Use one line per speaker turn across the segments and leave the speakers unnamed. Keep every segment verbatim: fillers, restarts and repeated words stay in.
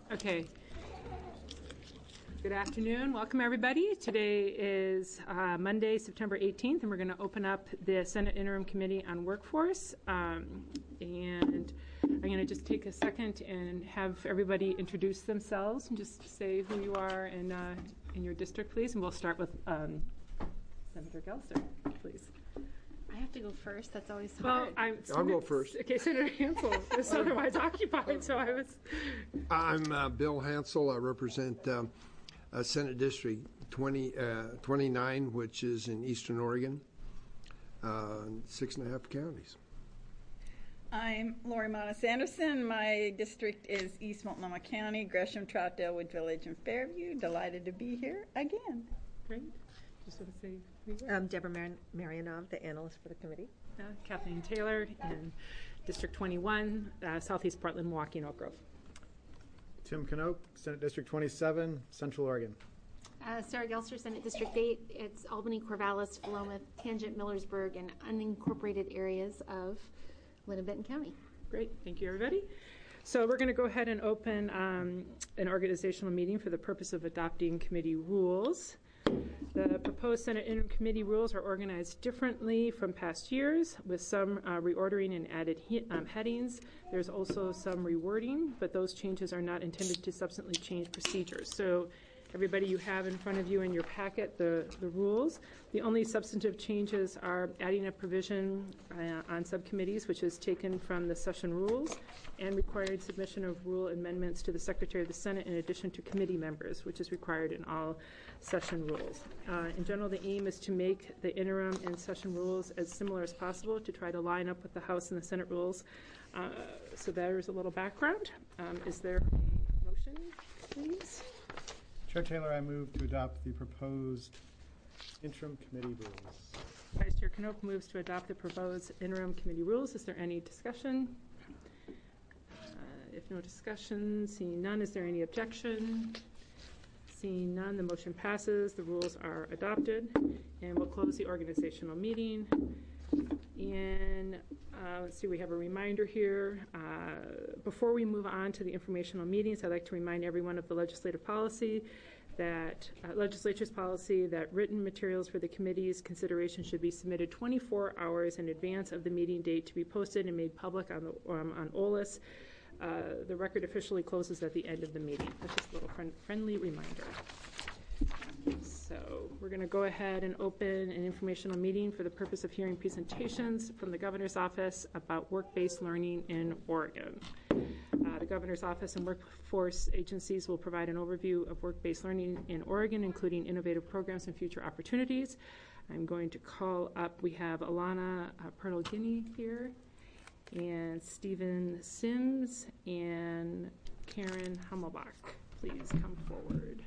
Okay. Good afternoon. Welcome, everybody. Today is uh, Monday, September eighteenth, and we're going to open up the Senate Interim Committee on Workforce. Um, and I'm going to just take a second and have everybody introduce themselves and just say who you are and uh, in your district, please. And we'll start with um, Senator Gelster, please.
I have to go first. That's always
well,
hard.
I'm
I'll go first.
Okay, Senator Hansel is otherwise occupied, so I was.
I'm uh, Bill Hansel. I represent um, uh, Senate District twenty, uh, twenty-nine, which is in eastern Oregon, uh, six and a half counties.
I'm Lori Monis Anderson. My district is East Multnomah County, Gresham, Troutdale, Wood Village, and Fairview. Delighted to be here again.
Great. Just want to say
I'm Deborah Mar- Marianov, the analyst for the committee.
Uh, Kathleen Taylor in District twenty-one, uh, Southeast Portland, Milwaukee, and Oak Grove.
Tim Knope, Senate District twenty-seven, Central Oregon.
Uh, Sarah Gelster, Senate District eight. It's Albany, Corvallis, Philomath, Tangent, Millersburg, and unincorporated areas of Lynn and Benton County.
Great. Thank you, everybody. So we're going to go ahead and open um, an organizational meeting for the purpose of adopting committee rules. The proposed Senate Interim Committee rules are organized differently from past years, with some uh, reordering and added he- um, headings. There's also some rewording, but those changes are not intended to substantially change procedures. So everybody, you have in front of you in your packet the, the rules. The only substantive changes are adding a provision uh, on subcommittees, which is taken from the session rules, and required submission of rule amendments to the Secretary of the Senate in addition to committee members, which is required in all session rules. Uh, in general, the aim is to make the interim and session rules as similar as possible to try to line up with the House and the Senate rules. Uh, so there's a little background. Um, is there a motion, please?
Chair Taylor, I move to adopt the proposed interim committee rules.
Vice Chair Knope moves to adopt the proposed interim committee rules. Is there any discussion? Uh, if no discussion, seeing none, is there any objection? Seeing none, the motion passes. The rules are adopted. And we'll close the organizational meeting. And uh, let's see, we have a reminder here. Uh, before we move on to the informational meetings, I'd like to remind everyone of the legislative policy that uh, legislature's policy that written materials for the committee's consideration should be submitted twenty-four hours in advance of the meeting date to be posted and made public on the um, on O L A S. Uh, the record officially closes at the end of the meeting. That's just a little friend- friendly reminder. So we're going to go ahead and open an informational meeting for the purpose of hearing presentations from the Governor's Office about work-based learning in Oregon. Uh, the Governor's Office and workforce agencies will provide an overview of work-based learning in Oregon, including innovative programs and future opportunities. I'm going to call up, we have Alana uh, Pertle-Guinea here, and Stephen Sims, and Karen Hummelbach. Please come forward.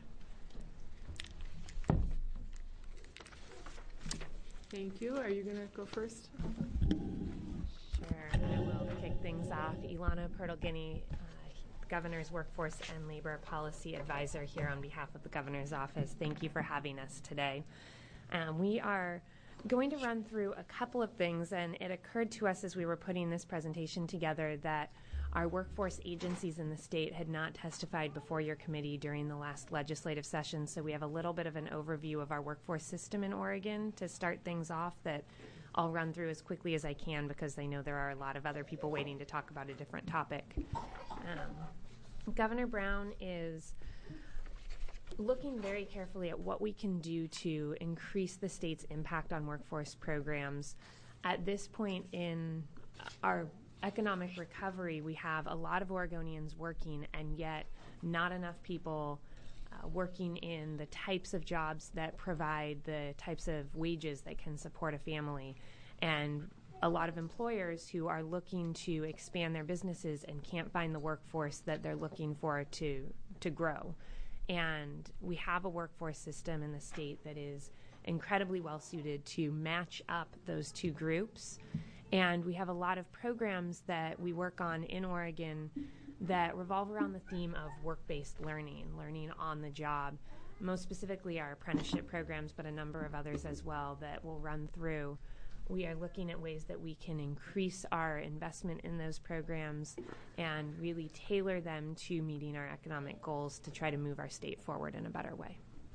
Thank you. Are you going to go first?
Sure. I will kick things off. Ilana Pertle-Guinea, uh, Governor's Workforce and Labor Policy Advisor here on behalf of the Governor's Office. Thank you for having us today. Um, we are going to run through a couple of things, and it occurred to us as we were putting this presentation together that our workforce agencies in the state had not testified before your committee during the last legislative session, so we have a little bit of an overview of our workforce system in Oregon to start things off that I'll run through as quickly as I can because I know there are a lot of other people waiting to talk about a different topic. Um, Governor Brown is looking very carefully at what we can do to increase the state's impact on workforce programs. At this point in our economic recovery, we have a lot of Oregonians working and yet not enough people uh, working in the types of jobs that provide the types of wages that can support a family. And a lot of employers who are looking to expand their businesses and can't find the workforce that they're looking for to to grow. And we have a workforce system in the state that is incredibly well suited to match up those two groups. And we have a lot of programs that we work on in Oregon that revolve around the theme of work-based learning, learning on the job, most specifically our apprenticeship programs, but a number of others as well that we'll run through. We are looking at ways that we can increase our investment in those programs and really tailor them to meeting our economic goals to try to move our state forward in a better way.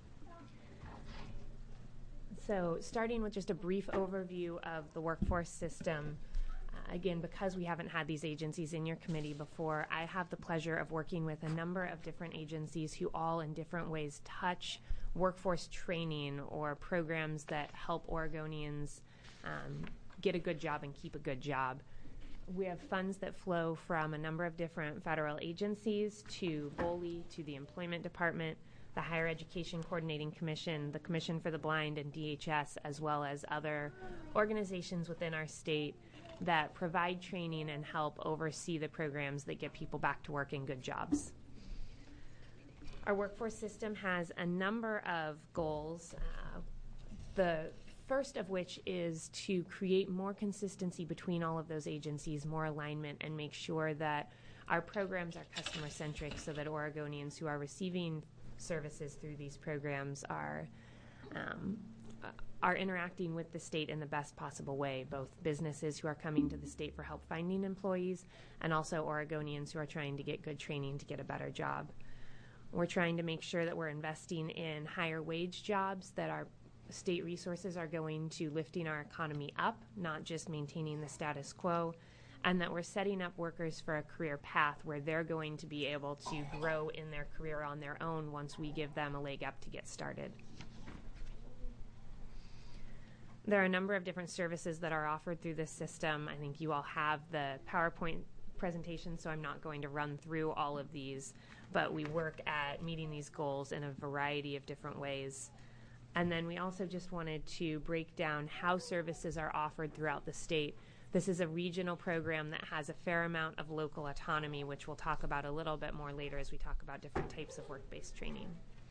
So starting with just a brief overview of the workforce system, uh, again, because we haven't had these agencies in your committee before, I have the pleasure of working with a number of different agencies who all in different ways touch workforce training or programs that help Oregonians um, get a good job and keep a good job. We have funds that flow from a number of different federal agencies to B O L I, to the Employment Department, the Higher Education Coordinating Commission, the Commission for the Blind, and D H S, as well as other organizations within our state that provide training and help oversee the programs that get people back to work in good jobs. Our workforce system has a number of goals. Uh, the first of which is to create more consistency between all of those agencies, more alignment, and make sure that our programs are customer-centric so that Oregonians who are receiving services through these programs are um, are interacting with the state in the best possible way, both businesses who are coming to the state for help finding employees and also Oregonians who are trying to get good training to get a better job. We're trying to make sure that we're investing in higher wage jobs, that our state resources are going to lifting our economy up, not just maintaining the status quo, and that we're setting up workers for a career path where they're going to be able to grow in their career on their own once we give them a leg up to get started. There are a number of different services that are offered through this system. I think you all have the PowerPoint presentation, so I'm not going to run through all of these, but we work at meeting these goals in a variety of different ways. And then we also just wanted to break down how services are offered throughout the state. This is a regional program that has a fair amount of local autonomy, which we'll talk about a little bit more later as we talk about different types of work-based training.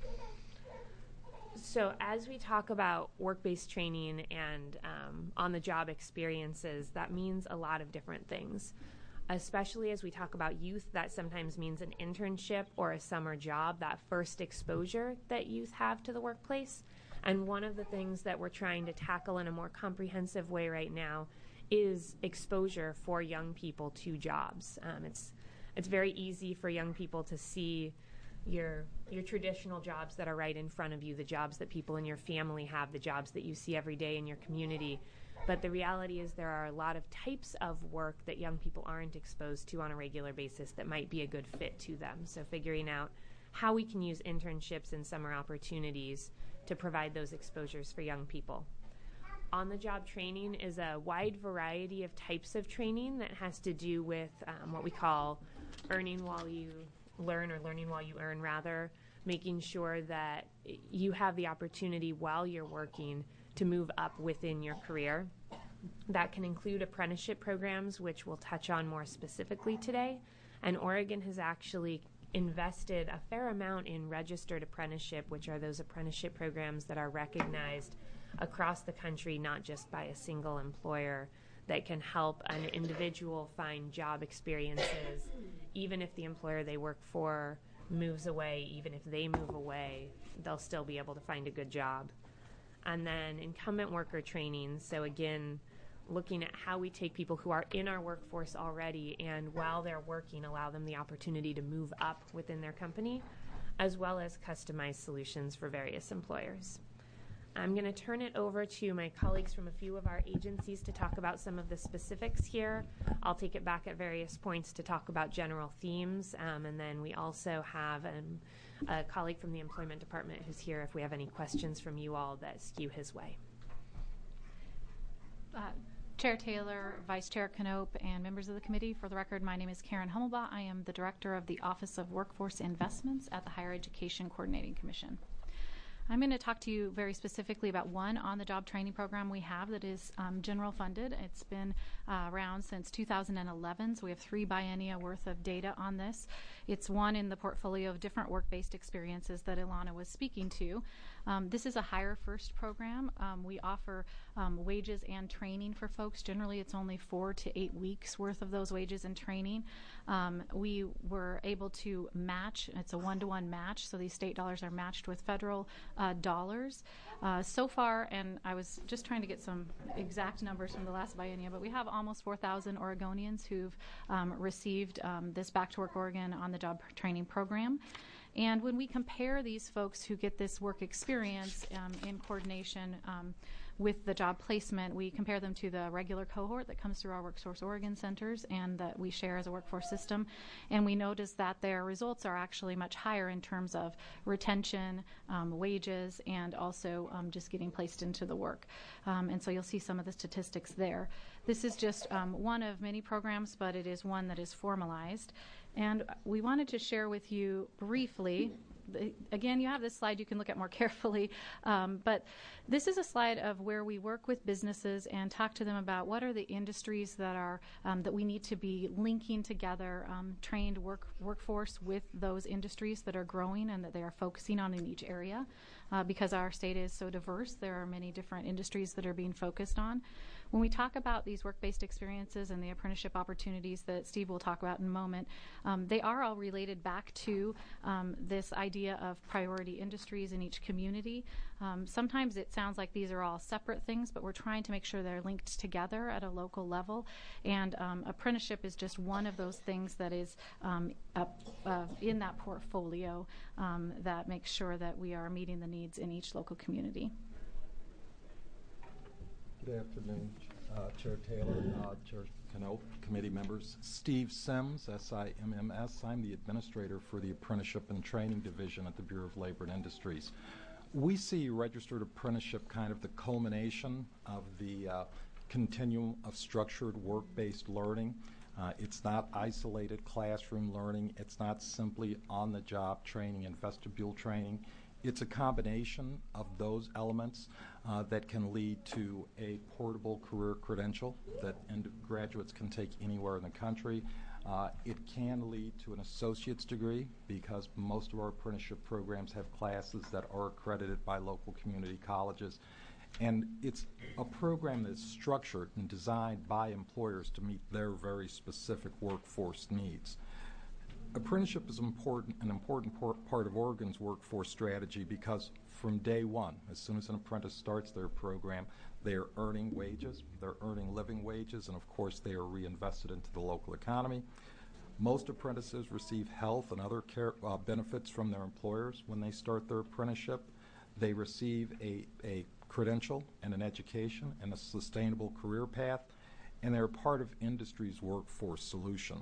So as we talk about work-based training and um, on-the-job experiences, that means a lot of different things. Especially as we talk about youth, that sometimes means an internship or a summer job, that first exposure that youth have to the workplace. And one of the things that we're trying to tackle in a more comprehensive way right now is exposure for young people to jobs. Um, it's it's very easy for young people to see your your traditional jobs that are right in front of you, the jobs that people in your family have, the jobs that you see every day in your community. But the reality is there are a lot of types of work that young people aren't exposed to on a regular basis that might be a good fit to them. So figuring out how we can use internships and summer opportunities to provide those exposures for young people. On-the-job training is a wide variety of types of training that has to do with um, what we call earning while you learn, or learning while you earn, rather, making sure that you have the opportunity while you're working to move up within your career. That can include apprenticeship programs, which we'll touch on more specifically today. And Oregon has actually invested a fair amount in registered apprenticeship, which are those apprenticeship programs that are recognized across the country, not just by a single employer, that can help an individual find job experiences, even if the employer they work for moves away, even if they move away, they'll still be able to find a good job. And then incumbent worker training. So again, looking at how we take people who are in our workforce already and while they're working, allow them the opportunity to move up within their company, as well as customized solutions for various employers. I'm going to turn it over to my colleagues from a few of our agencies to talk about some of the specifics here. I'll take it back at various points to talk about general themes, um, and then we also have um, a colleague from the Employment Department who's here if we have any questions from you all that skew his way.
Uh, Chair Taylor, Vice Chair Knope, and members of the committee, for the record, my name is Karen Hummelbach. I am the Director of the Office of Workforce Investments at the Higher Education Coordinating Commission. I'm going to talk to you very specifically about one on-the-job training program we have that is um, general funded. It's been uh, around since two thousand eleven, so we have three biennia worth of data on this. It's one in the portfolio of different work-based experiences that Ilana was speaking to. Um, this is a Hire First program. Um, we offer um, wages and training for folks. Generally, it's only four to eight weeks worth of those wages and training. Um, we were able to match. It's a one-to-one match, so these state dollars are matched with federal uh, dollars. Uh, so far, and I was just trying to get some exact numbers from the last biennium, but we have almost four thousand Oregonians who've um, received um, this Back to Work Oregon on-the-job training program. And when we compare these folks who get this work experience um, in coordination um, with the job placement, we compare them to the regular cohort that comes through our WorkSource Oregon centers and that we share as a workforce system. And we notice that their results are actually much higher in terms of retention, um, wages, and also um, just getting placed into the work. Um, and so you'll see some of the statistics there. This is just um, one of many programs, but it is one that is formalized. And we wanted to share with you briefly. Again, you have this slide you can look at more carefully, um, but this is a slide of where we work with businesses and talk to them about what are the industries that are um, that we need to be linking together um, trained work workforce with those industries that are growing and that they are focusing on in each area. Uh, because our state is so diverse, there are many different industries that are being focused on. When we talk about these work-based experiences and the apprenticeship opportunities that Steve will talk about in a moment, um, they are all related back to um, this idea of priority industries in each community. Um, sometimes it sounds like these are all separate things, but we're trying to make sure they're linked together at a local level. And um, apprenticeship is just one of those things that is um, up, uh, in that portfolio um, that makes sure that we are meeting the needs in each local community.
Good afternoon, uh, Chair Taylor, uh, Chair Knope, committee members. Steve Sims, S I M M S. I'm the administrator for the Apprenticeship and Training Division at the Bureau of Labor and Industries. We see registered apprenticeship kind of the culmination of the uh, continuum of structured work-based learning. Uh, it's not isolated classroom learning. It's not simply on-the-job training and vestibule training. It's a combination of those elements uh, that can lead to a portable career credential that and graduates can take anywhere in the country. Uh, it can lead to an associate's degree because most of our apprenticeship programs have classes that are accredited by local community colleges. And it's a program that's structured and designed by employers to meet their very specific workforce needs. Apprenticeship is important, an important part of Oregon's workforce strategy because from day one, as soon as an apprentice starts their program, they are earning wages, they're earning living wages, and of course they are reinvested into the local economy. Most apprentices receive health and other care, uh, benefits from their employers when they start their apprenticeship. They receive a, a credential and an education and a sustainable career path, and they're part of industry's workforce solution.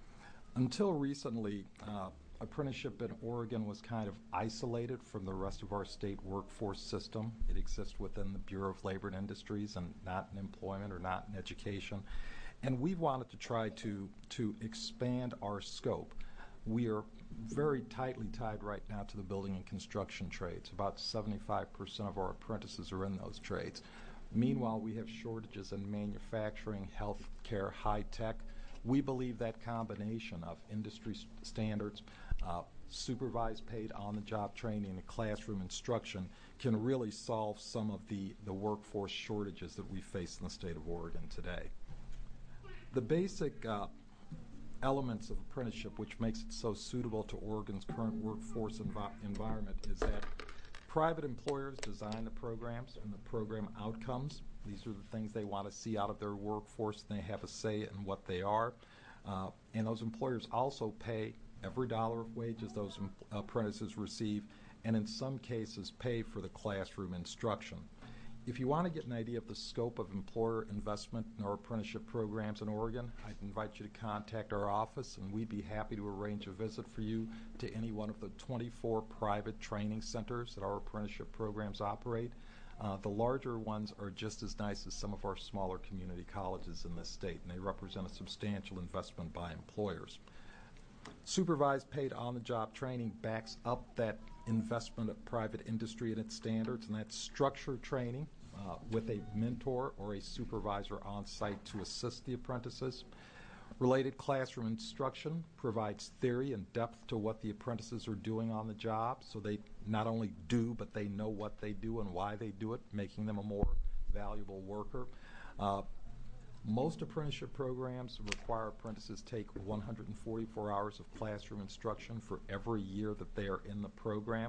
Until recently, uh, apprenticeship in Oregon was kind of isolated from the rest of our state workforce system. It exists within the Bureau of Labor and Industries and not in employment or not in education. And we've wanted to try to, to expand our scope. We are very tightly tied right now to the building and construction trades. About seventy-five percent of our apprentices are in those trades. Meanwhile, we have shortages in manufacturing, healthcare, high tech. We believe that combination of industry standards, uh, supervised paid on-the-job training, and classroom instruction can really solve some of the, the workforce shortages that we face in the state of Oregon today. The basic uh, elements of apprenticeship which makes it so suitable to Oregon's current workforce envi environment is that private employers design the programs and the program outcomes. These are the things they want to see out of their workforce, and they have a say in what they are. Uh, and those employers also pay every dollar of wages those apprentices receive, and in some cases pay for the classroom instruction. If you want to get an idea of the scope of employer investment in our apprenticeship programs in Oregon, I'd invite you to contact our office, and we'd be happy to arrange a visit for you to any one of the twenty-four private training centers that our apprenticeship programs operate. Uh, the larger ones are just as nice as some of our smaller community colleges in this state, and they represent a substantial investment by employers. Supervised paid on-the-job training backs up that investment of private industry and its standards, and that's structured training uh, with a mentor or a supervisor on site to assist the apprentices. Related classroom instruction provides theory and depth to what the apprentices are doing on the job, so they not only do, but they know what they do and why they do it, making them a more valuable worker. Uh, most apprenticeship programs require apprentices take one hundred forty-four hours of classroom instruction for every year that they are in the program.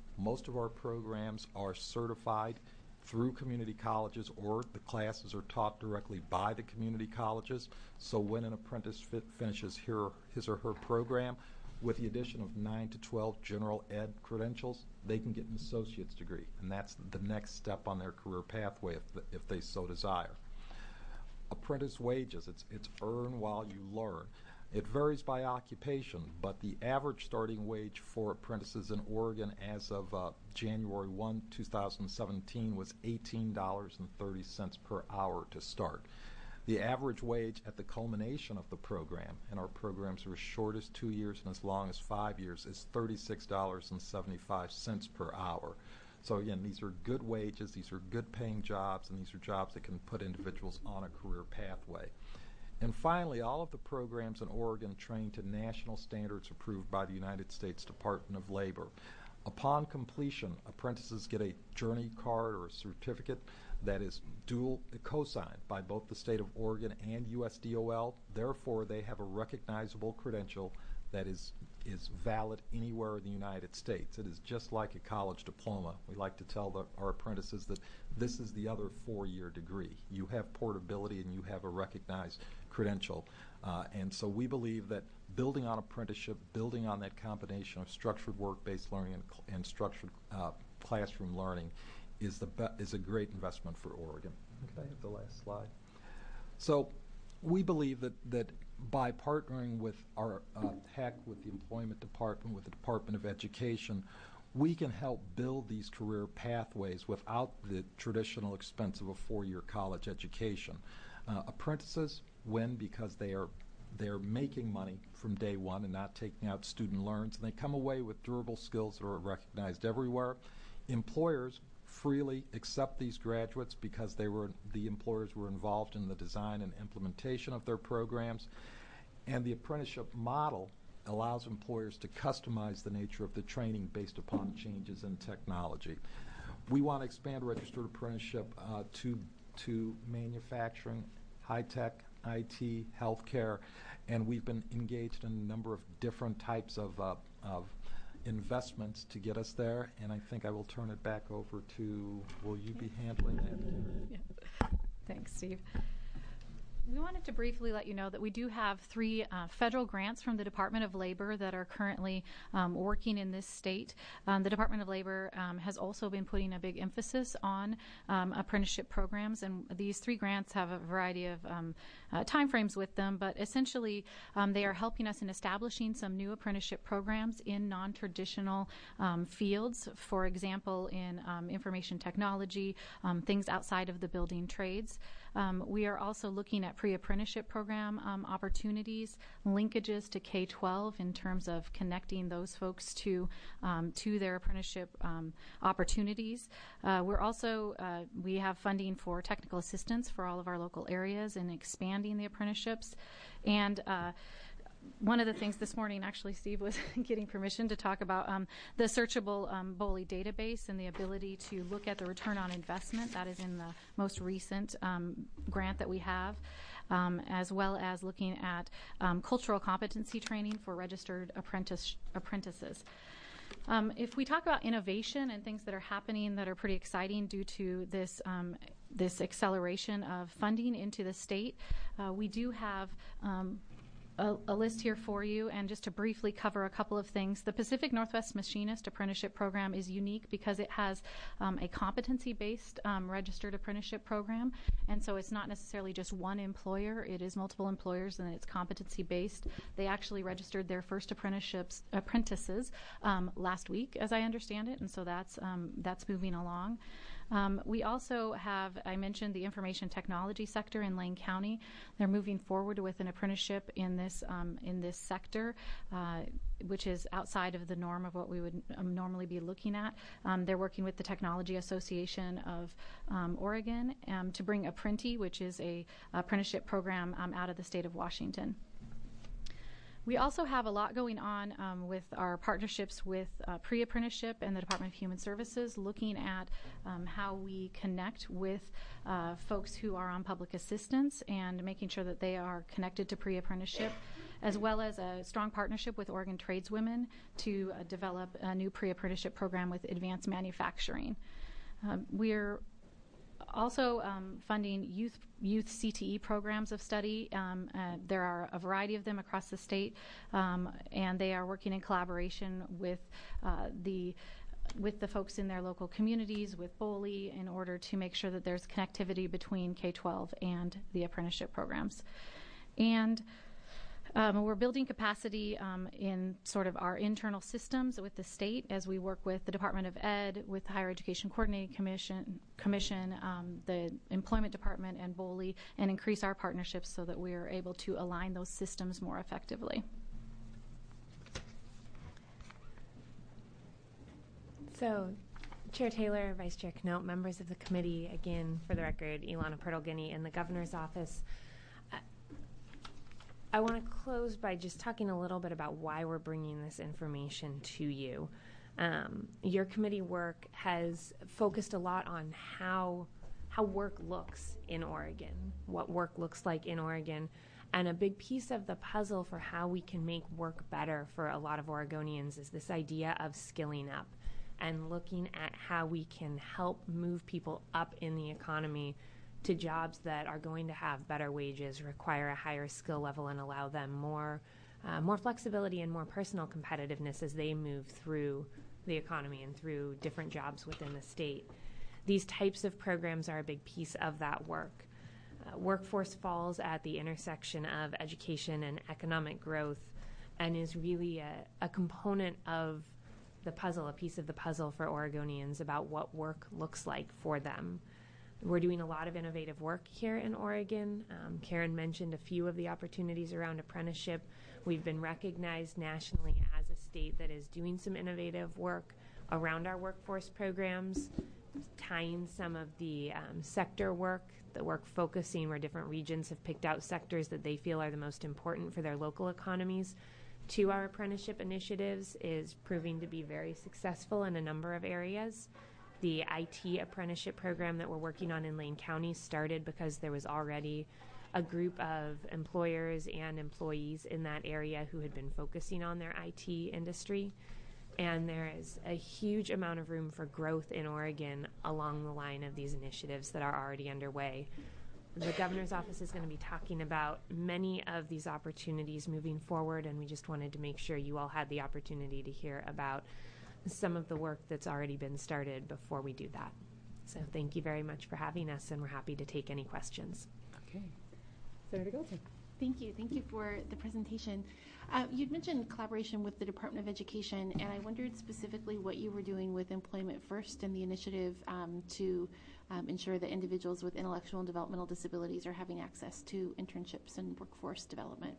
Most of our programs are certified through community colleges, or the classes are taught directly by the community colleges. So when an apprentice fit finishes here, his or her program, with the addition of nine to twelve general ed credentials, they can get an associate's degree, and that's the next step on their career pathway if, the, if they so desire. Apprentice wages, it's, it's earn while you learn. It varies by occupation, but the average starting wage for apprentices in Oregon as of uh, January first, two thousand seventeen was eighteen dollars and thirty cents per hour to start. The average wage at the culmination of the program, and our programs are as short as two years and as long as five years, is thirty-six dollars and seventy-five cents per hour. So again, these are good wages, these are good paying jobs, and these are jobs that can put individuals on a career pathway. And finally, all of the programs in Oregon train to national standards approved by the United States Department of Labor. Upon completion, apprentices get a journey card or a certificate that is dual co-signed by both the state of Oregon and U S D O L. Therefore, they have a recognizable credential that is is valid anywhere in the United States. It is just like a college diploma. We like to tell the, our apprentices that this is the other four-year degree. You have portability and you have a recognized credential. Uh, and so we believe that building on apprenticeship, building on that combination of structured work-based learning and, cl- and structured uh, classroom learning is the be- is a great investment for Oregon. Can I have the last slide? So we believe that, that by partnering with our uh, H E C, with the Employment Department, with the Department of Education, we can help build these career pathways without the traditional expense of a four-year college education. Uh, apprentices win because they are they're making money from day one and not taking out student loans, and they come away with durable skills that are recognized everywhere. Employers freely accept these graduates because they were the employers were involved in the design and implementation of their programs, and the apprenticeship model allows employers to customize the nature of the training based upon changes in technology. We want to expand registered apprenticeship uh, to to manufacturing, high tech, I T, healthcare, and we've been engaged in a number of different types of uh, of investments to get us there, and I think I will turn it back over to, will you be handling that?
Yeah. Thanks, Steve. We wanted to briefly let you know that we do have three uh, federal grants from the Department of Labor that are currently um, working in this state. Um, the Department of Labor um, has also been putting a big emphasis on um, apprenticeship programs, and these three grants have a variety of um, uh, timeframes with them, but essentially um, they are helping us in establishing some new apprenticeship programs in non-traditional um, fields, for example, in um, information technology, um, things outside of the building trades. Um, we are also looking at pre-apprenticeship program um, opportunities, linkages to K twelve in terms of connecting those folks to um, to their apprenticeship um, opportunities. Uh, we're also uh, we have funding for technical assistance for all of our local areas and expanding the apprenticeships. And uh, one of the things this morning, actually, Steve was getting permission to talk about um, the searchable um, B O L I database and the ability to look at the return on investment. That is in the most recent um, grant that we have, um, as well as looking at um, cultural competency training for registered apprentice apprentices. Um, if we talk about innovation and things that are happening that are pretty exciting due to this um, this acceleration of funding into the state, uh, we do have um, A, a list here for you, and just to briefly cover a couple of things. The Pacific Northwest Machinist Apprenticeship Program is unique because it has um, a competency-based um, registered apprenticeship program, and so it's not necessarily just one employer. It is multiple employers, and it's competency-based. They actually registered their first apprenticeships apprentices um, last week, as I understand it, and so that's um, that's moving along. Um, we also have, I mentioned the information technology sector in Lane County. They're moving forward with an apprenticeship in this um, in this sector, uh, which is outside of the norm of what we would um, normally be looking at. Um, they're working with the Technology Association of um, Oregon um, to bring Apprenti, which is a apprenticeship program um, out of the state of Washington. We also have a lot going on um, with our partnerships with uh, pre-apprenticeship and the Department of Human Services, looking at um, how we connect with uh, folks who are on public assistance and making sure that they are connected to pre-apprenticeship, as well as a strong partnership with Oregon Tradeswomen to uh, develop a new pre-apprenticeship program with advanced manufacturing. Um, we're also um, funding youth youth C T E programs of study. Um, uh, there are a variety of them across the state, um, and they are working in collaboration with uh, the with the folks in their local communities, with BOLI, in order to make sure that there's connectivity between K twelve and the apprenticeship programs. And Um, we're building capacity um, in sort of our internal systems with the state as we work with the Department of Ed, with the Higher Education Coordinating Commission, Commission um, the Employment Department, and BOLI, and increase our partnerships so that we are able to align those systems more effectively.
So, Chair Taylor, Vice Chair Knope, members of the committee, again, for the record, Ilana Purtle-Guiney in the Governor's Office. I want to close by just talking a little bit about why we're bringing this information to you. Um, your committee work has focused a lot on how how work looks in Oregon, what work looks like in Oregon, and a big piece of the puzzle for how we can make work better for a lot of Oregonians is this idea of skilling up and looking at how we can help move people up in the economy to jobs that are going to have better wages, require a higher skill level, and allow them more uh, more flexibility and more personal competitiveness as they move through the economy and through different jobs within the state. These types of programs are a big piece of that work. Uh, workforce falls at the intersection of education and economic growth and is really a, a component of the puzzle, a piece of the puzzle for Oregonians about what work looks like for them. We're doing a lot of innovative work here in Oregon. Um, Karen mentioned a few of the opportunities around apprenticeship. We've been recognized nationally as a state that is doing some innovative work around our workforce programs, tying some of the um, sector work, the work focusing where different regions have picked out sectors that they feel are the most important for their local economies, to our apprenticeship initiatives is proving to be very successful in a number of areas. The I T apprenticeship program that we're working on in Lane County started because there was already a group of employers and employees in that area who had been focusing on their I T industry. And there is a huge amount of room for growth in Oregon along the line of these initiatives that are already underway. The Governor's Office is going to be talking about many of these opportunities moving forward, and we just wanted to make sure you all had the opportunity to hear about some of the work that's already been started before we do that. So thank you very much for having us, and we're happy to take any questions.
Okay. Senator Gelser.
Thank you. Thank you for the presentation. Uh, you'd mentioned collaboration with the Department of Education, and I wondered specifically what you were doing with Employment First and the initiative um, to um, ensure that individuals with intellectual and developmental disabilities are having access to internships and workforce development.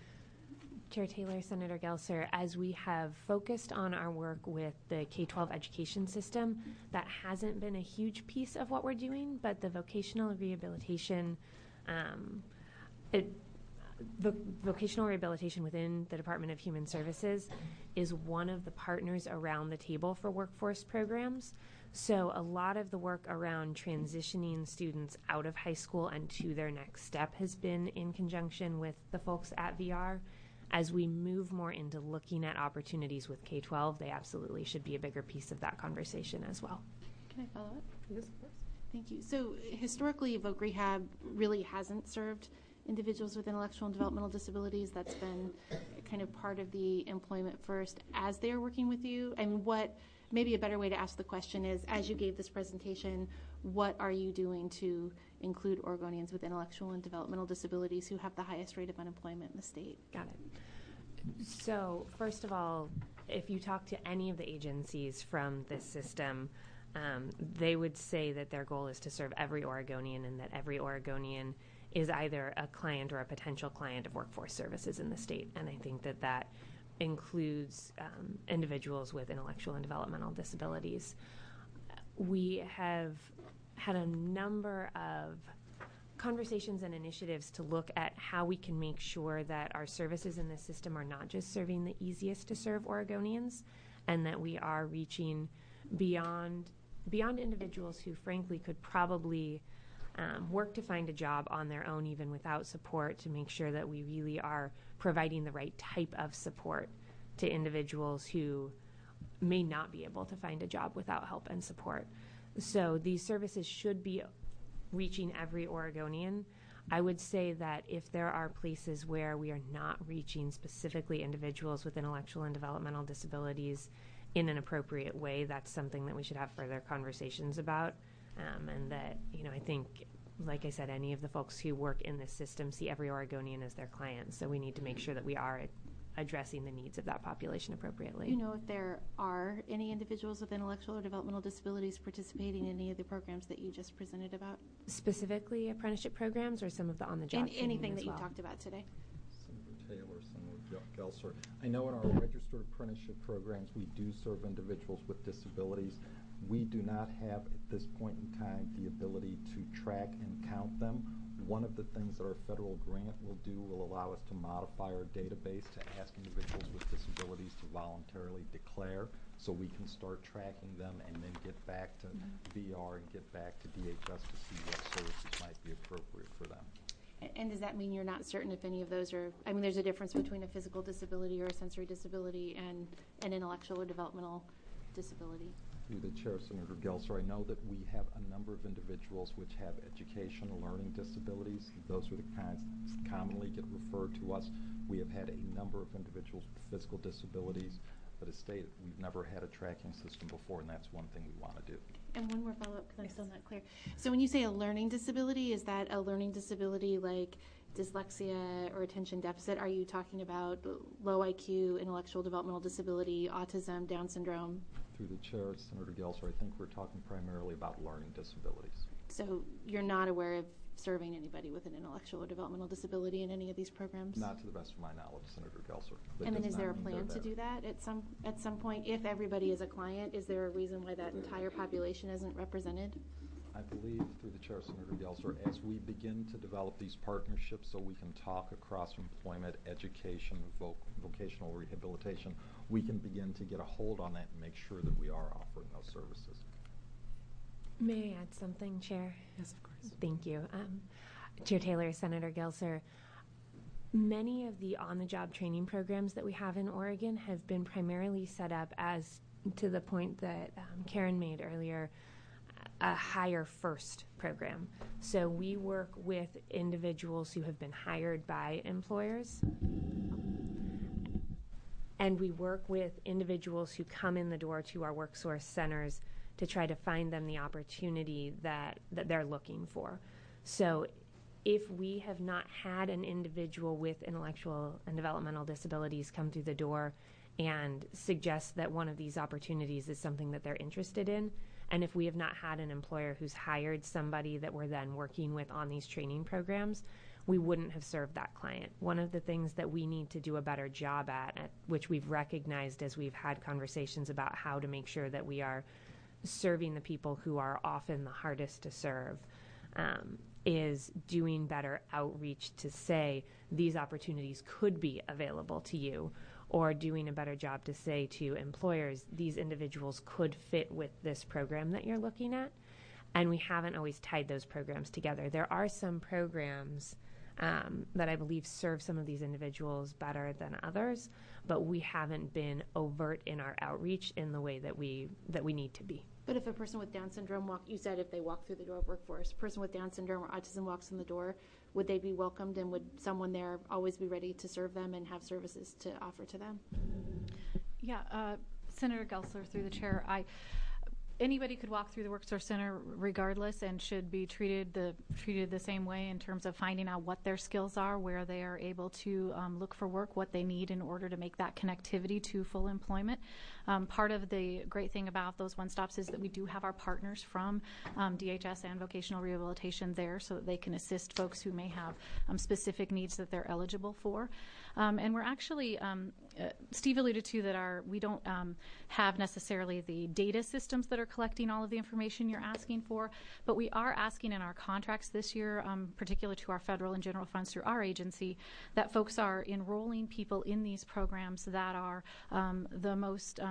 Chair Taylor, Senator Gelser, as we have focused on our work with the K twelve education system, that hasn't been a huge piece of what we're doing, but the vocational rehabilitation, um, it, the vocational rehabilitation within the Department of Human Services is one of the partners around the table for workforce programs. So a lot of the work around transitioning students out of high school and to their next step has been in conjunction with the folks at V R. As we move more into looking at opportunities with K twelve, they absolutely should be a bigger piece of that conversation as well.
Can I follow up?
Yes, of course.
Thank you. So historically, Voc Rehab really hasn't served individuals with intellectual and developmental disabilities. That's been kind of part of the Employment First as they are working with you. And what, maybe a better way to ask the question is, as you gave this presentation, what are you doing to include Oregonians with intellectual and developmental disabilities who have the highest rate of unemployment in the state?
Got it. So first of all, if you talk to any of the agencies from this system, um, they would say that their goal is to serve every Oregonian, and that every Oregonian is either a client or a potential client of workforce services in the state. And I think that that includes um, individuals with intellectual and developmental disabilities. We have had a number of conversations and initiatives to look at how we can make sure that our services in this system are not just serving the easiest to serve Oregonians, and that we are reaching beyond beyond individuals who frankly could probably um, work to find a job on their own, even without support, to make sure that we really are providing the right type of support to individuals who may not be able to find a job without help and support. So these services should be reaching every Oregonian. I would say that if there are places where we are not reaching specifically individuals with intellectual and developmental disabilities in an appropriate way, that's something that we should have further conversations about. Um, and that, you know, I think, like I said, any of the folks who work in this system see every Oregonian as their client. So we need to make sure that we are addressing the needs of that population appropriately.
Do you know if there are any individuals with intellectual or developmental disabilities participating in any of the programs that you just presented about?
Specifically apprenticeship programs or some of the on-the-job
And
training
anything
as
that
well?
you talked about today?
Senator Taylor, Senator Gelser. I know in our registered apprenticeship programs, we do serve individuals with disabilities. We do not have, at this point in time, the ability to track and count them. One of the things that our federal grant will do will allow us to modify our database to ask individuals with disabilities to voluntarily declare, so we can start tracking them and then get back to V R and get back to D H S to see what services might be appropriate for them.
And does that mean you're not certain if any of those are, I mean, there's a difference between a physical disability or a sensory disability and an intellectual or developmental disability?
Through the chair, Senator Gelser, I know that we have a number of individuals which have education and learning disabilities. Those are the kinds that commonly get referred to us. We have had a number of individuals with physical disabilities, but as stated, we've never had a tracking system before, and that's one thing we want to do.
And one more follow-up, because I'm still not clear. So when you say a learning disability, is that a learning disability like dyslexia or attention deficit? Are you talking about low I Q, intellectual developmental disability, autism, Down syndrome?
Through the chair, Senator Gelser, I think we're talking primarily about learning disabilities.
So you're not aware of serving anybody with an intellectual or developmental disability in any of these programs?
Not to the best of my knowledge, Senator Gelser. That
And then
does
is
not
there a
mean
plan
they're
to
there.
do that at some at some point? If everybody is a client, is there a reason why that entire population isn't represented?
I believe, through the chair, Senator Gelser, as we begin to develop these partnerships so we can talk across employment, education, voc vocational rehabilitation, we can begin to get a hold on that and make sure that we are offering those services.
May I add something, Chair?
Yes, of course.
Thank you. Um, Chair Taylor, Senator Gelser, many of the on-the-job training programs that we have in Oregon have been primarily set up as, to the point that um, Karen made earlier, a hire first program. So we work with individuals who have been hired by employers, and we work with individuals who come in the door to our work source centers to try to find them the opportunity that, that they're looking for. So if we have not had an individual with intellectual and developmental disabilities come through the door and suggest that one of these opportunities is something that they're interested in, and if we have not had an employer who's hired somebody that we're then working with on these training programs, we wouldn't have served that client. One of the things that we need to do a better job at, at which we've recognized as we've had conversations about how to make sure that we are serving the people who are often the hardest to serve, um, is doing better outreach to say these opportunities could be available to you, or doing a better job to say to employers these individuals could fit with this program that you're looking at. And we haven't always tied those programs together. There are some programs um, that I believe serve some of these individuals better than others, but we haven't been overt in our outreach in the way that we that we need to be.
But if a person with Down syndrome walk, you said if they walk through the door of workforce, a person with Down syndrome or autism walks in the door, would they be welcomed, and would someone there always be ready to serve them and have services to offer to them?
Yeah, uh, Senator Gelser, through the chair, I. Anybody could walk through the Worksource Center regardless and should be treated the treated the same way in terms of finding out what their skills are, where they are able to um, look for work, what they need in order to make that connectivity to full employment. Um, part of the great thing about those one-stops is that we do have our partners from um, D H S and vocational rehabilitation there so that they can assist folks who may have um, specific needs that they're eligible for. Um, and we're actually, um, uh, Steve alluded to that our, we don't um, have necessarily the data systems that are collecting all of the information you're asking for, but we are asking in our contracts this year, um, particular to our federal and general funds through our agency, that folks are enrolling people in these programs that are um, the most um,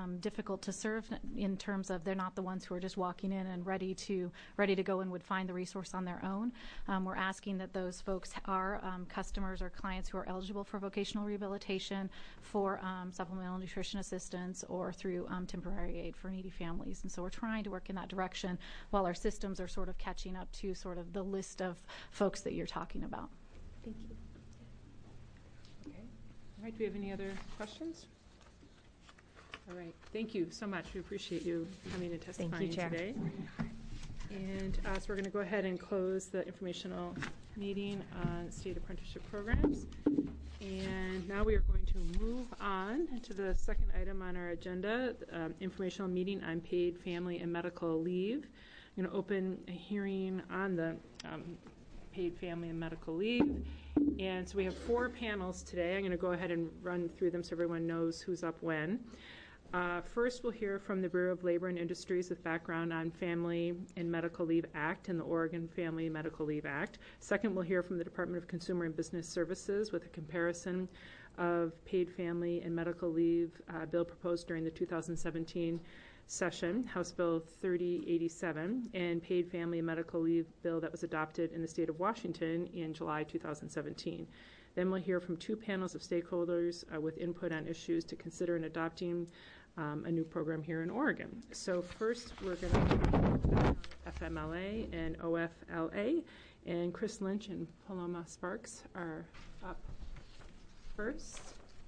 um, difficult to serve in terms of they're not the ones who are just walking in and ready to ready to go and would find the resource on their own. Um, we're asking that those folks are um, customers or clients who are eligible for vocational rehabilitation, for um, supplemental nutrition assistance, or through um, temporary aid for needy families. And so we're trying to work in that direction while our systems are sort of catching up to sort of the list of folks that you're talking about. Thank you.
Okay. All right. Do we have any other questions? All right. Thank you so much. We appreciate you coming and testifying
Thank you, Chair.
today. And uh, so we're going to go ahead and close the informational meeting on state apprenticeship programs. And now we are going to move on to the second item on our agenda, um, informational meeting on paid family and medical leave. I'm going to open a hearing on the um, paid family and medical leave. And so we have four panels today. I'm going to go ahead and run through them so everyone knows who's up when. Uh, first, we'll hear from the Bureau of Labor and Industries with background on Family and Medical Leave Act and the Oregon Family and Medical Leave Act. Second, we'll hear from the Department of Consumer and Business Services with a comparison of paid family and medical leave uh, bill proposed during the two thousand seventeen session, House Bill thirty eighty-seven, and paid family and medical leave bill that was adopted in the state of Washington in July two thousand seventeen. Then we'll hear from two panels of stakeholders uh, with input on issues to consider in adopting um, a new program here in Oregon. So first, we're going to F M L A and O F L A, and Chris Lynch and Paloma Sparks are up first.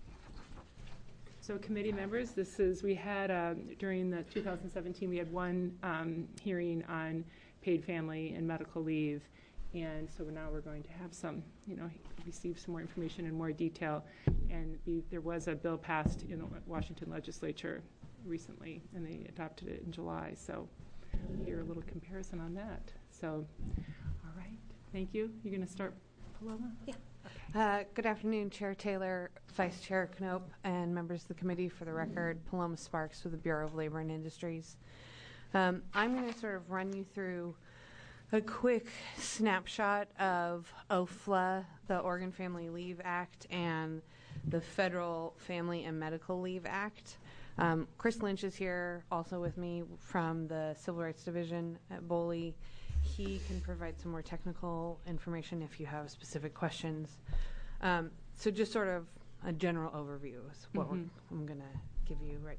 So committee members, this is, we had, uh, during the two thousand seventeen, we had one um, hearing on paid family and medical leave. And so now we're going to have some, you know, receive some more information in more detail. And be, there was a bill passed in the Washington legislature recently, and they adopted it in July. So we'll hear a little comparison on that. So, all right. Thank you. You're going to start, Paloma?
Yeah. Uh, good afternoon, Chair Taylor, Vice Chair Knope, and members of the committee. For the record, Paloma Sparks with the Bureau of Labor and Industries. Um, I'm going to sort of run you through a quick snapshot of O F L A, the Oregon Family Leave Act, and the Federal Family and Medical Leave Act. Um, Chris Lynch is here also with me from the Civil Rights Division at B O L I. He can provide some more technical information if you have specific questions. Um, so just sort of a general overview is what mm-hmm. we're, I'm going to give you right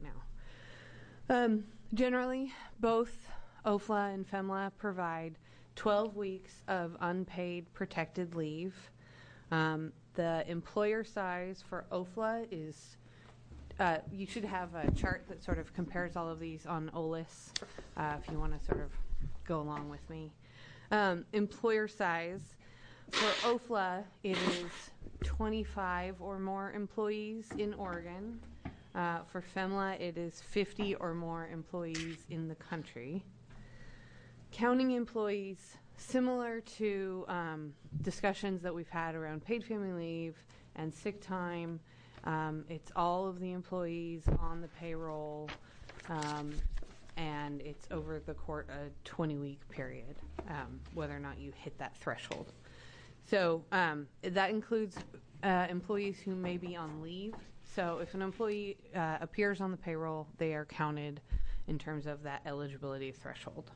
now. Um, generally, both O F L A and F E M L A provide twelve weeks of unpaid protected leave. Um, the employer size for O F L A is, uh, you should have a chart that sort of compares all of these on O L I S uh, if you want to sort of go along with me. Um, employer size for O F L A, it is twenty-five or more employees in Oregon. Uh, for F E M L A, it is fifty or more employees in the country. Counting employees, similar to um, discussions that we've had around paid family leave and sick time, um, it's all of the employees on the payroll, um, and it's over the course a twenty-week period, um, whether or not you hit that threshold. So um, that includes uh, employees who may be on leave. So if an employee uh, appears on the payroll, they are counted in terms of that eligibility threshold.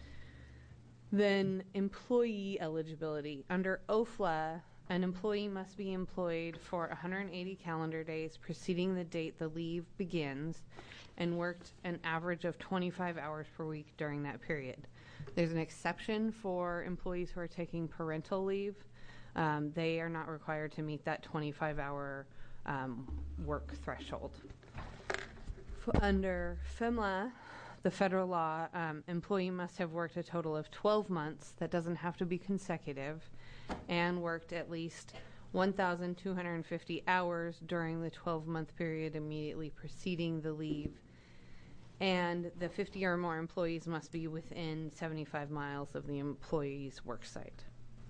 Then employee eligibility. Under O F L A, an employee must be employed for one hundred eighty calendar days preceding the date the leave begins and worked an average of twenty-five hours per week during that period. There's an exception for employees who are taking parental leave. Um, they are not required to meet that twenty-five hour um, work threshold. For under F E M L A, the federal law, um, employee must have worked a total of twelve months, that doesn't have to be consecutive, and worked at least one thousand two hundred fifty hours during the twelve-month period immediately preceding the leave. And the fifty or more employees must be within seventy-five miles of the employee's work site.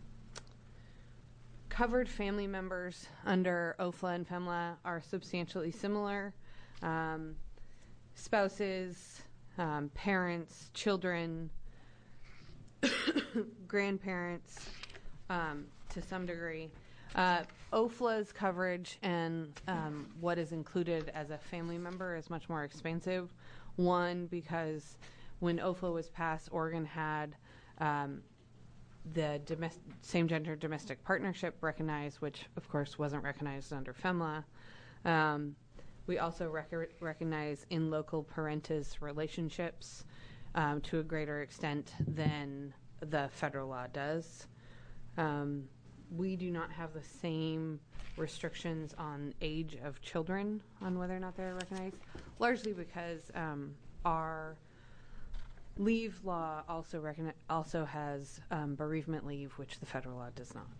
Covered family members under O F L A and F E M L A are substantially similar. Um, spouses, Um, parents, children, grandparents, um, to some degree. Uh, O F L A's coverage and um, what is included as a family member is much more expansive. One, because when O F L A was passed, Oregon had um, the domest- same-gender domestic partnership recognized, which of course wasn't recognized under FEMLA. Um, we also rec- recognize in local parentis relationships um, to a greater extent than the federal law does. Um, we do not have the same restrictions on age of children on whether or not they're recognized, largely because um, our leave law also recogni- also has um, bereavement leave, which the federal law does not.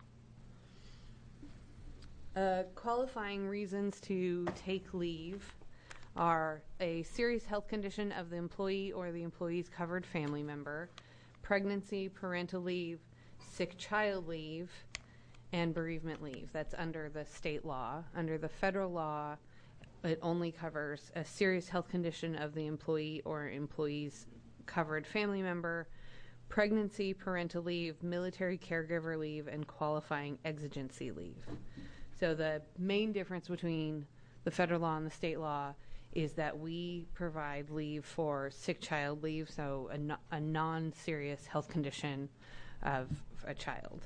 Uh, qualifying reasons to take leave are a serious health condition of the employee or the employee's covered family member, pregnancy, parental leave, sick child leave, and bereavement leave. That's under the state law. Under the federal law, it only covers a serious health condition of the employee or employee's covered family member, pregnancy, parental leave, military caregiver leave, and qualifying exigency leave. So the main difference between the federal law and the state law is that we provide leave for sick child leave, so a, no, a non-serious health condition of a child.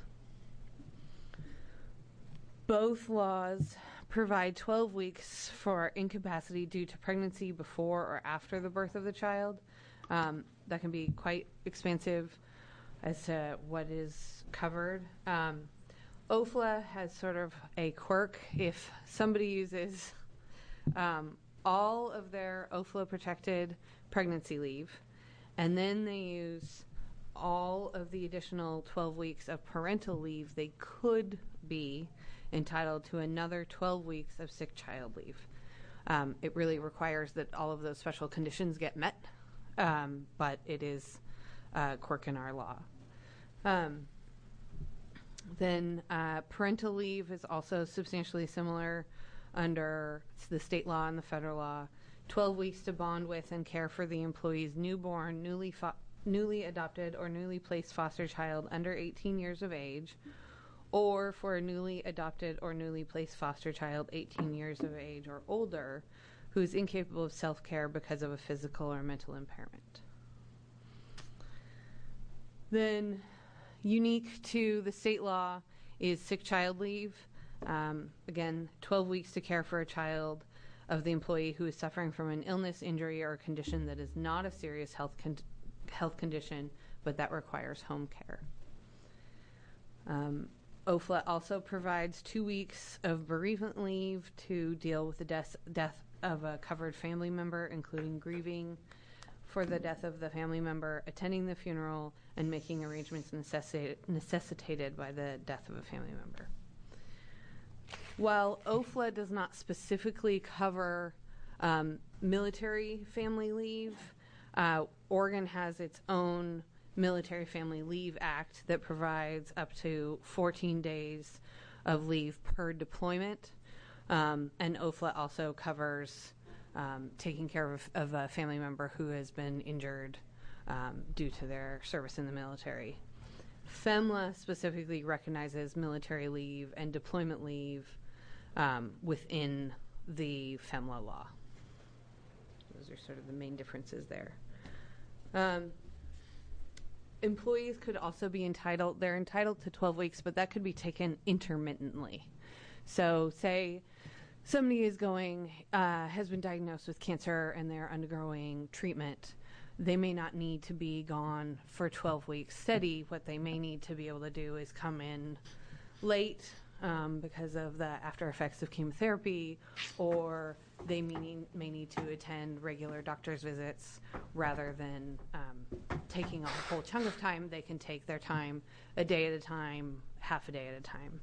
Both laws provide twelve weeks for incapacity due to pregnancy before or after the birth of the child. Um, that can be quite expansive as to what is covered. Um, O F L A has sort of a quirk. If somebody uses um, all of their O F L A protected pregnancy leave, and then they use all of the additional twelve weeks of parental leave, they could be entitled to another twelve weeks of sick child leave. Um, it really requires that all of those special conditions get met, um, but it is a quirk in our law. Um, then uh, parental leave is also substantially similar under the state law and the federal law. twelve weeks to bond with and care for the employee's newborn, newly fo- newly adopted, or newly placed foster child under eighteen years of age, or for a newly adopted or newly placed foster child eighteen years of age or older who is incapable of self-care because of a physical or mental impairment. Then, unique to the state law is sick child leave. Um, again, twelve weeks to care for a child of the employee who is suffering from an illness, injury, or a condition that is not a serious health con- health condition, but that requires home care. Um, O F L A also provides two weeks of bereavement leave to deal with the death, death of a covered family member, including grieving for the death of the family member, attending the funeral, and making arrangements necessi- necessitated by the death of a family member. While O F L A does not specifically cover um, military family leave, uh, Oregon has its own Military Family Leave Act that provides up to fourteen days of leave per deployment. Um, and O F L A also covers um, taking care of, of a family member who has been injured um, due to their service in the military. FEMLA specifically recognizes military leave and deployment leave um, within the FEMLA law. Those are sort of the main differences there. Um, employees could also be entitled, they're entitled to twelve weeks, but that could be taken intermittently. So say somebody is going, uh, has been diagnosed with cancer and they're undergoing treatment. They may not need to be gone for twelve weeks steady. What they may need to be able to do is come in late um, because of the after effects of chemotherapy, or they may need, may need to attend regular doctor's visits rather than um, taking a whole chunk of time. They can take their time a day at a time, half a day at a time.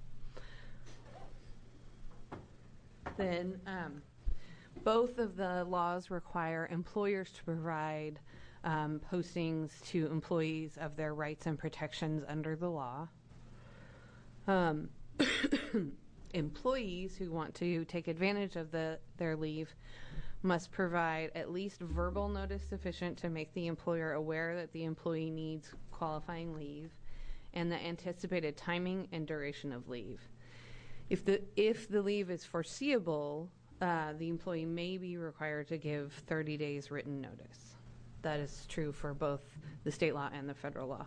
Then um, both of the laws require employers to provide um, postings to employees of their rights and protections under the law. Um, employees who want to take advantage of the, their leave must provide at least verbal notice sufficient to make the employer aware that the employee needs qualifying leave and the anticipated timing and duration of leave. If the if the leave is foreseeable, uh, the employee may be required to give thirty days written notice. That is true for both the state law and the federal law.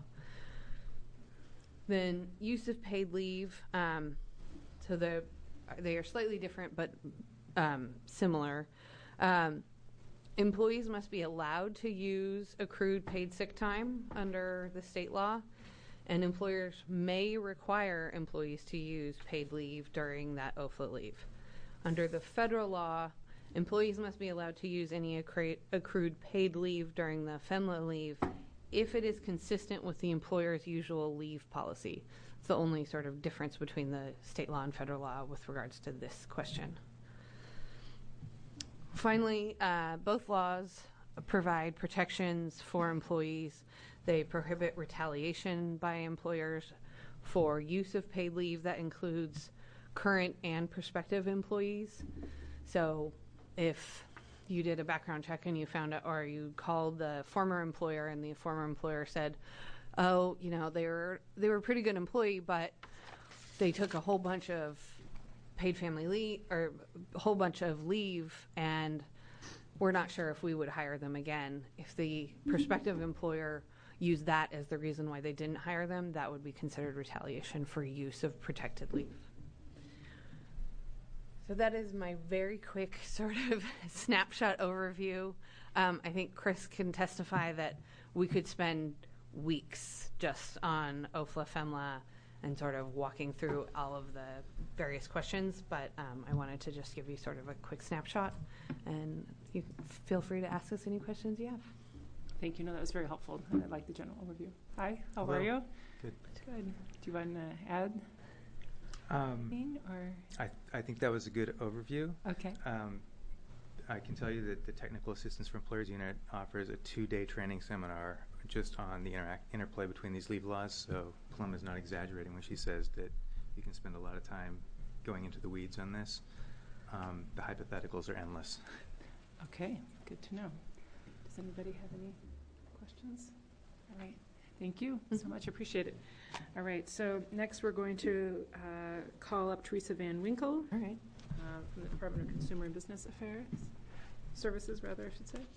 Then use of paid leave. Um, so the they are slightly different, but um, similar. Um, employees must be allowed to use accrued paid sick time under the state law, and employers may require employees to use paid leave during that O F L A leave. Under the federal law, employees must be allowed to use any accru- accrued paid leave during the F E M L A leave if it is consistent with the employer's usual leave policy. It's the only sort of difference between the state law and federal law with regards to this question. Finally, uh, both laws provide protections for employees. They prohibit retaliation by employers for use of paid leave. That includes current and prospective employees. So if you did a background check and you found out, or you called the former employer and the former employer said, oh, you know, they were they were a pretty good employee, but they took a whole bunch of paid family leave or a whole bunch of leave, and we're not sure if we would hire them again. If the prospective employer used that as the reason why they didn't hire them, that would be considered retaliation for use of protected leave. So that is my very quick sort of snapshot overview. Um, I think Chris can testify that we could spend weeks just on O F L A, F E M L A, and sort of walking through all of the various questions, but um, I wanted to just give you sort of a quick snapshot, and you feel free to ask us any questions you have.
Thank you. No, that was very helpful. I like the general overview. Hi, how
Hello.
are you?
Good.
Good. Do you want to add
Um,
anything, or?
I, I think that was a good overview.
Okay.
Um, I can tell you that the Technical Assistance for Employers Unit offers a two-day training seminar just on the interact, interplay between these leave laws, so Plum is not exaggerating when she says that you can spend a lot of time going into the weeds on this. Um, the hypotheticals are endless.
Okay, good to know. Does anybody have any questions? All right, thank you so much, appreciate it. All right, so next we're going to uh, call up Teresa Van Winkle.
All right.
Uh, from the Department of Consumer and Business Affairs, Services rather, I should say.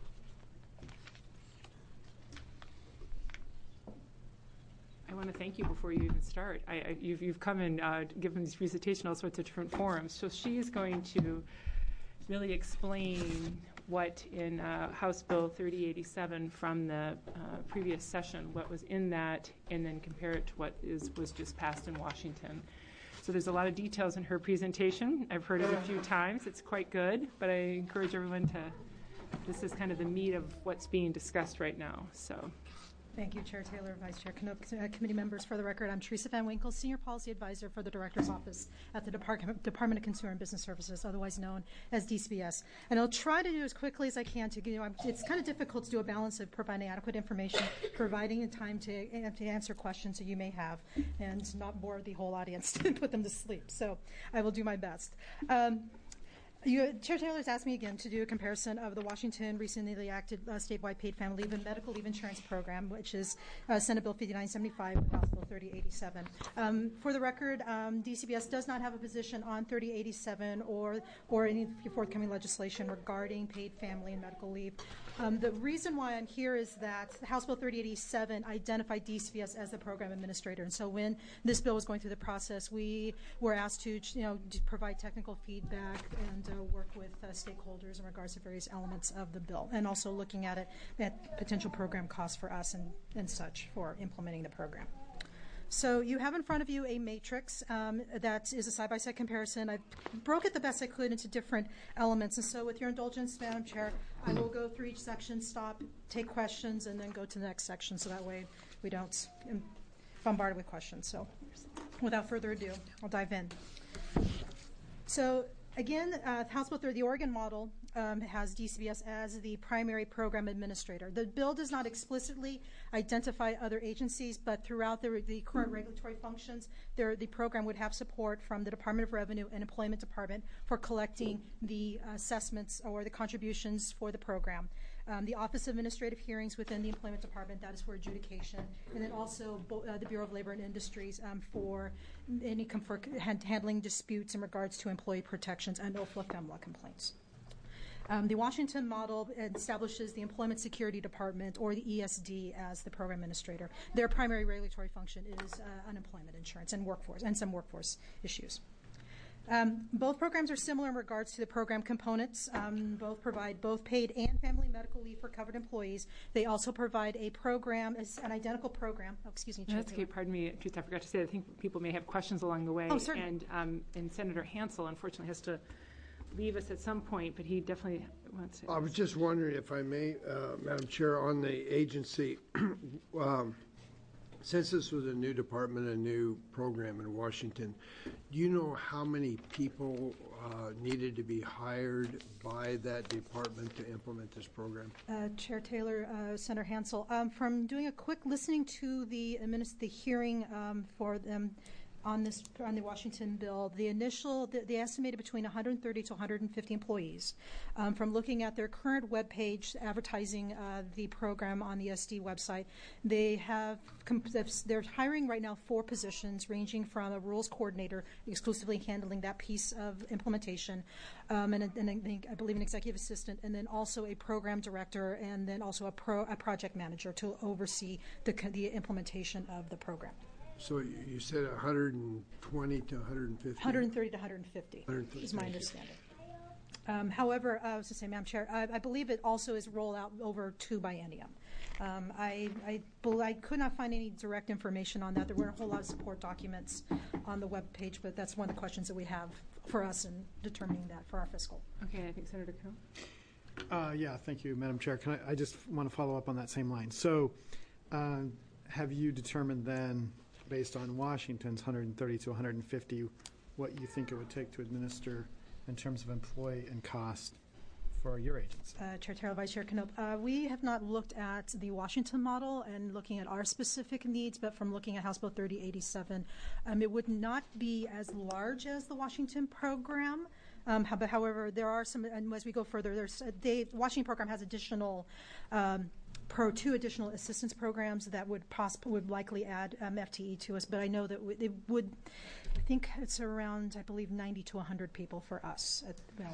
I want to thank you before you even start. I, I, you've, you've come and uh, given this presentation all sorts of different forums. So she is going to really explain what in uh, House Bill thirty eighty-seven from the uh, previous session, what was in that, and then compare it to what is was just passed in Washington. So there's a lot of details in her presentation. I've heard it a few times. It's quite good, but I encourage everyone to, this is kind of the meat of what's being discussed right now. So.
Thank you, Chair Taylor, Vice Chair Knope, uh, committee members. For the record, I'm Teresa Van Winkle, Senior Policy Advisor for the Director's Office at the Department, Department of Consumer and Business Services, otherwise known as D C B S. And I'll try to do as quickly as I can to, you know, I'm, it's kind of difficult to do a balance of providing adequate information, providing time to, uh, to answer questions that you may have, and not bore the whole audience and put them to sleep. So I will do my best. Um, You, Chair Taylor has asked me again to do a comparison of the Washington recently enacted uh, statewide paid family leave and medical leave insurance program, which is uh, Senate Bill fifty-nine seventy-five with House Bill thirty eighty-seven. Um, for the record, um, D C B S does not have a position on thirty eighty-seven or or any forthcoming legislation regarding paid family and medical leave. Um, the reason why I'm here is that House Bill thirty eighty-seven identified D C B S as the program administrator, and so when this bill was going through the process, we were asked to, you know, to provide technical feedback and uh, work with uh, stakeholders in regards to various elements of the bill, and also looking at it at potential program costs for us and, and such for implementing the program. So you have in front of you a matrix um, that is a side-by-side comparison. I broke it the best I could into different elements, and so with your indulgence, Madam Chair, I will go through each section, stop, take questions, and then go to the next section, so that way we don't um, bombard with questions. So without further ado, I'll dive in. So again, uh, House Bill thirty, the Oregon model um, has D C B S as the primary program administrator. The bill does not explicitly identify other agencies, but throughout the, the current regulatory functions, there, the program would have support from the Department of Revenue and Employment Department for collecting the assessments or the contributions for the program. Um, the Office of Administrative Hearings within the Employment Department, that is for adjudication, and then also bo- uh, the Bureau of Labor and Industries um, for any com- for hand- handling disputes in regards to employee protections and O F L A FEMLA complaints. Um, the Washington model establishes the Employment Security Department, or the E S D, as the program administrator. Their primary regulatory function is uh, unemployment insurance and workforce, and some workforce issues. Um, both programs are similar in regards to the program components. Um, both provide both paid and family medical leave for covered employees. They also provide a program, an identical program. Oh, excuse me, Chair
That's okay. Pardon me, Teresa, I forgot to say, I think people may have questions along the way.
Oh, certainly.
And, um, and Senator Hansel, unfortunately, has to leave us at some point, but he definitely wants to.
I was just wondering if I may, uh, Madam Chair, on the agency, um, since this was a new department, a new program in Washington, do you know how many people uh, needed to be hired by that department to implement this program?
Uh, Chair Taylor, uh, Senator Hansel, um, from doing a quick listening to the administ- the hearing um, for them on this on the Washington bill, the initial the, they estimated between one hundred thirty to one hundred fifty employees. Um, from looking at their current web page advertising uh, the program on the S D website, they have comp- they're hiring right now four positions, ranging from a rules coordinator exclusively handling that piece of implementation, um, and, a, and a, I believe an executive assistant, and then also a program director, and then also a pro a project manager to oversee the the implementation of the program.
So you you said one hundred twenty to one hundred fifty?
one hundred thirty to one hundred fifty
one hundred thirty,
is my
thank you.
understanding. Um, however, I was to say, Madam Chair, I, I believe it also is rolled out over two biennium. Um, I, I, bel- I could not find any direct information on that. There weren't a whole lot of support documents on the web page, but that's one of the questions that we have for us in determining that for our fiscal.
Okay, I think Senator Cano.
Uh, yeah, thank you, Madam Chair. Can I, I just want to follow up on that same line. So uh, have you determined then, based on Washington's one hundred thirty to one hundred fifty, what you think it would take to administer in terms of employee and cost for your agency?
Uh, Chair Taylor, Vice Chair Canope, uh, we have not looked at the Washington model and looking at our specific needs, but from looking at House Bill thirty eighty-seven, um, it would not be as large as the Washington program. Um, how- but however, there are some, and as we go further, there's uh, they, the Washington program has additional um, pro two additional assistance programs that would possibly would likely add um, F T E to us. But I know that w- it would. I think it's around, I believe, ninety to one hundred people for us. At, well,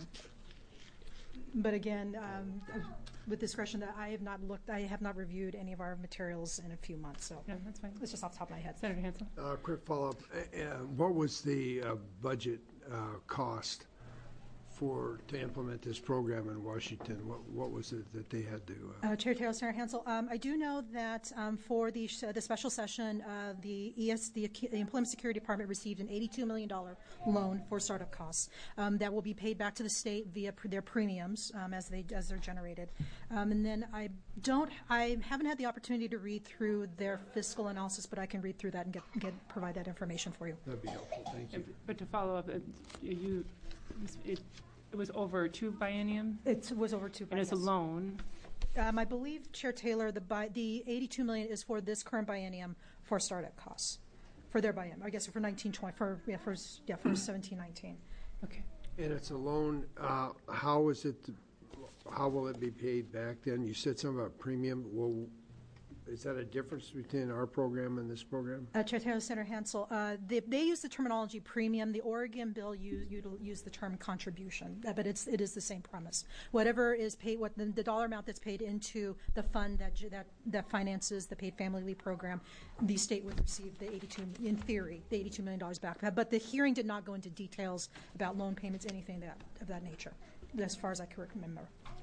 but again, um, with discretion, that I have not looked, I have not reviewed any of our materials in a few months. So
Yeah, that's fine.
it's just off the top of my head.
Senator Hansel.
Uh, quick follow-up. Uh, uh, what was the uh, budget uh, cost for to implement this program in Washington? What what was it that they had to? Uh,
Uh, Chair Taylor, Senator Hansel, um, I do know that um, for the sh- the special session, uh, the E S the, the Employment Security Department received an eighty-two million dollars loan for startup costs um, that will be paid back to the state via pr- their premiums um, as they as they're generated. Um, and then I don't, I haven't had the opportunity to read through their fiscal analysis, but I can read through that and get get provide that information for you.
that'd be helpful. Thank you.
And- But to follow up, uh, you, it, it was over two biennium,
It was over two.
and it's a
biennials.
loan.
Um, I believe, Chair Taylor, the bi- the eighty-two million is for this current biennium for startup costs, for their biennium. I guess for nineteen twenty, for yeah, for s- yeah, for seventeen nineteen.
Okay.
And it's a loan. Uh, how is it? How will it be paid back then? You said something about premium. Well, is that a difference between our program and this program?
Uh, Chair Taylor, Senator Hansel, uh, they, they use the terminology premium. The Oregon bill use, use the term contribution, uh, but it's it is the same premise. Whatever is paid, what the, the dollar amount that's paid into the fund that j- that that finances the paid family leave program, the state would receive the eighty-two, in theory, the eighty-two million dollars back. But the hearing did not go into details about loan payments, anything that of that nature, as far as I can remember.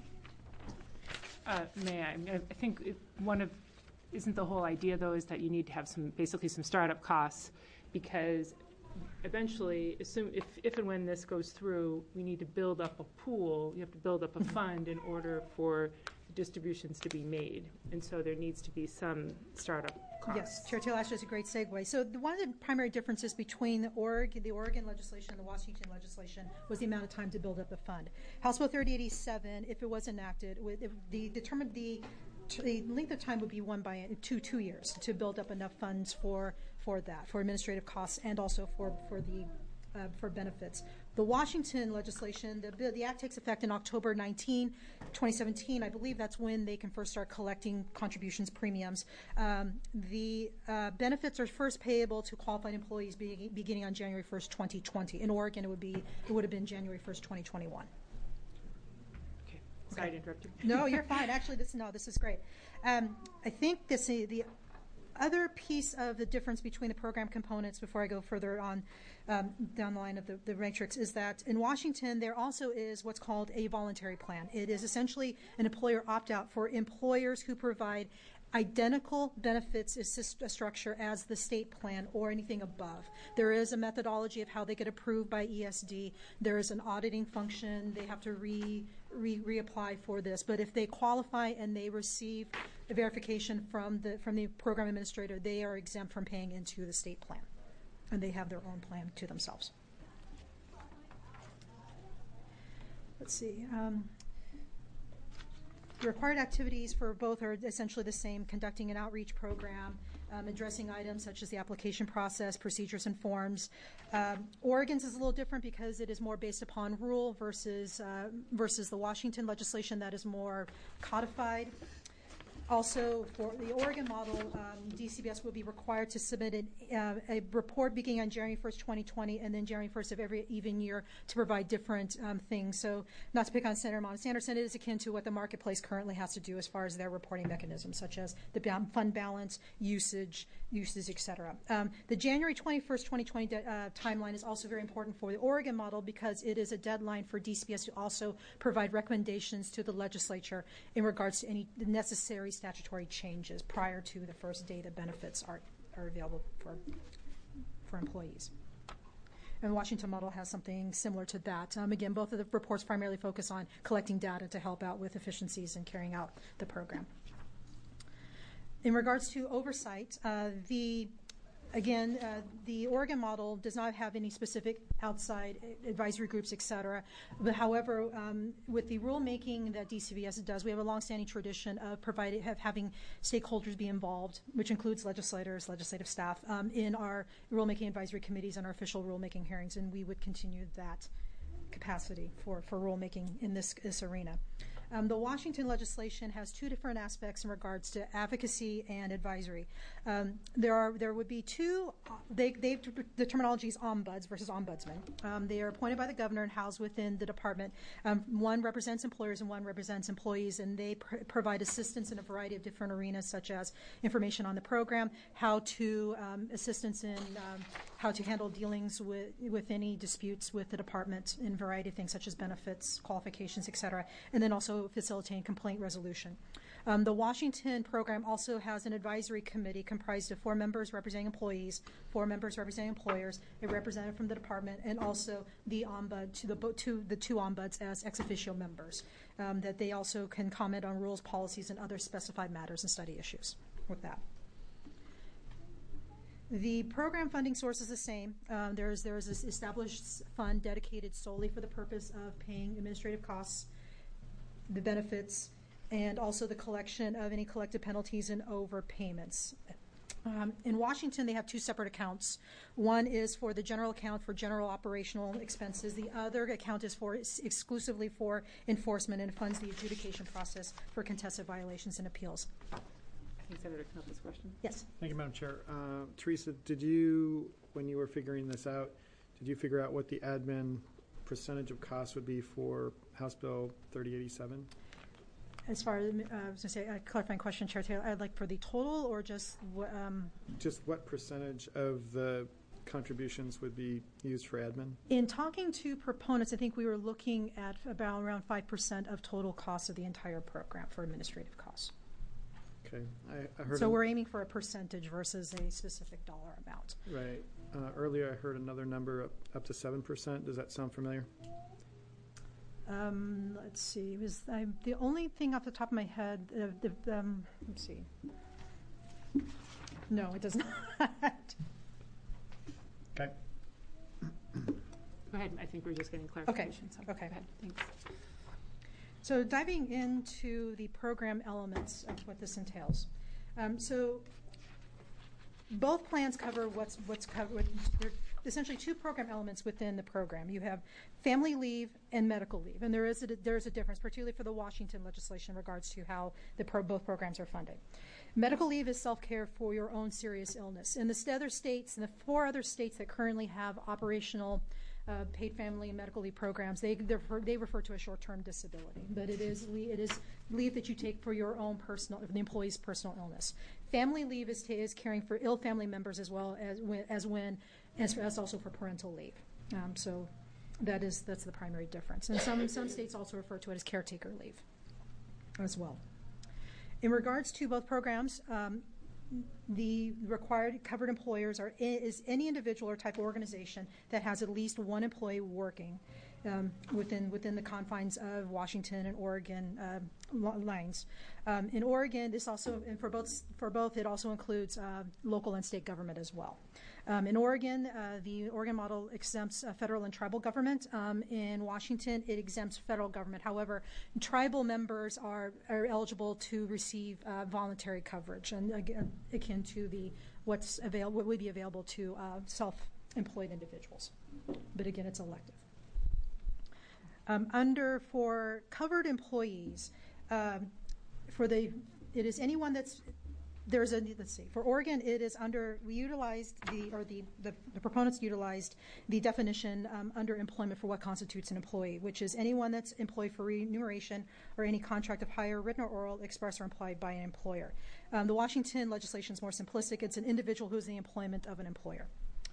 Uh, may I? I mean, I think it- one of, isn't the whole idea, though, is that you need to have some, basically some startup costs, because eventually, assume, if, if and when this goes through, we need to build up a pool, you have to build up a fund in order for distributions to be made, and so there needs to be some startup costs.
Yes, Chair Taylor, actually, is a great segue. So the, one of the primary differences between the Oregon, the Oregon legislation and the Washington legislation was the amount of time to build up the fund. House Bill thirty eighty-seven, if it was enacted, with if the determined the the length of time would be one by two two years to build up enough funds for for that, for administrative costs and also for for the uh, for benefits. The Washington legislation, the, bill- the act takes effect in October nineteenth, twenty seventeen. I believe that's when they can first start collecting contributions premiums. Um, the uh, benefits are first payable to qualified employees be- beginning on January first, twenty twenty. In Oregon, it would be it would have been January first, twenty twenty-one.
Okay. Sorry to interrupt you.
No, you're fine. Actually, this no, this is great. Um, I think this uh, the other piece of the difference between the program components, before I go further on um, down the line of the, the matrix, is that in Washington there also is what's called a voluntary plan. It is essentially an employer opt-out for employers who provide identical benefits assist structure as the state plan or anything above. There is a methodology of how they get approved by E S D. There is an auditing function. They have to re, re reapply for this. But if they qualify and they receive a verification from the from the program administrator, they are exempt from paying into the state plan, and they have their own plan to themselves. Let's see. Um, The required activities for both are essentially the same: conducting an outreach program, um, addressing items such as the application process, procedures, and forms. Um, Oregon's is a little different because it is more based upon rule versus uh, versus the Washington legislation that is more codified. Also, for the Oregon model, um, D C B S will be required to submit an, uh, a report beginning on January first, twenty twenty, and then January first of every even year to provide different um, things. So, not to pick on Senator Monis-Anderson, it is akin to what the marketplace currently has to do as far as their reporting mechanisms, such as the fund balance, usage, uses, et cetera. Um, the January twenty-first, twenty twenty de- uh, timeline is also very important for the Oregon model because it is a deadline for D C B S to also provide recommendations to the legislature in regards to any necessary statutory changes prior to the first day that benefits are, are available for, for employees. And the Washington model has something similar to that. Um, again, both of the reports primarily focus on collecting data to help out with efficiencies in carrying out the program. In regards to oversight, uh, the Again, uh, the Oregon model does not have any specific outside advisory groups, et cetera. But however, um, with the rulemaking that D C B S does, we have a longstanding tradition of providing, have having stakeholders be involved, which includes legislators, legislative staff, um, in our rulemaking advisory committees and our official rulemaking hearings, and we would continue that capacity for, for rulemaking in this, this arena. Um, the Washington legislation has two different aspects in regards to advocacy and advisory. Um, there are there would be two. They they the terminology is ombuds versus ombudsman. Um, they are appointed by the governor and housed within the department. Um, one represents employers and one represents employees, and they pr- provide assistance in a variety of different arenas, such as information on the program, how to um, assistance in um, how to handle dealings with with any disputes with the department in a variety of things, such as benefits, qualifications, et cetera, and then also facilitating complaint resolution. Um, the Washington program also has an advisory committee comprised of four members representing employees, four members representing employers, a representative from the department, and also the ombud, to the, to the two ombuds as ex officio members, um, that they also can comment on rules, policies, and other specified matters and study issues with that. The program funding source is the same. Um, there's there's this established fund dedicated solely for the purpose of paying administrative costs, the benefits, and also the collection of any collected penalties and overpayments. Um, in Washington, they have two separate accounts. One is for the general account for general operational expenses. The other account is for is exclusively for enforcement and funds the adjudication process for contested violations and appeals.
Can you Senator Knopp this question?
Yes.
Thank you, Madam Chair. Uh, Teresa, did you, when you were figuring this out, did you figure out what the admin percentage of costs would be for House Bill thirty eighty-seven?
As far as, uh, I was going to say, a clarifying question, Chair Taylor, I'd like for the total or just what? Um,
just what percentage of the contributions would be used for admin?
In talking to proponents, I think we were looking at about around five percent of total costs of the entire program for administrative costs.
Okay. I, I heard
so we're aiming for a percentage versus a specific dollar amount.
Right. Uh, earlier I heard another number up, up to seven percent. Does that sound familiar?
Um, let's see. It was I, the only thing off the top of my head. Uh, the, um, let's see. No, it does not.
Okay.
Go ahead. I think we're just getting clarification.
Okay.
So
okay.
Go ahead. Thanks.
So diving into the program elements of what this entails. Um, so both plans cover what's what's covered. essentially two program elements within the program. You have family leave and medical leave, and there is a, there is a difference, particularly for the Washington legislation in regards to how the pro, both programs are funded. Medical leave is self-care for your own serious illness. In the other states, in the four other states that currently have operational uh, paid family and medical leave programs, they refer, they refer to a short-term disability, but it is it is leave that you take for your own personal, the employee's personal illness. Family leave is, is caring for ill family members as well as when, as when, as, as also for parental leave. Um, so that is that's the primary difference. And some some states also refer to it as caretaker leave as well. In regards to both programs, um, the required covered employers are is any individual or type of organization that has at least one employee working um, within within the confines of Washington and Oregon uh, lines. Um, in Oregon, this also and for both for both it also includes uh, local and state government as well. Um, in Oregon, uh, the Oregon model exempts uh, federal and tribal government. Um, in Washington, it exempts federal government. However, tribal members are, are eligible to receive uh, voluntary coverage, and again, akin to the what's avail- what would be available to uh, self-employed individuals. But again, it's elective. Um, under for covered employees, um, for the it is anyone that's There's a, let's see, for Oregon, it is under, we utilized the, or the, the, the proponents utilized the definition um, under employment for what constitutes an employee, which is anyone that's employed for remuneration or any contract of hire, written or oral, expressed or implied by an employer. Um, the Washington legislation is more simplistic. It's an individual who's the employment of an employer.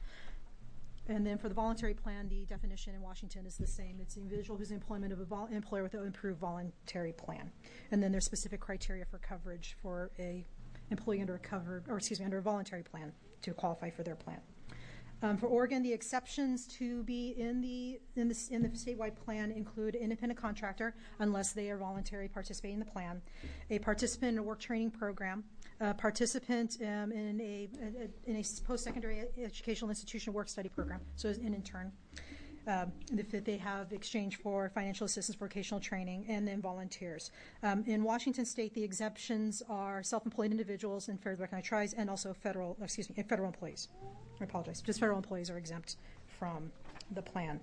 And then for the voluntary plan, the definition in Washington is the same. It's the individual who's the employment of an vol- employer with an improved voluntary plan. And then there's specific criteria for coverage for a employee under a covered, or excuse me, under a voluntary plan to qualify for their plan. Um, for Oregon, the exceptions to be in the in the in the statewide plan include independent contractor, unless they are voluntary participating in the plan, a participant in a work training program, a participant um, in a, a in a post-secondary educational institution work study program, so as an intern. Um, if they have exchange for financial assistance, vocational training, and then volunteers. Um, in Washington State, the exemptions are self-employed individuals and fairly recognized tribes, and also federal, excuse me, federal employees. I apologize. Just federal employees are exempt from the plan.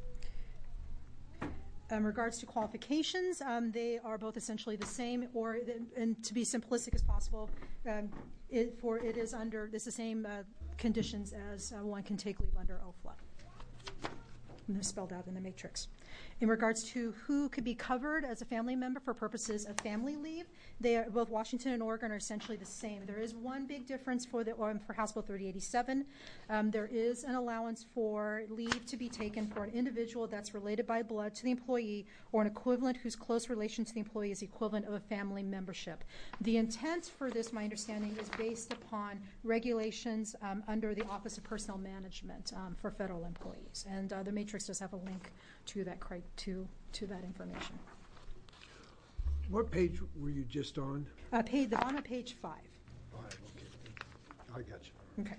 In regards to qualifications, um, they are both essentially the same, or and to be simplistic as possible, um, it, for it is under it's the same uh, conditions as uh, one can take leave under O F L A. And they're spelled out in the matrix. In regards to who could be covered as a family member for purposes of family leave, they are, both Washington and Oregon are essentially the same. There is one big difference for the um, for House Bill thirty eighty-seven. Um, there is an allowance for leave to be taken for an individual that's related by blood to the employee or an equivalent whose close relation to the employee is equivalent of a family membership. The intent for this, my understanding, is based upon regulations um, under the Office of Personnel Management um, for federal employees. And uh, the matrix does have a link to that to to that information.
What page were you just on?
Uh, page, the bottom of page five.
Five, okay. I got you.
Okay.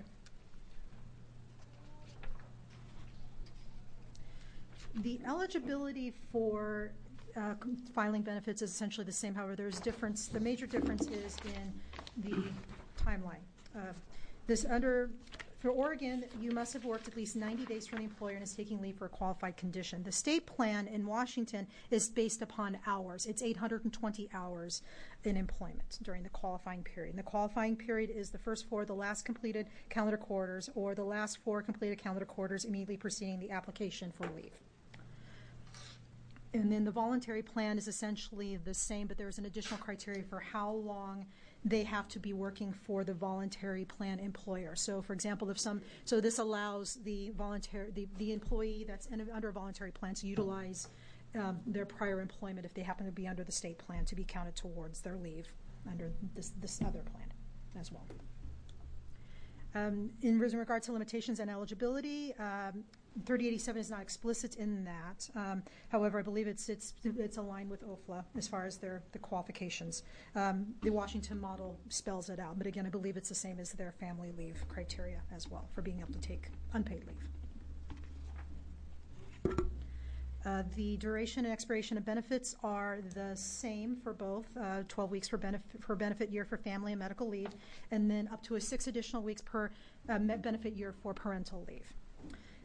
The eligibility for uh, filing benefits is essentially the same. However, there's difference. The major difference is in the timeline. Uh, this under For Oregon, you must have worked at least ninety days for the employer and is taking leave for a qualified condition. The state plan in Washington is based upon hours. It's eight hundred twenty hours in employment during the qualifying period. And the qualifying period is the first four, the last completed calendar quarters, or the last four completed calendar quarters immediately preceding the application for leave. And then the voluntary plan is essentially the same, but there's an additional criteria for how long they have to be working for the voluntary plan employer. So, for example, if some, so this allows the voluntary, the, the employee that's in, under a voluntary plan to utilize um, their prior employment if they happen to be under the state plan to be counted towards their leave under this, this other plan as well. Um, in regard to limitations and eligibility, um, thirty eighty-seven is not explicit in that. Um, however, I believe it's it's it's aligned with O F L A as far as their the qualifications. Um, the Washington model spells it out, but again, I believe it's the same as their family leave criteria as well for being able to take unpaid leave. Uh, the duration and expiration of benefits are the same for both, uh, twelve weeks for benefit, for benefit year for family and medical leave, and then up to a six additional weeks per uh, benefit year for parental leave.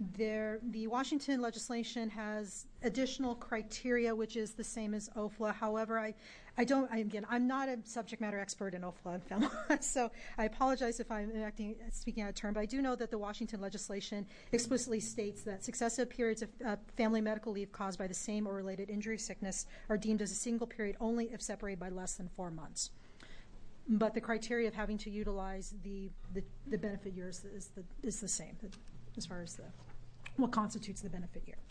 There, the Washington legislation has additional criteria, which is the same as O F L A. However, I, I don't, I, again, I'm not a subject matter expert in O F L A and FEMLA, so I apologize if I'm acting, speaking out of turn, but I do know that the Washington legislation explicitly states that successive periods of uh, family medical leave caused by the same or related injury or sickness are deemed as a single period only if separated by less than four months. But the criteria of having to utilize the, the, the benefit years is the, is the same as far as the what constitutes the benefit year.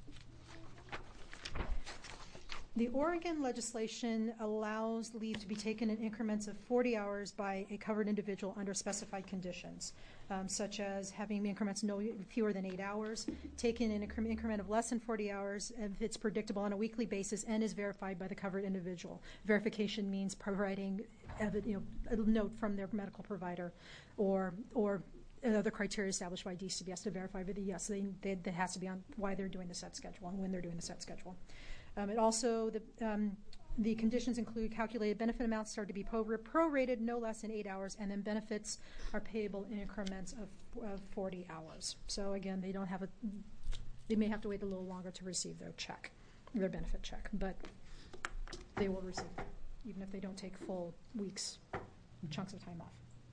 The Oregon legislation allows leave to be taken in increments of forty hours by a covered individual under specified conditions, um, such as having increments no fewer than eight hours, taken in an incre- increment of less than forty hours if it's predictable on a weekly basis and is verified by the covered individual. Verification means providing evi- you know, a note from their medical provider or or other criteria established by D C B S to verify that yes, they, they, that has to be on why they're doing the set schedule and when they're doing the set schedule. Um, it also, the, um, the conditions include calculated benefit amounts start to be pro- prorated no less than eight hours, and then benefits are payable in increments of, of forty hours. So again, they don't have a, they may have to wait a little longer to receive their check, their benefit check, but they will receive it, even if they don't take full weeks, chunks of time off.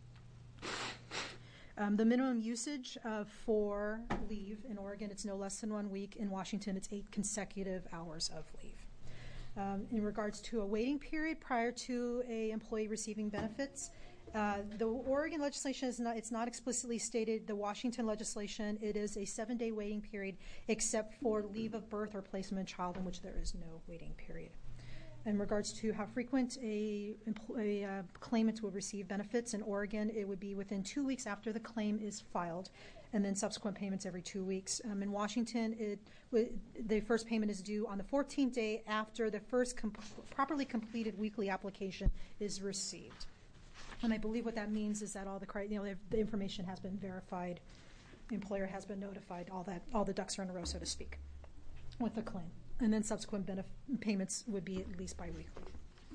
Um, the minimum usage uh, for leave in Oregon, it's no less than one week. In Washington, it's eight consecutive hours of leave. Um, in regards to a waiting period prior to a employee receiving benefits, uh, the Oregon legislation is not, it's not explicitly stated. The Washington legislation, it is a seven-day waiting period except for leave of birth or placement of child in which there is no waiting period. In regards to how frequent a, a uh, claimant will receive benefits, in Oregon, it would be within two weeks after the claim is filed, and then subsequent payments every two weeks. Um, in Washington, it, w- the first payment is due on the fourteenth day after the first com- properly completed weekly application is received. And I believe what that means is that all the you know the information has been verified, the employer has been notified, all that all the ducks are in a row, so to speak, with the claim. And then subsequent benef- payments would be at least biweekly.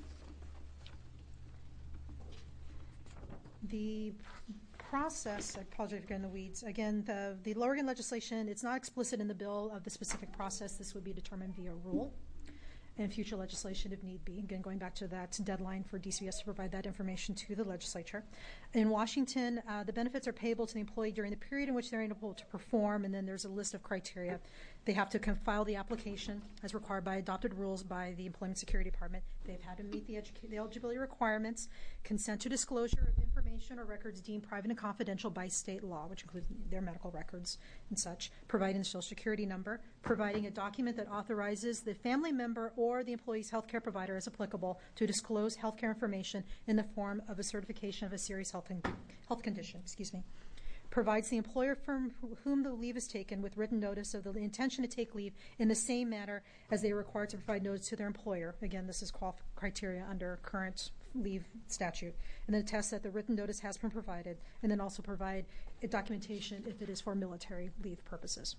The process, I apologize for getting in the weeds. Again, the, the Oregon legislation, it's not explicit in the bill of the specific process. This would be determined via rule and future legislation if need be. Again, going back to that deadline for D C B S to provide that information to the legislature. In Washington, uh, the benefits are payable to the employee during the period in which they're able to perform, and then there's a list of criteria. They have to file the application as required by adopted rules by the Employment Security Department. They've had to meet the, educa- the eligibility requirements, consent to disclosure of information or records deemed private and confidential by state law, which includes their medical records and such, providing the Social Security number, providing a document that authorizes the family member or the employee's healthcare provider, as applicable, to disclose healthcare information in the form of a certification of a serious health, con- health condition. Excuse me. Provides the employer from whom the leave is taken with written notice of the intention to take leave in the same manner as they are required to provide notice to their employer. Again, this is qual- criteria under current leave statute. And then attests that the written notice has been provided, and then also provide a documentation if it is for military leave purposes.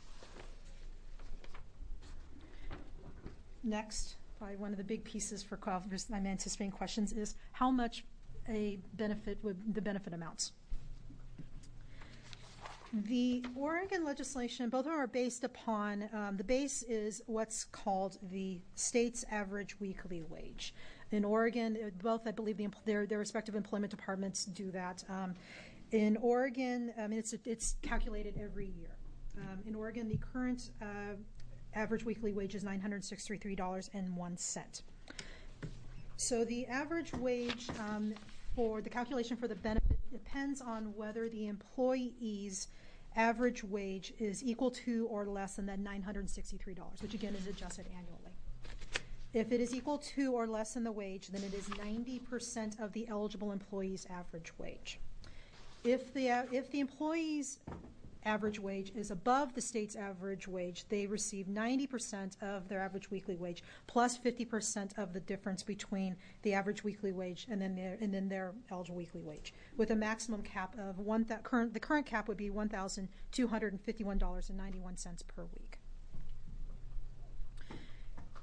Next, probably one of the big pieces for I'm anticipating questions is how much a benefit would the benefit amounts. The Oregon legislation, both of them are based upon, um, the base is what's called the state's average weekly wage. In Oregon, both, I believe, the, their, their respective employment departments do that. Um, in Oregon, I mean, it's, it's calculated every year. Um, in Oregon, the current uh, average weekly wage is nine hundred sixty-three dollars and one cent. So the average wage um, for the calculation for the benefit depends on whether the employee's average wage is equal to or less than that nine hundred sixty-three dollars, which again is adjusted annually. If it is equal to or less than the wage, then it is ninety percent of the eligible employee's average wage. If the, uh, if the employee's average wage is above the state's average wage, they receive ninety percent of their average weekly wage plus fifty percent of the difference between the average weekly wage and then their, and then their eligible weekly wage, with a maximum cap of one th- current the current cap would be one thousand two hundred fifty-one dollars and ninety-one cents per week.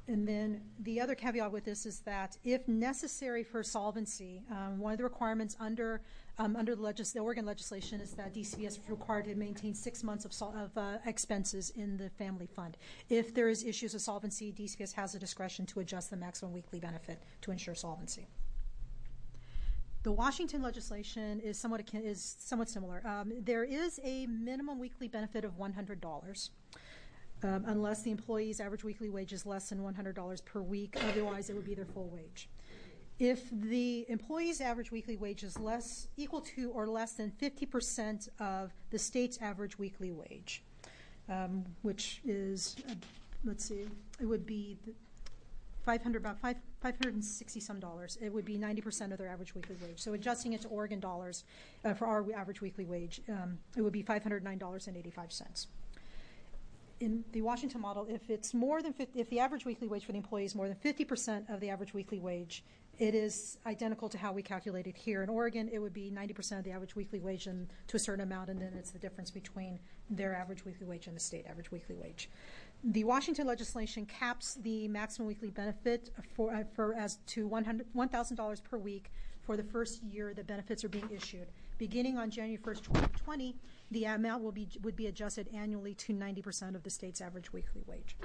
And then the other caveat with this is that if necessary for solvency, um, one of the requirements under um, under the, legis- the Oregon legislation is that D C B S is required to maintain six months of, sol- of uh, expenses in the family fund. If there is issues with solvency, D C B S has the discretion to adjust the maximum weekly benefit to ensure solvency. The Washington legislation is somewhat akin, is somewhat similar. Um, there is a minimum weekly benefit of one hundred dollars. Um, unless the employee's average weekly wage is less than one hundred dollars per week. Otherwise, it would be their full wage. If the employee's average weekly wage is less, equal to or less than fifty percent of the state's average weekly wage, um, which is, uh, let's see, it would be five hundred, about five, five hundred sixty some dollars. It would be ninety percent of their average weekly wage. So adjusting it to Oregon dollars uh, for our average weekly wage, um, it would be five hundred nine dollars and eighty-five cents. In the Washington model, if it's more than fifty, if the average weekly wage for the employee is more than fifty percent of the average weekly wage, it is identical to how we calculate it here. In Oregon, it would be ninety percent of the average weekly wage and to a certain amount, and then it's the difference between their average weekly wage and the state average weekly wage. The Washington legislation caps the maximum weekly benefit for, uh, for as to one thousand dollars per week for the first year that benefits are being issued. Beginning on January first, twenty twenty, the amount will be would be adjusted annually to ninety percent of the state's average weekly wage.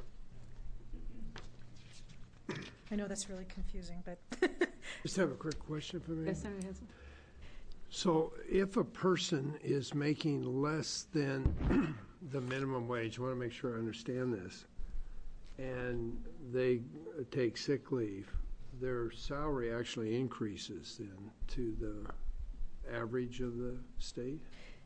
I know that's really confusing, but
just have a quick question for me.
Yes, Senator Hanson.
So, if a person is making less than the minimum wage, I want to make sure I understand this, and they take sick leave, their salary actually increases then to the average of the state?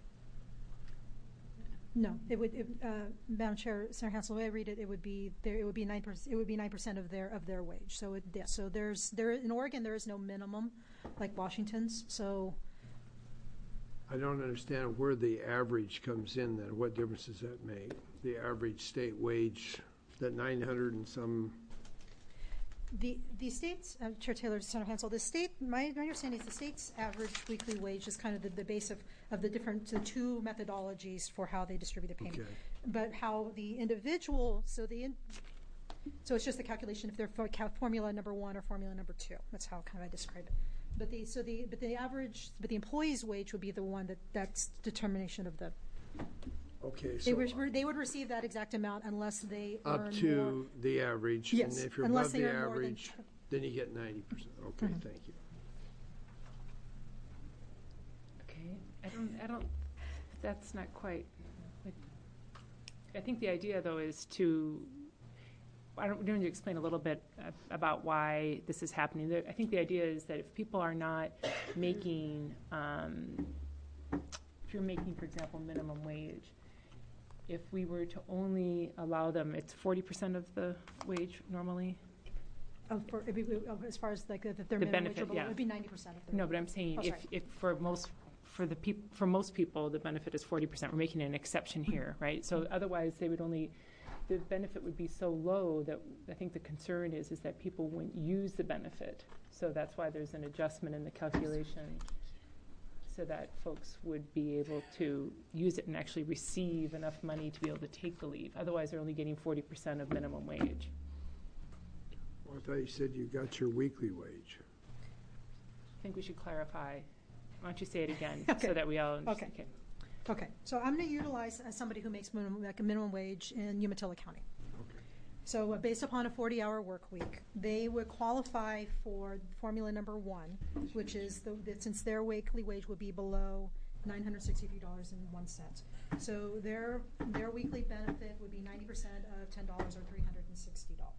No, it would. It, uh, Madam Chair, Senator Hansel, the way I read it, it would be there. It would be nine percent. It would be nine percent of their of their wage. So, it, yeah, so there's there in Oregon there is no minimum, like Washington's. So,
I don't understand where the average comes in. Then, what difference does that make? The average state wage, that nine hundred and some.
The the state's, uh, Chair Taylor, Senator Hansel, the state, my, my understanding is the state's average weekly wage is kind of the, the base of, of the different, the two methodologies for how they distribute the payment.
Okay.
But how the individual, so the, in, so it's just the calculation if they're for formula number one or formula number two. That's how kind of I describe it. But the, so the, but the average, but the employee's wage would be the one that, that's determination of the.
Okay, so
They would, they would receive that exact amount unless they
up
earn
to
more.
the average.
Yes,
And if you're
unless
above
they
the
earn more than
average, then you get ninety percent. Okay,
Mhm.
thank you.
Okay, I don't, I don't, that's not quite, like, I think the idea, though, is to, I don't, we need to explain a little bit uh, about why this is happening. There- I think the idea is that if people are not making, um, if you're making, for example, minimum wage, if we were to only allow them, it's forty percent of the wage normally?
Oh, for, it'd be, oh, as far as like the, their
The
minimum wage,
benefit,
or below,
yeah.
it'd be ninety percent of their.
No, but I'm saying
Oh,
if,
sorry.
if for most, for the peop, for most people, the benefit is forty percent. We're making an exception here, right? So otherwise, they would only, the benefit would be so low that I think the concern is, is that people wouldn't use the benefit. So that's why there's an adjustment in the calculation so that folks would be able to use it and actually receive enough money to be able to take the leave. Otherwise, they're only getting forty percent of minimum wage.
Well, I thought you said you got your weekly wage.
I think we should clarify. Why don't you say it again
Okay.
so that we all understand?
Okay. Okay, so I'm going to utilize uh, somebody who makes minimum, like a minimum wage in Umatilla County.
Okay.
So uh, based upon a forty-hour work week, they would qualify for formula number one, which is the, that since their weekly wage would be below nine hundred sixty-three dollars and one cent. So their their weekly benefit would be ninety percent of ten dollars or three hundred sixty dollars.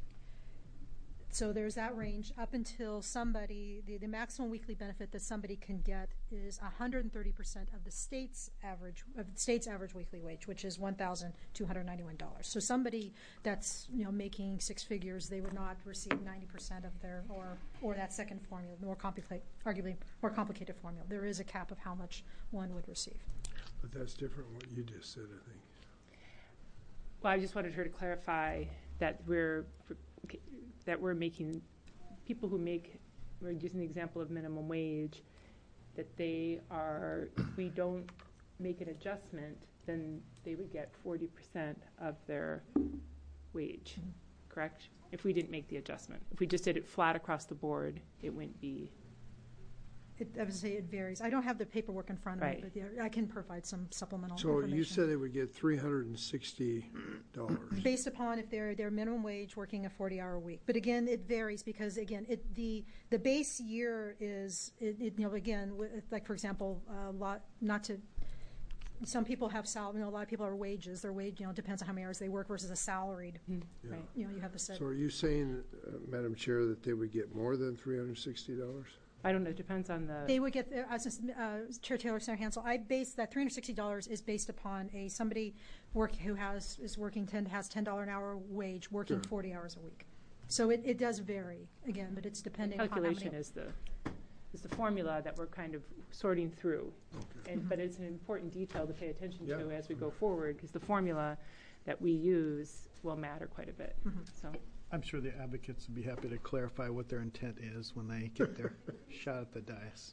So there's that range up until somebody, the, the maximum weekly benefit that somebody can get is one hundred thirty percent of the state's average, of the state's average weekly wage, which is one thousand two hundred ninety-one dollars. So somebody that's, you know, making six figures, they would not receive ninety percent of their, or, or that second formula, more complicated, arguably more complicated formula. There is a cap of how much one would receive.
But that's different from what you just said, I think.
Well, I just wanted her to clarify that we're, that we're making, people who make, we're using the example of minimum wage, that they are, if we don't make an adjustment, then they would get forty percent of their wage. correct? If we didn't make the adjustment. If we just did it flat across the board, it wouldn't be.
It, I would say it varies. I don't have the paperwork in front of
Right.
me, but yeah, I can provide some supplemental
So
information.
you said they would get three hundred and sixty dollars.
Based upon if they're, they're minimum wage working a forty-hour week. But again, it varies because, again, it, the, the base year is, it, it, you know, again, wi- like, for example, a lot, not to, some people have sal, you know, a lot of people are wages. Their wage, you know, depends on how many hours they work versus a salaried.
Mm,
Yeah.
Right.
You know, you have the set.
So are you saying, uh, Madam Chair, that they would get more than three hundred and sixty dollars?
I don't know. It depends on the.
They would get, uh, as uh, Chair Taylor, Senator Hansel, I base that three hundred sixty dollars is based upon a somebody work who has is working ten has ten dollar an hour wage working
Sure.
forty hours a week. So it, it does vary again, but it's depending on how
calculation
many.
is the is the formula that we're kind of sorting through, and but it's an important detail to pay attention
Yeah.
to as we go forward because the formula that we use will matter quite a bit.
Mhm.
So.
I'm sure the advocates would be happy to clarify what their intent is when they get their shot at the dais.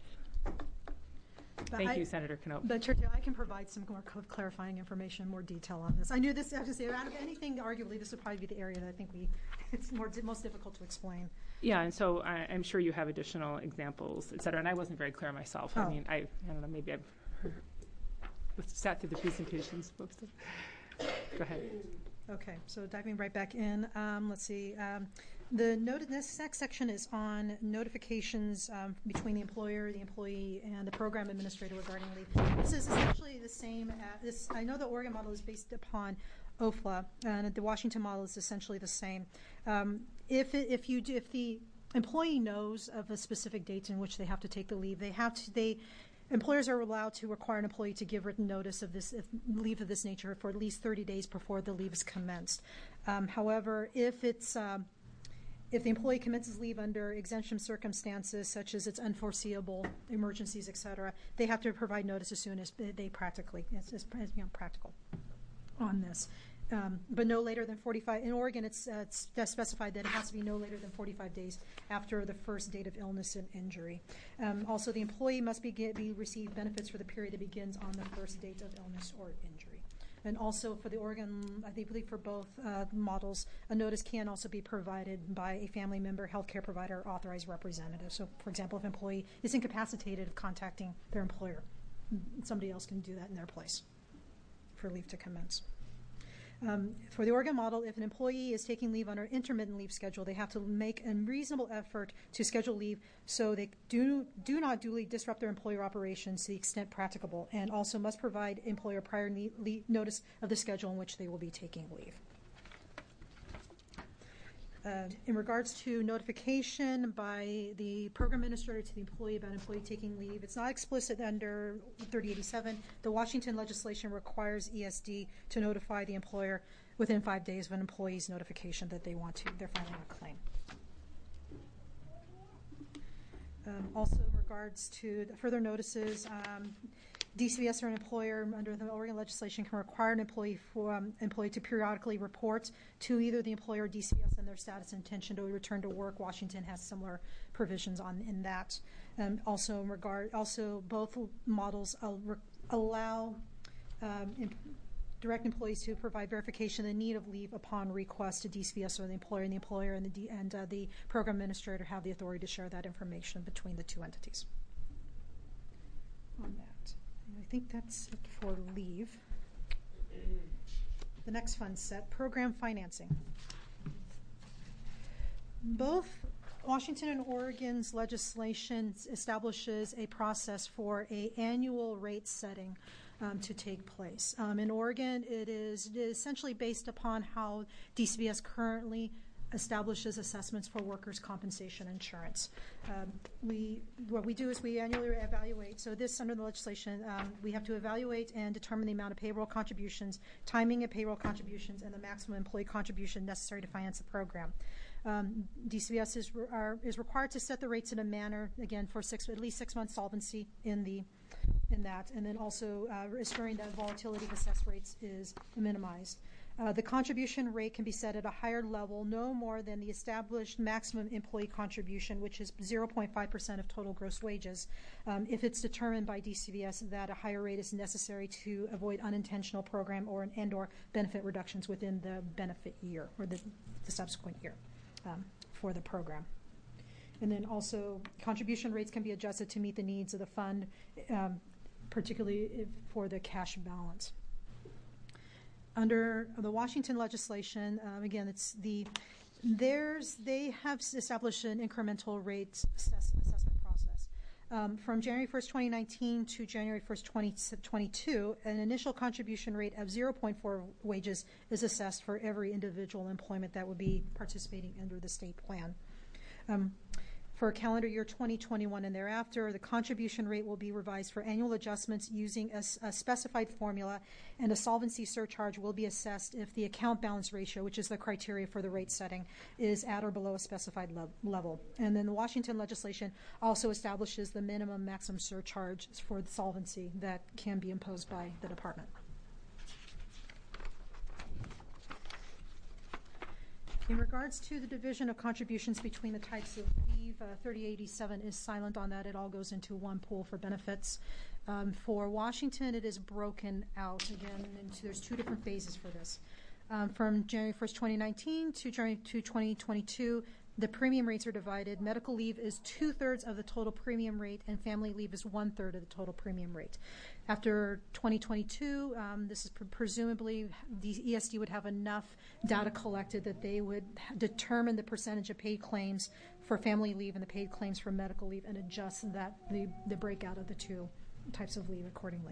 But
Thank
I-
you, Senator Knope.
But Chair Taylor, I can provide some more cl- clarifying information, more detail on this. I knew this, I have to say, out of anything, arguably, this would probably be the area that I think we, it's more, most difficult to explain.
Yeah, and so I, I'm sure you have additional examples, et cetera. And I wasn't very clear myself.
Oh.
I mean, I, I don't know, maybe I've heard, sat through the presentations. Most of. Go ahead.
Okay, so diving right back in, um, let's see. Um, the noted, this next section is on notifications um, between the employer, the employee, and the program administrator regarding leave. This is essentially the same. As, this I know the Oregon model is based upon O F L A, and the Washington model is essentially the same. Um, if it, if you do, if the employee knows of a specific date in which they have to take the leave, they have to they. Employers are allowed to require an employee to give written notice of this if leave of this nature for at least thirty days before the leave is commenced. Um, however, if it's um, if the employee commences leave under exemption circumstances such as it's unforeseeable emergencies, et cetera, they have to provide notice as soon as they practically as, as you know, practical on this. Um, but no later than forty-five. In Oregon, it's, uh, it's specified that it has to be no later than forty-five days after the first date of illness and injury. Um, also, the employee must be, get, be receive benefits for the period that begins on the first date of illness or injury. And also for the Oregon, I think, believe for both uh, models, a notice can also be provided by a family member, healthcare provider, or authorized representative. So, for example, if an employee is incapacitated of contacting their employer, somebody else can do that in their place for leave to commence. Um, for the Oregon model, if an employee is taking leave on an intermittent leave schedule, they have to make a reasonable effort to schedule leave so they do do not duly disrupt their employer operations to the extent practicable, and also must provide employer prior ne- le- notice of the schedule in which they will be taking leave. Uh, in regards to notification by the program administrator to the employee about employee taking leave, it's not explicit under thirty eighty-seven. The Washington legislation requires E S D to notify the employer within five days of an employee's notification that they want to, they're filing a claim. Um, also, in regards to the further notices, um, D C B S or an employer under the Oregon legislation can require an employee for um, employee to periodically report to either the employer or D C B S and their status and intention to return to work. Washington has similar provisions on in that. Um, also, in regard, also both models al- re- allow um, in, direct employees to provide verification of the need of leave upon request to D C B S or the employer, and the employer and the D- and uh, the program administrator have the authority to share that information between the two entities. On that. I think that's it for leave. The next fund set, program financing. Both Washington and Oregon's legislation establishes a process for a annual rate setting um, to take place. Um, in Oregon, it is, it is essentially based upon how D C B S currently establishes assessments for workers' compensation insurance. Um, we, what we do is we annually evaluate. So this, under the legislation, um, we have to evaluate and determine the amount of payroll contributions, timing of payroll contributions, and the maximum employee contribution necessary to finance the program. Um, D C B S is, are, is required to set the rates in a manner, again, for six, at least six months solvency in the in that, and then also uh, ensuring that volatility of assessed rates is minimized. Uh, the contribution rate can be set at a higher level, no more than the established maximum employee contribution, which is zero point five percent of total gross wages, um, if it's determined by D C V S that a higher rate is necessary to avoid unintentional program or and or benefit reductions within the benefit year or the, the subsequent year um, for the program. And then also contribution rates can be adjusted to meet the needs of the fund, um, particularly if, for the cash balance. Under the Washington legislation, um, again, it's the there's they have established an incremental rate assess, assessment process. Um, from January first, twenty nineteen to January first, twenty twenty-two, an initial contribution rate of zero point four wages is assessed for every individual employment that would be participating under the state plan. Um, For calendar year twenty twenty-one and thereafter, the contribution rate will be revised for annual adjustments using a, a specified formula, and a solvency surcharge will be assessed if the account balance ratio, which is the criteria for the rate setting, is at or below a specified le- level. And then the Washington legislation also establishes the minimum maximum surcharge for the solvency that can be imposed by the department. In regards to the division of contributions between the types of leave, uh, thirty eighty-seven is silent on that. It all goes into one pool for benefits. Um, for Washington, it is broken out again into, there's two different phases for this. Um, from January first, twenty nineteen to January to twenty twenty-two, the premium rates are divided. Medical leave is two-thirds of the total premium rate, and family leave is one-third of the total premium rate. After twenty twenty-two, um, this is pre- presumably the E S D would have enough data collected that they would determine the percentage of paid claims for family leave and the paid claims for medical leave and adjust that the, the breakout of the two types of leave accordingly.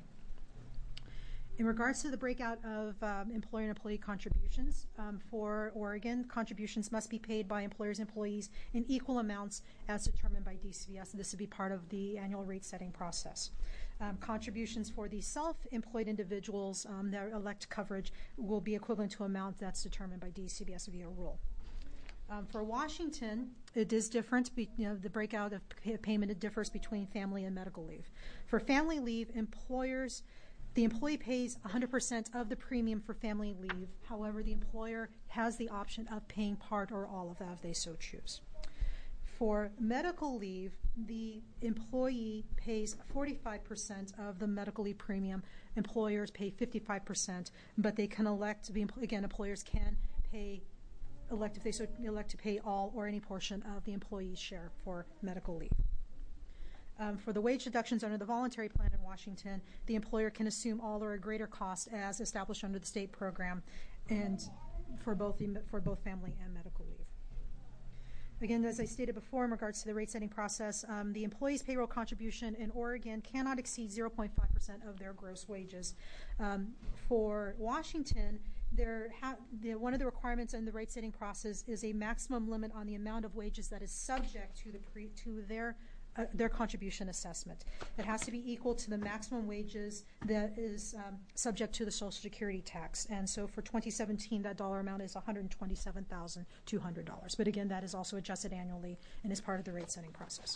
In regards to the breakout of um, employer and employee contributions, um, for Oregon, contributions must be paid by employers and employees in equal amounts as determined by D C V S. This would be part of the annual rate setting process. Um, contributions for the self-employed individuals um, that elect coverage will be equivalent to amount that's determined by D C V S via rule. Um, for Washington, it is different. Be, you know, the breakout of pay- payment it differs between family and medical leave. For family leave, employers The employee pays one hundred percent of the premium for family leave. However, the employer has the option of paying part or all of that if they so choose. For medical leave, the employee pays forty-five percent of the medical leave premium. Employers pay fifty-five percent, but they can elect to be, again, employers can pay, elect if they so elect to pay all or any portion of the employee's share for medical leave. Um, for the wage deductions under the voluntary plan in Washington, the employer can assume all or a greater cost as established under the state program, and for both the, for both family and medical leave. Again, as I stated before, in regards to the rate setting process, um, the employee's payroll contribution in Oregon cannot exceed zero point five percent of their gross wages. Um, for Washington, there ha- the, one of the requirements in the rate setting process is a maximum limit on the amount of wages that is subject to the pre- to their Uh, their contribution assessment. It has to be equal to the maximum wages that is um, subject to the Social Security tax. And so for twenty seventeen, that dollar amount is one hundred twenty-seven thousand two hundred dollars. But again, that is also adjusted annually and is part of the rate setting process.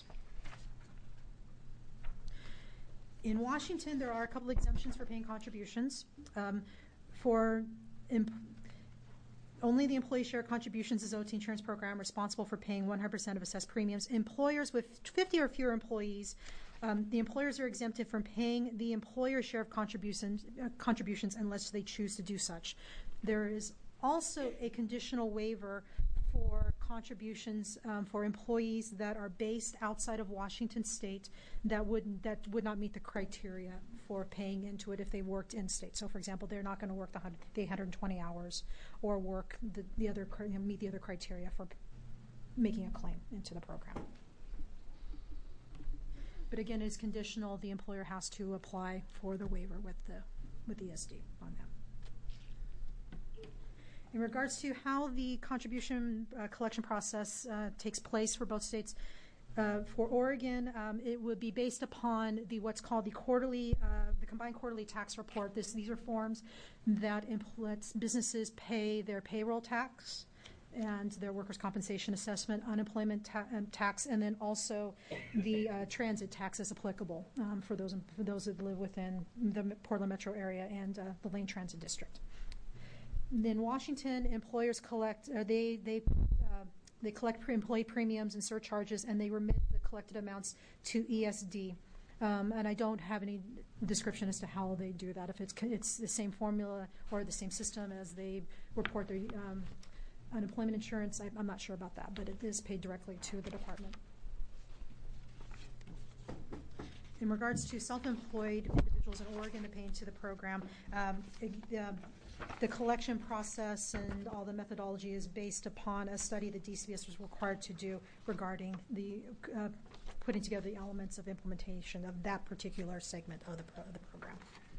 In Washington, there are a couple exemptions for paying contributions. Um, for imp- Only the employee share contributions is O T insurance program responsible for paying one hundred percent of assessed premiums. Employers with fifty or fewer employees, um, the employers are exempted from paying the employer share of contributions, uh, contributions unless they choose to do such. There is also a conditional waiver for contributions um, for employees that are based outside of Washington State that would that would not meet the criteria for paying into it if they worked in state. So, for example, they're not going to work the one hundred twenty hours or work the, the other you know, meet the other criteria for making a claim into the program. But again, it's conditional. The employer has to apply for the waiver with the with the E S D on that. In regards to how the contribution uh, collection process uh, takes place for both states, uh, for Oregon, um, it would be based upon the what's called the quarterly, uh, the combined quarterly tax report. This, these are forms that lets businesses pay their payroll tax and their workers' compensation assessment, unemployment ta- um, tax, and then also the uh, transit tax is applicable um, for those for those that live within the Portland metro area and uh, the Lane Transit District. In Washington, employers collect, uh, they, they, uh, they collect pre- employee premiums and surcharges, and they remit the collected amounts to E S D. Um, and I don't have any description as to how they do that. If it's it's the same formula or the same system as they report their um, unemployment insurance, I, I'm not sure about that, but it is paid directly to the department. In regards to self-employed individuals in Oregon that pay into the program, um, it, uh, the collection process and all the methodology is based upon a study that D C B S was required to do regarding the uh, putting together the elements of implementation of that particular segment of the, pro the program.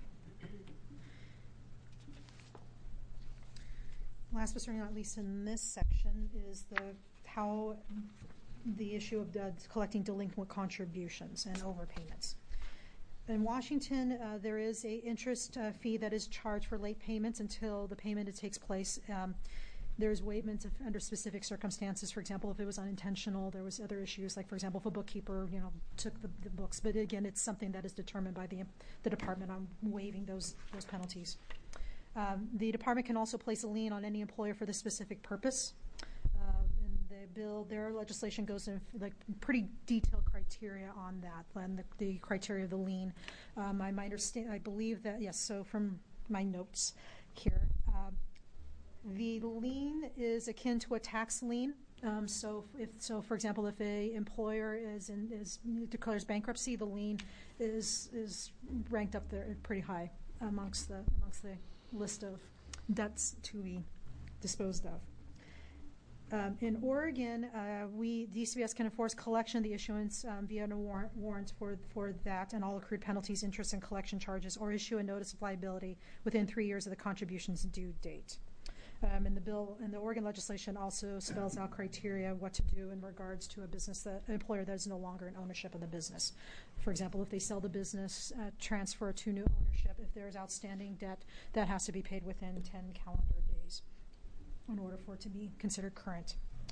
Last but certainly not least in this section is the how the issue of the collecting delinquent contributions and overpayments. In Washington, uh, there is a interest uh, fee that is charged for late payments until the payment takes place. Um, There's waivements if, under specific circumstances. For example, if it was unintentional, there was other issues, like, for example, if a bookkeeper, you know, took the, the books. But again, it's something that is determined by the, the department on waiving those, those penalties. Um, the department can also place a lien on any employer for this specific purpose. Um, and the bill, their legislation goes in like pretty detailed criteria on that, and the, the criteria of the lien. Um, I, my understand, I believe that, yes, so from my notes here, um, the lien is akin to a tax lien. Um, so, if so, for example, if a employer is in, is declares bankruptcy, the lien is is ranked up there pretty high amongst the amongst the list of debts to be disposed of. Um, in Oregon, uh, we D C B S can enforce collection of the issuance um, via a warrant, warrant for for that and all accrued penalties, interest, and collection charges, or issue a notice of liability within three years of the contribution's due date. Um, and the bill and the Oregon legislation also spells out criteria what to do in regards to a business that an employer that is no longer in ownership of the business. For example, if they sell the business, uh, transfer to new ownership, if there's outstanding debt, that has to be paid within ten calendar days in order for it to be considered current.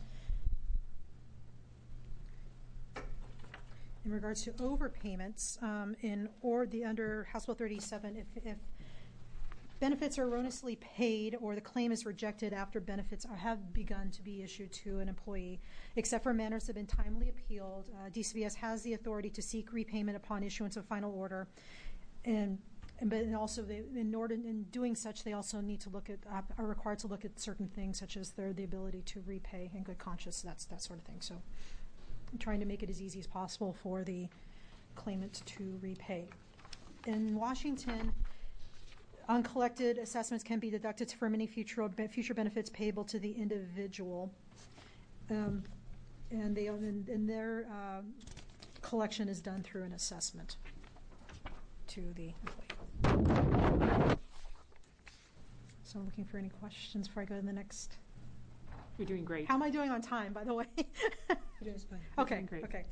In regards to overpayments, um, in or the under House Bill thirty-seven, if, if benefits are erroneously paid or the claim is rejected after benefits are, have begun to be issued to an employee, except for matters that have been timely appealed, uh, D C B S has the authority to seek repayment upon issuance of final order. And, and but also, they, in order in doing such, they also need to look at uh, are required to look at certain things such as their the ability to repay in good conscience. That's that sort of thing. So, I'm trying to make it as easy as possible for the claimant to repay. In Washington, uncollected assessments can be deducted from any future future benefits payable to the individual, um, and they and, and their uh, collection is done through an assessment to the employee. So I'm looking for any questions before I go to the next.
You're doing great.
How am I doing on time, by the way?
You're doing fine.
Okay,
You're doing great.
okay.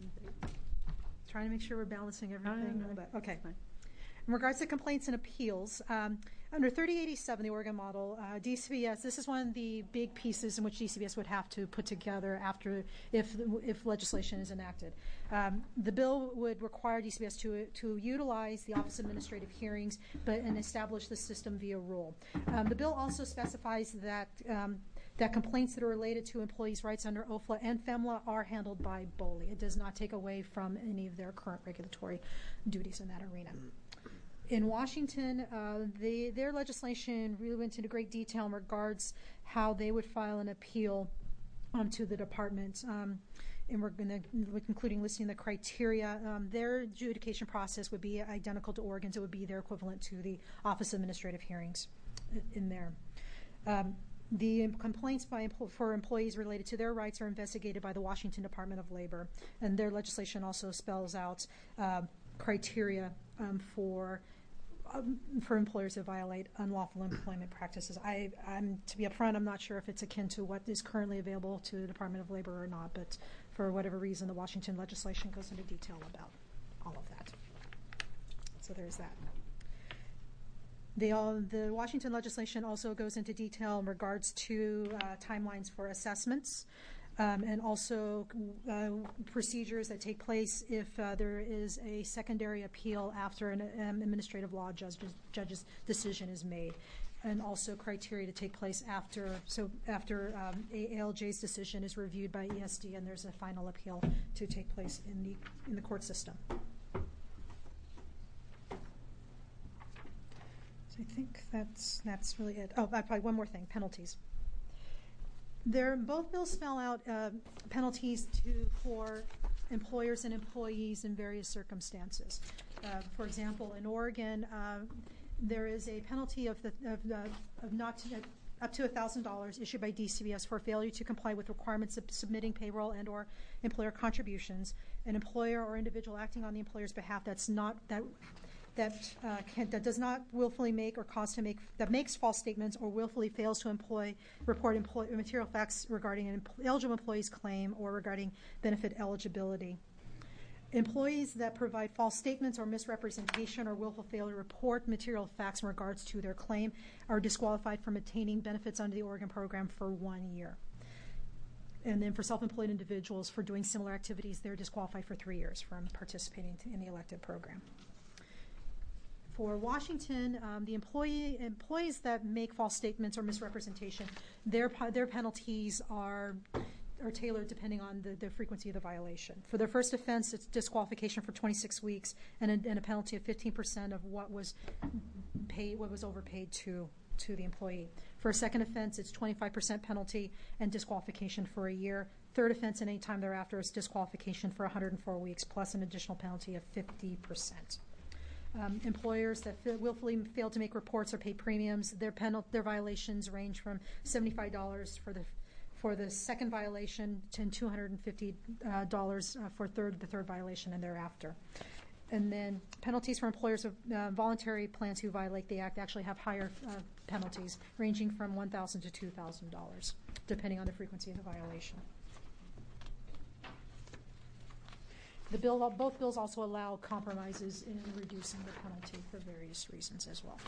Trying to make sure we're balancing everything.
No, no, no.
But, okay. In regards to complaints and appeals, um, under thirty eighty-seven, the Oregon model, uh, D C B S, this is one of the big pieces in which D C B S would have to put together after, if if legislation is enacted. Um, the bill would require D C B S to to utilize the Office of Administrative Hearings, but and establish the system via rule. Um, the bill also specifies that um, that complaints that are related to employees' rights under O F L A and FEMLA are handled by B O L I. It does not take away from any of their current regulatory duties in that arena. In Washington, uh, they, their legislation really went into great detail in regards how they would file an appeal um, to the department, um, and we're going to, including listing the criteria. Um, their adjudication process would be identical to Oregon's. It would be their equivalent to the Office of Administrative Hearings in there. Um, The complaints by for employees related to their rights are investigated by the Washington Department of Labor, and their legislation also spells out uh, criteria um, for um, for employers that violate unlawful employment practices. I, I'm to be upfront, I'm not sure if it's akin to what is currently available to the Department of Labor or not, but for whatever reason, the Washington legislation goes into detail about all of that. So there's that. The, uh, the Washington legislation also goes into detail in regards to uh, timelines for assessments um, and also uh, procedures that take place if uh, there is a secondary appeal after an um, administrative law judge's, judge's decision is made. and also criteria to take place after, so after um, A L J's decision is reviewed by E S D and there's a final appeal to take place in the, in the court system. So I think that's, that's really it. Oh, probably one more thing, penalties. There, both bills spell out uh, penalties to, for employers and employees in various circumstances. Uh, for example, in Oregon, uh, there is a penalty of, the, of, uh, of not to, uh, up to one thousand dollars issued by D C B S for failure to comply with requirements of submitting payroll and or employer contributions. An employer or individual acting on the employer's behalf that's not that that uh, can, that does not willfully make or cause to make that makes false statements or willfully fails to employ report employ, material facts regarding an empl- eligible employee's claim or regarding benefit eligibility. Employees that provide false statements or misrepresentation or willful failure to report material facts in regards to their claim are disqualified from obtaining benefits under the Oregon program for one year. And then for self-employed individuals for doing similar activities, they're disqualified for three years from participating in the elective program. For Washington, um, the employee employees that make false statements or misrepresentation, their their penalties are are tailored depending on the, the frequency of the violation. For their first offense, it's disqualification for twenty-six weeks and a, and a penalty of fifteen percent of what was paid, what was overpaid to to the employee. For a second offense, it's twenty-five percent penalty and disqualification for a year. Third offense and any time thereafter is disqualification for one hundred four weeks plus an additional penalty of fifty percent. Um, employers that f- willfully fail to make reports or pay premiums, their penal- their violations range from seventy-five dollars for the for the second violation to two hundred fifty dollars uh, for third the third violation and thereafter. And then penalties for employers of uh, voluntary plans who violate the act actually have higher uh, penalties, ranging from one thousand dollars to two thousand dollars, depending on the frequency of the violation. The bill, both bills also allow compromises in reducing the penalty for various reasons as well.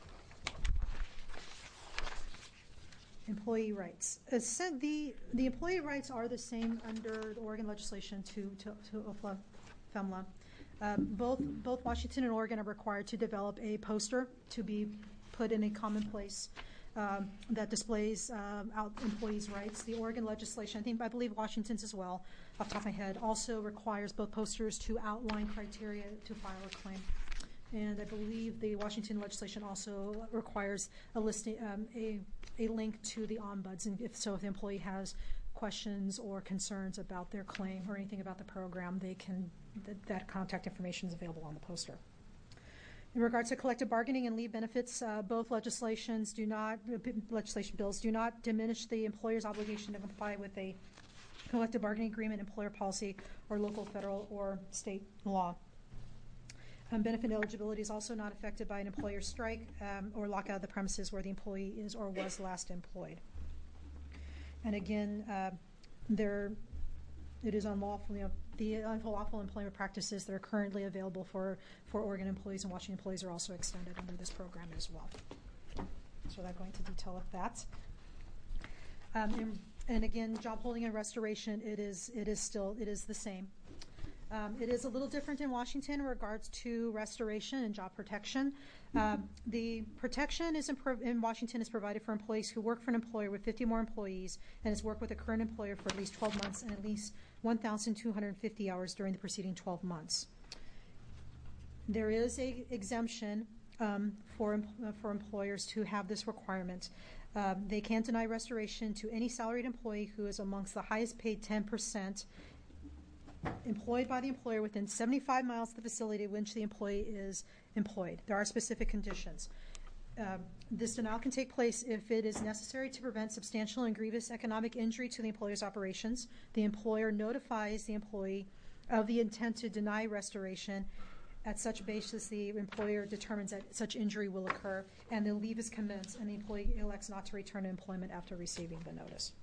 Employee rights. As said, the, the employee rights are the same under the Oregon legislation to, to, to O F L A, FEMLA. Um, both, both Washington and Oregon are required to develop a poster to be put in a common place um, that displays um, out employees' rights. The Oregon legislation, I think, I believe Washington's as well, off the top of my head, also requires both posters to outline criteria to file a claim. And I believe the Washington legislation also requires a listing, um, a, a link to the ombuds. And if so, if the employee has questions or concerns about their claim or anything about the program, they can, th- that contact information is available on the poster. In regards to collective bargaining and leave benefits, uh, both legislations do not, uh, legislation bills do not diminish the employer's obligation to comply with a collective bargaining agreement, employer policy, or local, federal, or state law. Um, benefit eligibility is also not affected by an employer's strike um, or lockout of the premises where the employee is or was last employed. And again, uh, there, it is unlawful, you know, the unlawful employment practices that are currently available for, for Oregon employees and Washington employees are also extended under this program as well. So I'm going to detail of that. Um, and, and again, job holding and restoration, it is, it is still, it is the same. Um, it is a little different in Washington in regards to restoration and job protection. Um, the protection is in, pro- in Washington is provided for employees who work for an employer with fifty more employees and has worked with a current employer for at least twelve months and at least one thousand two hundred fifty hours during the preceding twelve months. There is a exemption um, for, uh, for employers who have this requirement. Um, they can deny restoration to any salaried employee who is amongst the highest paid ten percent employed by the employer within seventy-five miles of the facility in which the employee is employed. There are specific conditions. Um, this denial can take place if it is necessary to prevent substantial and grievous economic injury to the employer's operations. The employer notifies the employee of the intent to deny restoration. At such basis, the employer determines that such injury will occur, and the leave is commenced, and the employee elects not to return to employment after receiving the notice.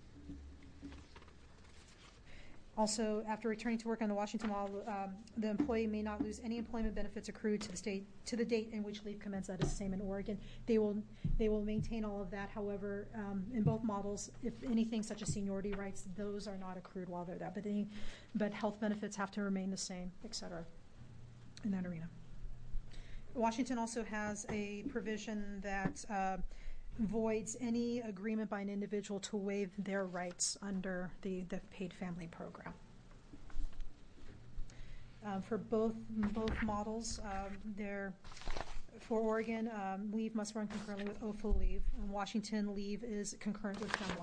Also, after returning to work on the Washington law, um, the employee may not lose any employment benefits accrued to the state to the date in which leave commenced. That is the same in Oregon. They will they will maintain all of that. However, um, in both models, if anything such as seniority rights, those are not accrued while they're there. But any, but health benefits have to remain the same, et cetera, in that arena. Washington also has a provision that uh, voids any agreement by an individual to waive their rights under the, the paid family program. Um, for both both models, um, they're, for Oregon, um, leave must run concurrently with O F O leave. In Washington, leave is concurrent with FEMLA.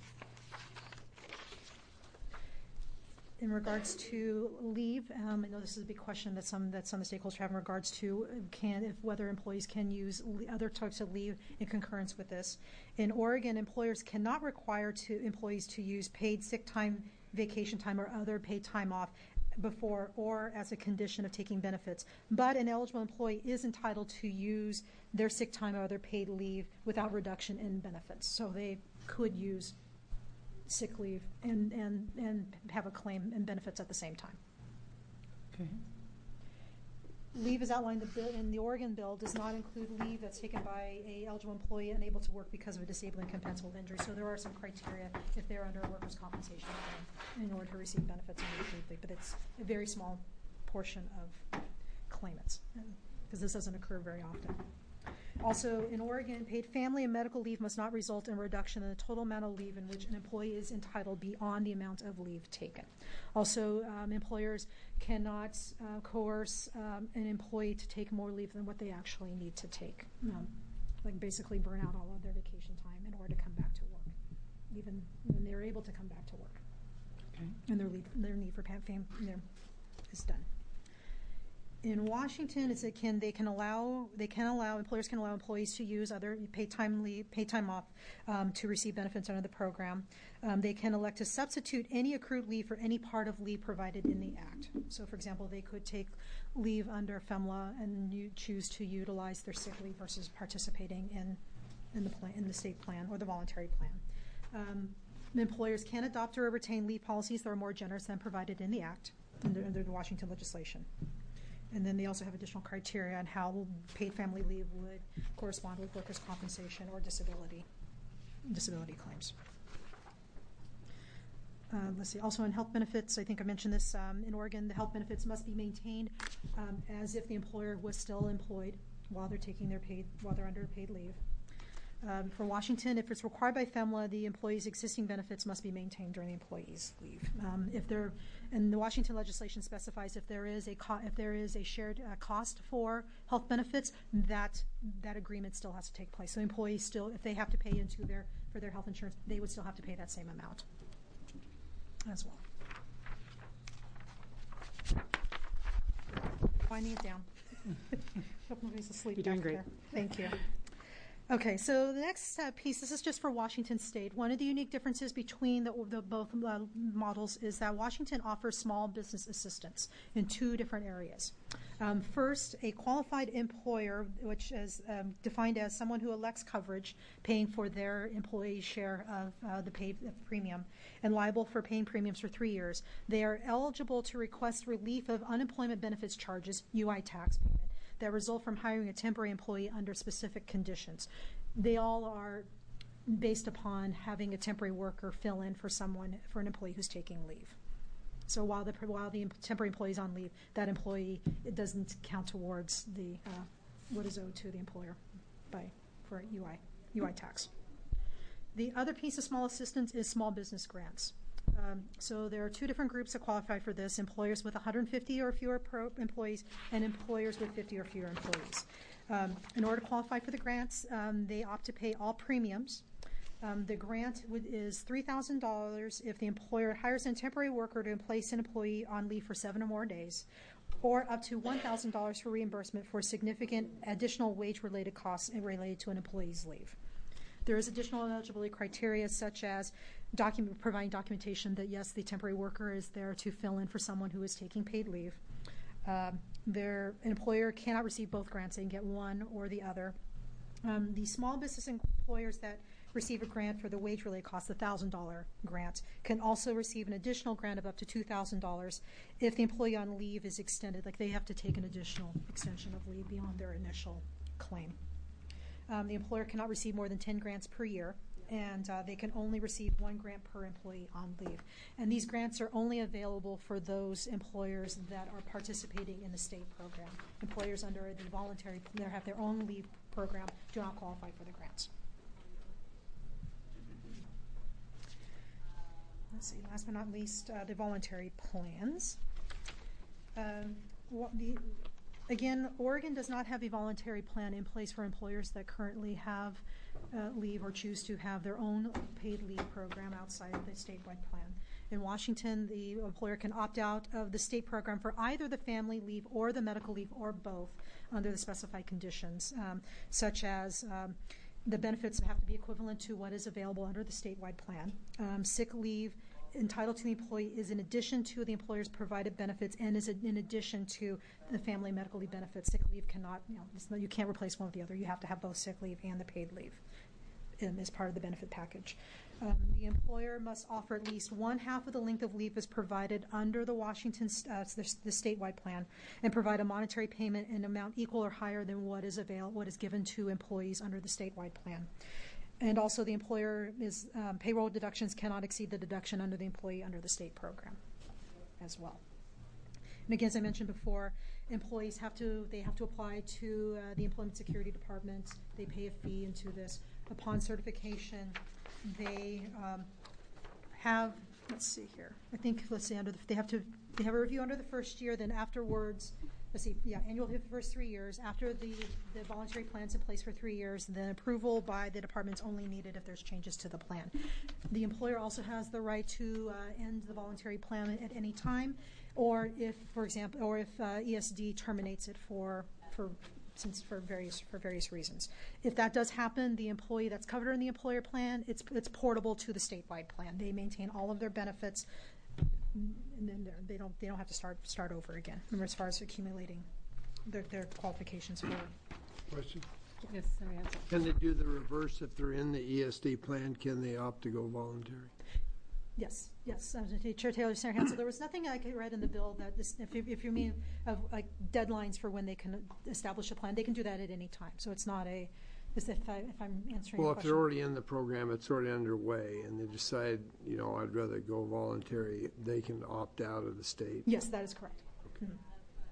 In regards to leave, um, I know this is a big question that some that some of the stakeholders have in regards to can if whether employees can use other types of leave in concurrence with this. In Oregon, employers cannot require to employees to use paid sick time, vacation time, or other paid time off before or as a condition of taking benefits. But an eligible employee is entitled to use their sick time or other paid leave without reduction in benefits. So they could use sick leave and, and, and have a claim and benefits at the same time.
Okay.
Leave is outlined in the Oregon bill does not include leave that's taken by a eligible employee unable to work because of a disabling compensable injury. So there are some criteria if they're under a workers' compensation plan in order to receive benefits under the leave, but it's a very small portion of claimants because this doesn't occur very often. Also, in Oregon, paid family and medical leave must not result in a reduction in the total amount of leave in which an employee is entitled beyond the amount of leave taken. Also, um, employers cannot uh, coerce um, an employee to take more leave than what they actually need to take, um, like basically burn out all of their vacation time in order to come back to work, even when they're able to come back to work.
Okay.
And their, leave, their need for fam is done. In Washington, it's it can they can allow they can allow employers can allow employees to use other paid time leave, paid time off um, to receive benefits under the program. Um, they can elect to substitute any accrued leave for any part of leave provided in the Act. So, for example, they could take leave under FEMLA and you choose to utilize their sick leave versus participating in in the plan in the state plan or the voluntary plan. Um, employers can adopt or retain leave policies that are more generous than provided in the Act under, under the Washington legislation. And then they also have additional criteria on how paid family leave would correspond with workers' compensation or disability disability claims. Uh, let's see. Also, in health benefits, I think I mentioned this. Um, in Oregon, the health benefits must be maintained um, as if the employer was still employed while they're taking their paid while they're under paid leave. Um, for Washington, if it's required by FEMLA, the employee's existing benefits must be maintained during the employee's leave. Um, if there, and the Washington legislation specifies if there is a co if there is a shared uh, cost for health benefits, that that agreement still has to take place. So employees still, if they have to pay into their for their health insurance, they would still have to pay that same amount as well. Winding it down. Hope nobody's asleep.
You're doing
back
great.
there. Thank you. Okay, so the next uh, piece, this is just for Washington State. One of the unique differences between the, the both uh, models is that Washington offers small business assistance in two different areas. Um, first, a qualified employer, which is um, defined as someone who elects coverage, paying for their employee's share of uh, the paid premium, and liable for paying premiums for three years. They are eligible to request relief of unemployment benefits charges, U I tax payment, that result from hiring a temporary employee under specific conditions. They all are based upon having a temporary worker fill in for someone, for an employee who's taking leave. So while the while the temporary employee is on leave, that employee, it doesn't count towards the uh, what is owed to the employer by for U I U I tax. The other piece of small assistance is small business grants. Um, so there are two different groups that qualify for this: employers with one hundred fifty or fewer pro employees, and employers with fifty or fewer employees. Um, in order to qualify for the grants, um, they opt to pay all premiums. Um, the grant would, is three thousand dollars if the employer hires a temporary worker to place an employee on leave for seven or more days, or up to one thousand dollars for reimbursement for significant additional wage-related costs related to an employee's leave. There is additional eligibility criteria such as document, providing documentation that, yes, the temporary worker is there to fill in for someone who is taking paid leave. Um, their employer cannot receive both grants. They can get one or the other. Um, the small business employers that receive a grant for the wage-related cost, the one thousand dollar grant, can also receive an additional grant of up to two thousand dollars if the employee on leave is extended, like they have to take an additional extension of leave beyond their initial claim. Um, the employer cannot receive more than ten grants per year, and uh, they can only receive one grant per employee on leave. And these grants are only available for those employers that are participating in the state program. Employers under the voluntary, that have their own leave program, do not qualify for the grants. let's see, last but not least, uh, the voluntary plans. Um, what the, again, Oregon does not have a voluntary plan in place for employers that currently have uh, leave or choose to have their own paid leave program outside of the statewide plan. In Washington, the employer can opt out of the state program for either the family leave or the medical leave or both under the specified conditions, um, such as um, the benefits have to be equivalent to what is available under the statewide plan. Um, sick leave entitled to the employee is in addition to the employer's provided benefits and is in addition to the family medical leave benefits. Sick leave cannot, you know, it's not, you can't replace one with the other. You have to have both sick leave and the paid leave um, as part of the benefit package. Um, the employer must offer at least one half of the length of leave as provided under the Washington, uh, the, the statewide plan, and provide a monetary payment in amount equal or higher than what is available, what is given to employees under the statewide plan. And also, the employer is um, payroll deductions cannot exceed the deduction under the employee under the state program, as well. And again, as I mentioned before, employees have to they have to apply to uh, the Employment Security Department. They pay a fee into this. Upon certification, they um, have, let's see here, I think, let's see, under the, they have to, they have a review under the first year, then afterwards, let's see, yeah, annual review for the first three years. After the, the voluntary plan's in place for three years, then approval by the department's only needed if there's changes to the plan. The employer also has the right to uh, end the voluntary plan at any time, or if, for example, or if uh, E S D terminates it for, for since for various for various reasons. If that does happen, the employee that's covered in the employer plan, it's it's portable to the statewide plan. They maintain all of their benefits, and then they don't they don't have to start start over again. Remember, as far as accumulating their their qualifications for.
Question?
Yes, sorry, answer.
Can they do the reverse if they're in the E S D plan? Can they opt to go voluntary?
Yes, yes. Um, Chair Taylor, Senator Hansel, there was nothing I could read in the bill that this, if, you, if you mean of like deadlines for when they can establish a plan, they can do that at any time. So it's not a, as if, I, if I'm answering
Well,
your
if
question.
they're already in the program, it's already underway, and they decide, you know, I'd rather go voluntary, they can opt out of the state.
Yes, that is correct.
Okay.
Mm-hmm.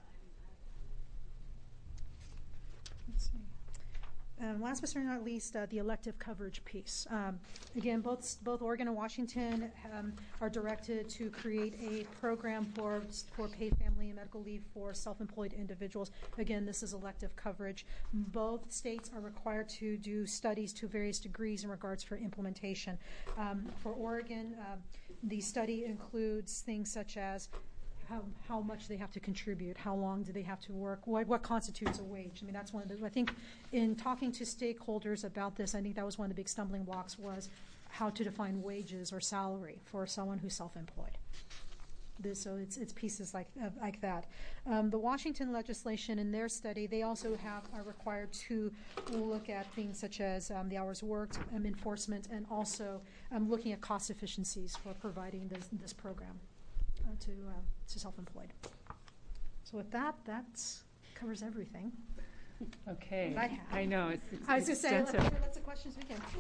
Let's see. Um, last but certainly not least, uh, the elective coverage piece. Um, again, both both Oregon and Washington um, are directed to create a program for for paid family and medical leave for self-employed individuals. Again, this is elective coverage. Both states are required to do studies to various degrees in regards for implementation. Um, for Oregon, uh, the study includes things such as How, how much they have to contribute, how long do they have to work, what, what constitutes a wage. I mean, that's one of the, I think in talking to stakeholders about this, I think that was one of the big stumbling blocks was how to define wages or salary for someone who's self-employed. This, so it's, it's pieces like, uh, like that. Um, the Washington legislation in their study, they also have, are required to look at things such as um, the hours worked, um, enforcement, and also um, looking at cost efficiencies for providing this, this program. Uh, to uh, to self-employed. So with that, that covers everything.
Okay.
I, have.
I know it's, it's
I was going to say, let's
extensive.
answer lots of questions we can.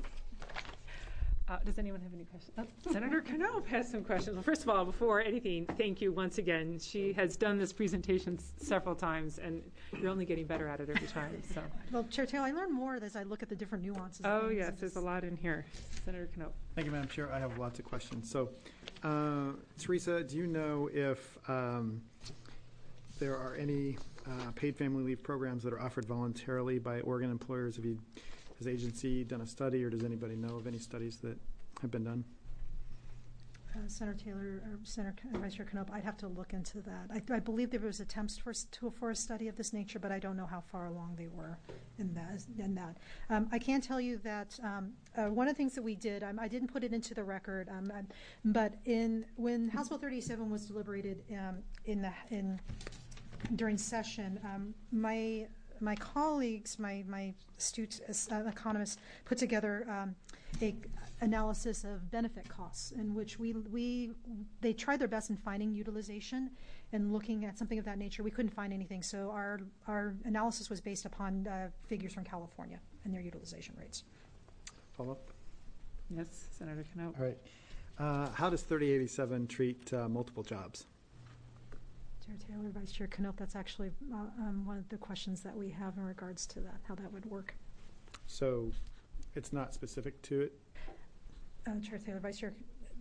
Uh, does anyone have any questions? Oh, Senator Knopp has some questions. Well, first of all, before anything, thank you once again. She has done this presentation s- several times, and you're only getting better at it every time. So.
Well, Chair Taylor, I learn more as I look at the different nuances.
Oh,
of things.
yes, there's a lot in here. Senator Knopp.
Thank you, Madam Chair. I have lots of questions. So, uh, Teresa, do you know if um, there are any uh, paid family leave programs that are offered voluntarily by Oregon employers? Have you, has the agency done a study, or does anybody know of any studies that have been done?
Uh, Senator Taylor, or Senator Vice Chair Knopp, I'd have to look into that. I, I believe there was attempts for to, for a study of this nature, but I don't know how far along they were in that. In that, um, I can tell you that um, uh, one of the things that we did, um, I didn't put it into the record, um, I, but in when House Bill thirty-seven was deliberated um, in the in during session, um, my my colleagues, my my astute uh, economists, put together um, a analysis of benefit costs, in which we we they tried their best in finding utilization and looking at something of that nature. We couldn't find anything, so our our analysis was based upon uh, figures from California and their utilization rates.
Follow up?
Yes, Senator Knopp.
All right. Uh, how does thirty eighty-seven treat uh, multiple jobs?
Chair Taylor, Vice Chair Knopp, that's actually uh, um, one of the questions that we have in regards to that, how that would work.
So it's not specific to it?
Uh, Chair Taylor, Vice Chair,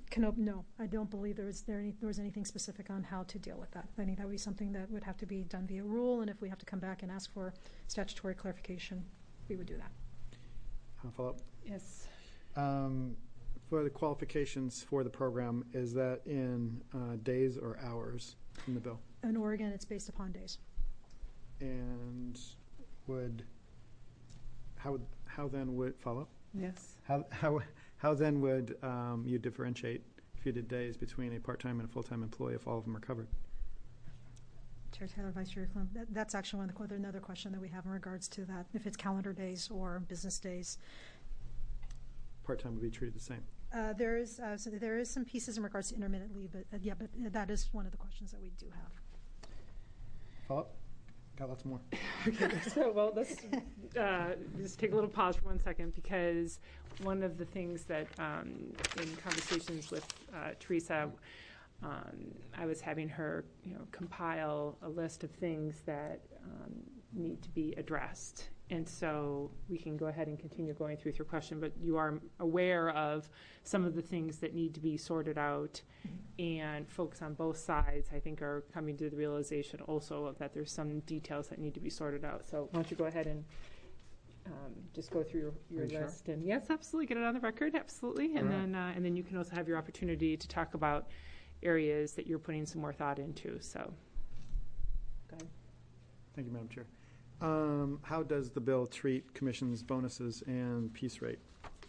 Canope, no, I don't believe there was there, any, there was anything specific on how to deal with that. I think that would be something that would have to be done via rule, and if we have to come back and ask for statutory clarification, we would do that.
I'll follow up.
Yes.
Um, for the qualifications for the program, is that in uh, days or hours in the bill?
In Oregon, it's based upon days.
And would how would how then would follow?
Yes.
How how how then would um, you differentiate if you did days between a part-time and a full-time employee if all of them are covered?
Chair Taylor, Vice Chair Clem, that, that's actually one of the, another question that we have in regards to that, if it's calendar days or business days.
Part-time would be treated the same.
Uh, there is uh, so there is some pieces in regards to intermittent leave, but uh, yeah, but that is one of the questions that we do have.
Follow up? Got lots more.
Okay, so well, let's uh, just take a little pause for one second, because one of the things that um, in conversations with uh, Teresa, um, I was having her, you know, compile a list of things that um, need to be addressed. And so we can go ahead and continue going through with your question, but you are aware of some of the things that need to be sorted out, mm-hmm. and folks on both sides, I think, are coming to the realization also of that there's some details that need to be sorted out. So why don't you go ahead and um, just go through your, your
you
list.
Sure?
And yes, absolutely, get it on the record, absolutely. And
right.
then uh, and then you can also have your opportunity to talk about areas that you're putting some more thought into. So go ahead.
Thank you, Madam Chair. Um, how does the bill treat commissions, bonuses, and piece rate?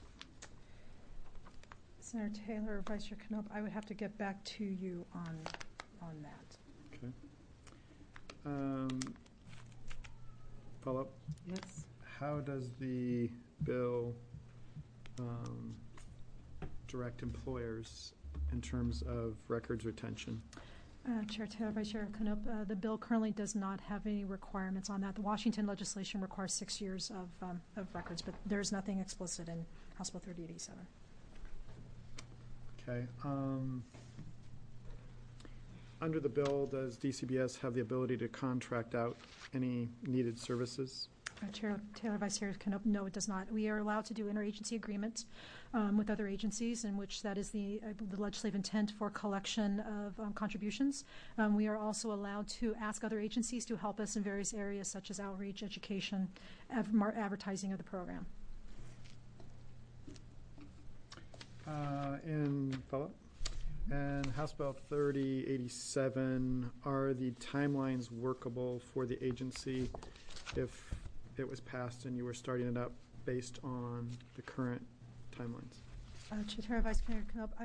Senator Taylor, Vice Chair Canope, I would have to get back to you on on that.
Okay. Um, follow up?
Yes.
How does the bill um, direct employers in terms of records retention?
Uh, Chair Taylor, Vice Chair Canope, uh, the bill currently does not have any requirements on that. The Washington legislation requires six years of, um, of records, but there's nothing explicit in House Bill thirty-eight eighty-seven.
Okay. Um, under the bill, does D C B S have the ability to contract out any needed services?
Uh, Chair Taylor, Vice Chair Canope, no, it does not. We are allowed to do interagency agreements um, with other agencies, in which that is the, uh, the legislative intent for collection of um, contributions. Um, we are also allowed to ask other agencies to help us in various areas such as outreach, education, av- mar- advertising of the program.
Uh, in follow-up, and House Bill thirty eighty-seven, are the timelines workable for the agency if it was passed and you were starting it up based on the current timelines?
Uh, Chair, Vice Chair Canope, I,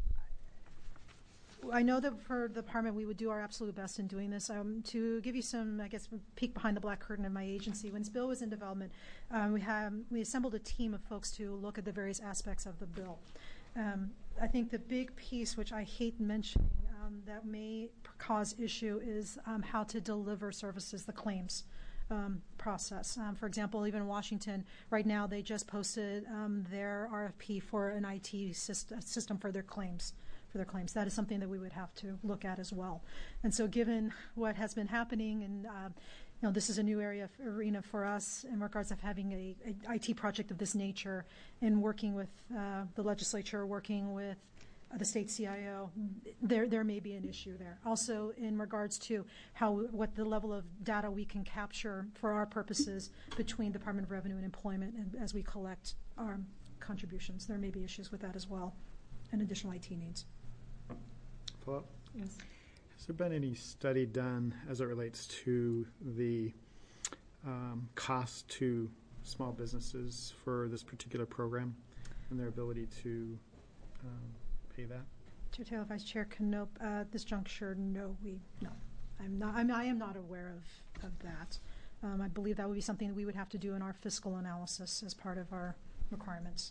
I, I know that for the department we would do our absolute best in doing this. Um, to give you some, I guess, peek behind the black curtain of my agency, when this bill was in development, um, we have we assembled a team of folks to look at the various aspects of the bill. Um, I think the big piece, which I hate mentioning, um, that may cause issue is um, how to deliver services, the claims um, process. Um, for example, even in Washington, right now they just posted um, their R F P for an I T syst- system for their claims. For their claims, that is something that we would have to look at as well. And so, given what has been happening, and uh, you know, this is a new area arena for us in regards of having a, a I T project of this nature, and working with uh, the legislature, working with uh, the state C I O, there there may be an issue there. Also, in regards to how what the level of data we can capture for our purposes between Department of Revenue and Employment, and as we collect our contributions, there may be issues with that as well, and additional I T needs.
Follow up?
Yes.
Has there been any study done as it relates to the um, cost to small businesses for this particular program and their ability to um, pay that?
Chair Taylor, Vice Chair Canope, uh, at this juncture, no, we no, I'm not. I'm, I am not aware of of that. Um, I believe that would be something that we would have to do in our fiscal analysis as part of our requirements.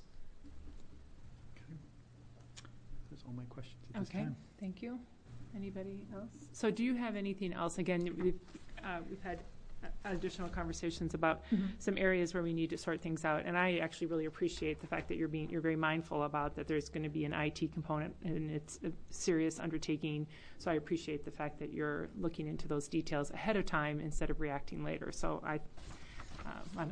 Okay. That's all my questions at this
Okay,
time.
thank you. Anybody else? So do you have anything else? Again, we've, uh, we've had uh, additional conversations about
Mm-hmm.
some areas where we need to sort things out, and I actually really appreciate the fact that you're being you're very mindful about that there's going to be an I T component, and it's a serious undertaking. So I appreciate the fact that you're looking into those details ahead of time instead of reacting later. So I uh, want to just put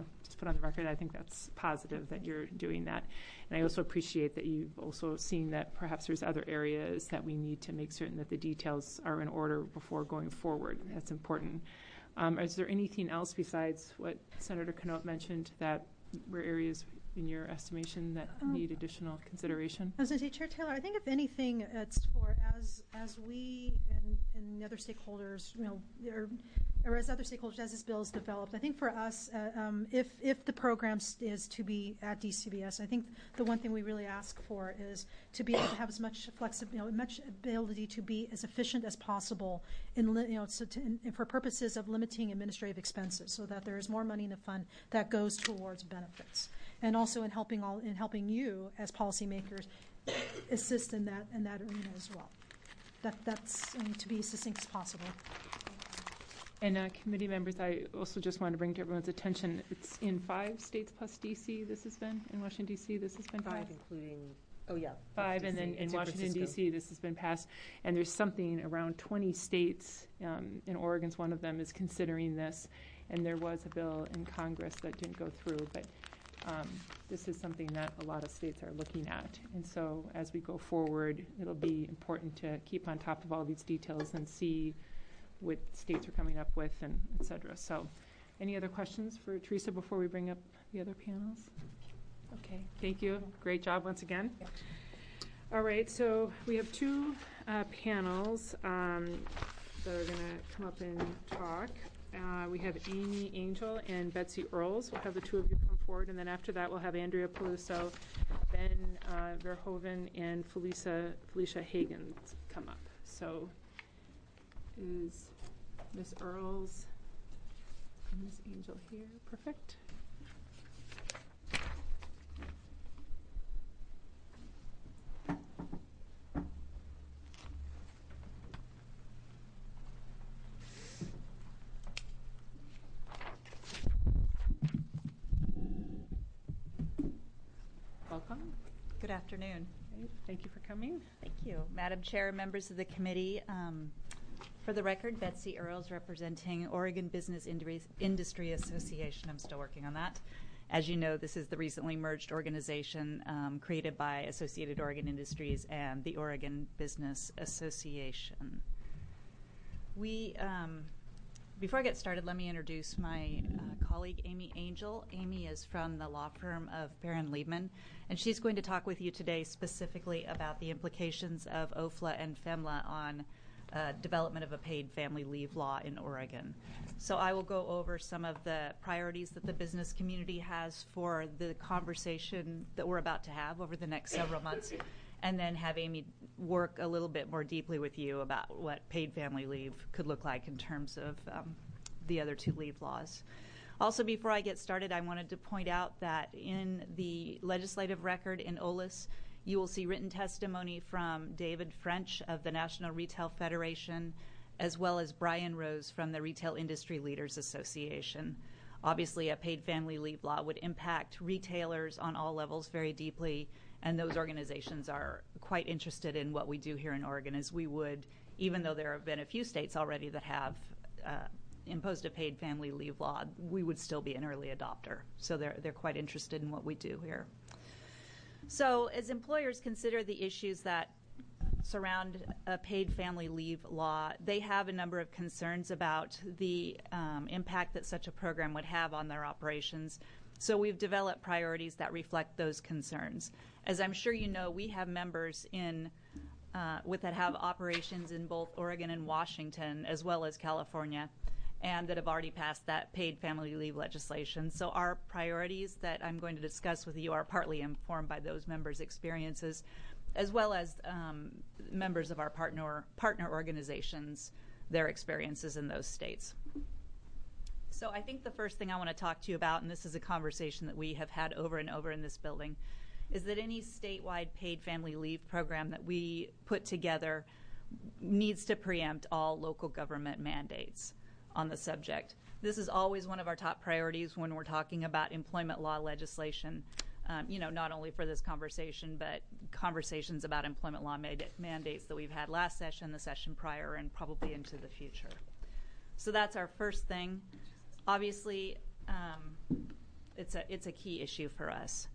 put on the record. I think that's positive that you're doing that. And I also appreciate that you've also seen that perhaps there's other areas that we need to make certain that the details are in order before going forward. That's important. Um, is there anything else besides what Senator Knoop mentioned that were areas in your estimation that
Um,
need additional consideration?
I was going to say, Chair Taylor, I think if anything, it's for as as we and, and the other stakeholders, you know, or, or as other stakeholders, as this bill is developed, I think for us, uh, um, if if the program is to be at D C B S, I think the one thing we really ask for is to be able to have as much flexibility, you know, much ability to be as efficient as possible in, li- you know, so to, in, for purposes of limiting administrative expenses, so that there is more money in the fund that goes towards benefits, and also in helping all in helping you as policymakers assist in that in that arena as well. That that's I mean, to be as succinct as possible.
And uh, committee members, I also just want to bring to everyone's attention, it's in five states plus D C this has been, in Washington, D C this has been passed.
Five, including, oh, yeah.
Five, and then in Washington, D C this has been passed. And there's something around twenty states, um, and Oregon's one of them, is considering this. And there was a bill in Congress that didn't go through, but um, this is something that a lot of states are looking at. And so as we go forward, it'll be important to keep on top of all these details and see what states are coming up with, and et cetera. So any other questions for Teresa before we bring up the other panels? Okay, thank you. Great job once again. All right, so we have two uh, panels um, that are going to come up and talk. Uh, we have Amy Angel and Betsy Earls. We'll have the two of you come forward, and then after that we'll have Andrea Peluso, Ben uh, Verhoeven, and Felicia, Felicia Hagen come up. So is Miss Earls and Miss Angel here? Perfect. Welcome.
Good afternoon.
Great. Thank you for coming.
Thank you. Madam Chair, members of the committee, um, for the record, Betsy Earls representing Oregon Business Industry Association. I'm still working on that. As you know, this is the recently merged organization um, created by Associated Oregon Industries and the Oregon Business Association. We, um, before I get started, let me introduce my uh, colleague, Amy Angel. Amy is from the law firm of Perrin Liebman, and she's going to talk with you today specifically about the implications of O F L A and FEMLA on Uh, development of a paid family leave law in Oregon. So I will go over some of the priorities that the business community has for the conversation that we're about to have over the next several months, and then have Amy work a little bit more deeply with you about what paid family leave could look like in terms of um, the other two leave laws. Also, before I get started, I wanted to point out that in the legislative record in O L I S, you will see written testimony from David French of the National Retail Federation, as well as Brian Rose from the Retail Industry Leaders Association. Obviously, a paid family leave law would impact retailers on all levels very deeply, and those organizations are quite interested in what we do here in Oregon, as we would, even though there have been a few states already that have uh, imposed a paid family leave law, we would still be an early adopter. So they're, they're quite interested in what we do here. So as employers consider the issues that surround a paid family leave law, they have a number of concerns about the um, impact that such a program would have on their operations. So we've developed priorities that reflect those concerns. As I'm sure you know, we have members in uh, with that have operations in both Oregon and Washington, as well as California, and that have already passed that paid family leave legislation. So our priorities that I'm going to discuss with you are partly informed by those members' experiences, as well as um, members of our partner partner organizations, their experiences in those states. So I think the first thing I want to talk to you about, and this is a conversation that we have had over and over in this building, is that any statewide paid family leave program that we put together needs to preempt all local government mandates on the subject. This is always one of our top priorities when we're talking about employment law legislation, um, you know, not only for this conversation, but conversations about employment law mad- mandates that we've had last session, the session prior, and probably into the future. So that's our first thing. Obviously, um, it's a it's a key issue for us.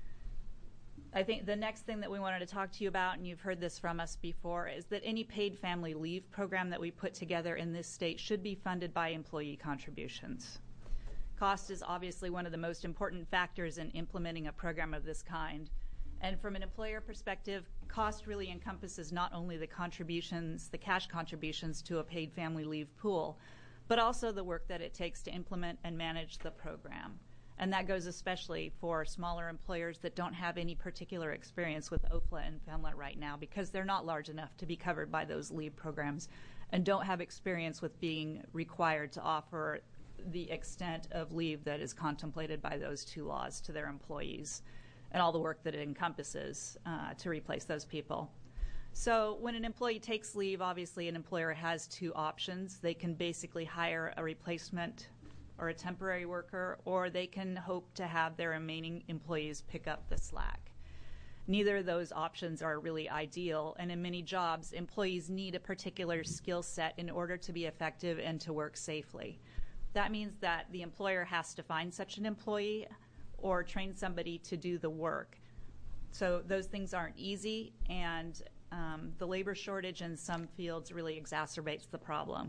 I think the next thing that we wanted to talk to you about, and you've heard this from us before, is that any paid family leave program that we put together in this state should be funded by employee contributions. Cost is obviously one of the most important factors in implementing a program of this kind. And from an employer perspective, cost really encompasses not only the contributions, the cash contributions to a paid family leave pool, but also the work that it takes to implement and manage the program. And that goes especially for smaller employers that don't have any particular experience with O F L A and F E M L A right now, because they're not large enough to be covered by those leave programs and don't have experience with being required to offer the extent of leave that is contemplated by those two laws to their employees and all the work that it encompasses uh, to replace those people. So when an employee takes leave, obviously an employer has two options. They can basically hire a replacement or a temporary worker, or they can hope to have their remaining employees pick up the slack. Neither of those options are really ideal, and in many jobs, employees need a particular skill set in order to be effective and to work safely. That means that the employer has to find such an employee or train somebody to do the work. So those things aren't easy, and um, the labor shortage in some fields really exacerbates the problem.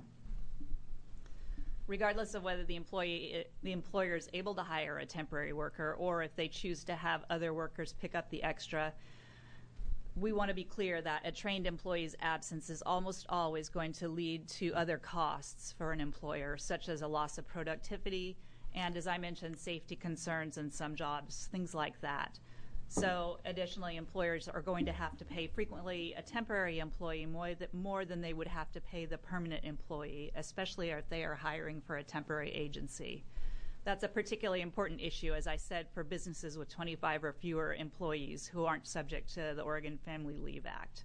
Regardless of whether the employee, the employer is able to hire a temporary worker or if they choose to have other workers pick up the extra, we want to be clear that a trained employee's absence is almost always going to lead to other costs for an employer, such as a loss of productivity and, as I mentioned, safety concerns in some jobs, things like that. So additionally, employers are going to have to pay frequently a temporary employee more, that, more than they would have to pay the permanent employee, especially if they are hiring for a temporary agency. That's a particularly important issue, as I said, for businesses with twenty-five or fewer employees who aren't subject to the Oregon Family Leave Act.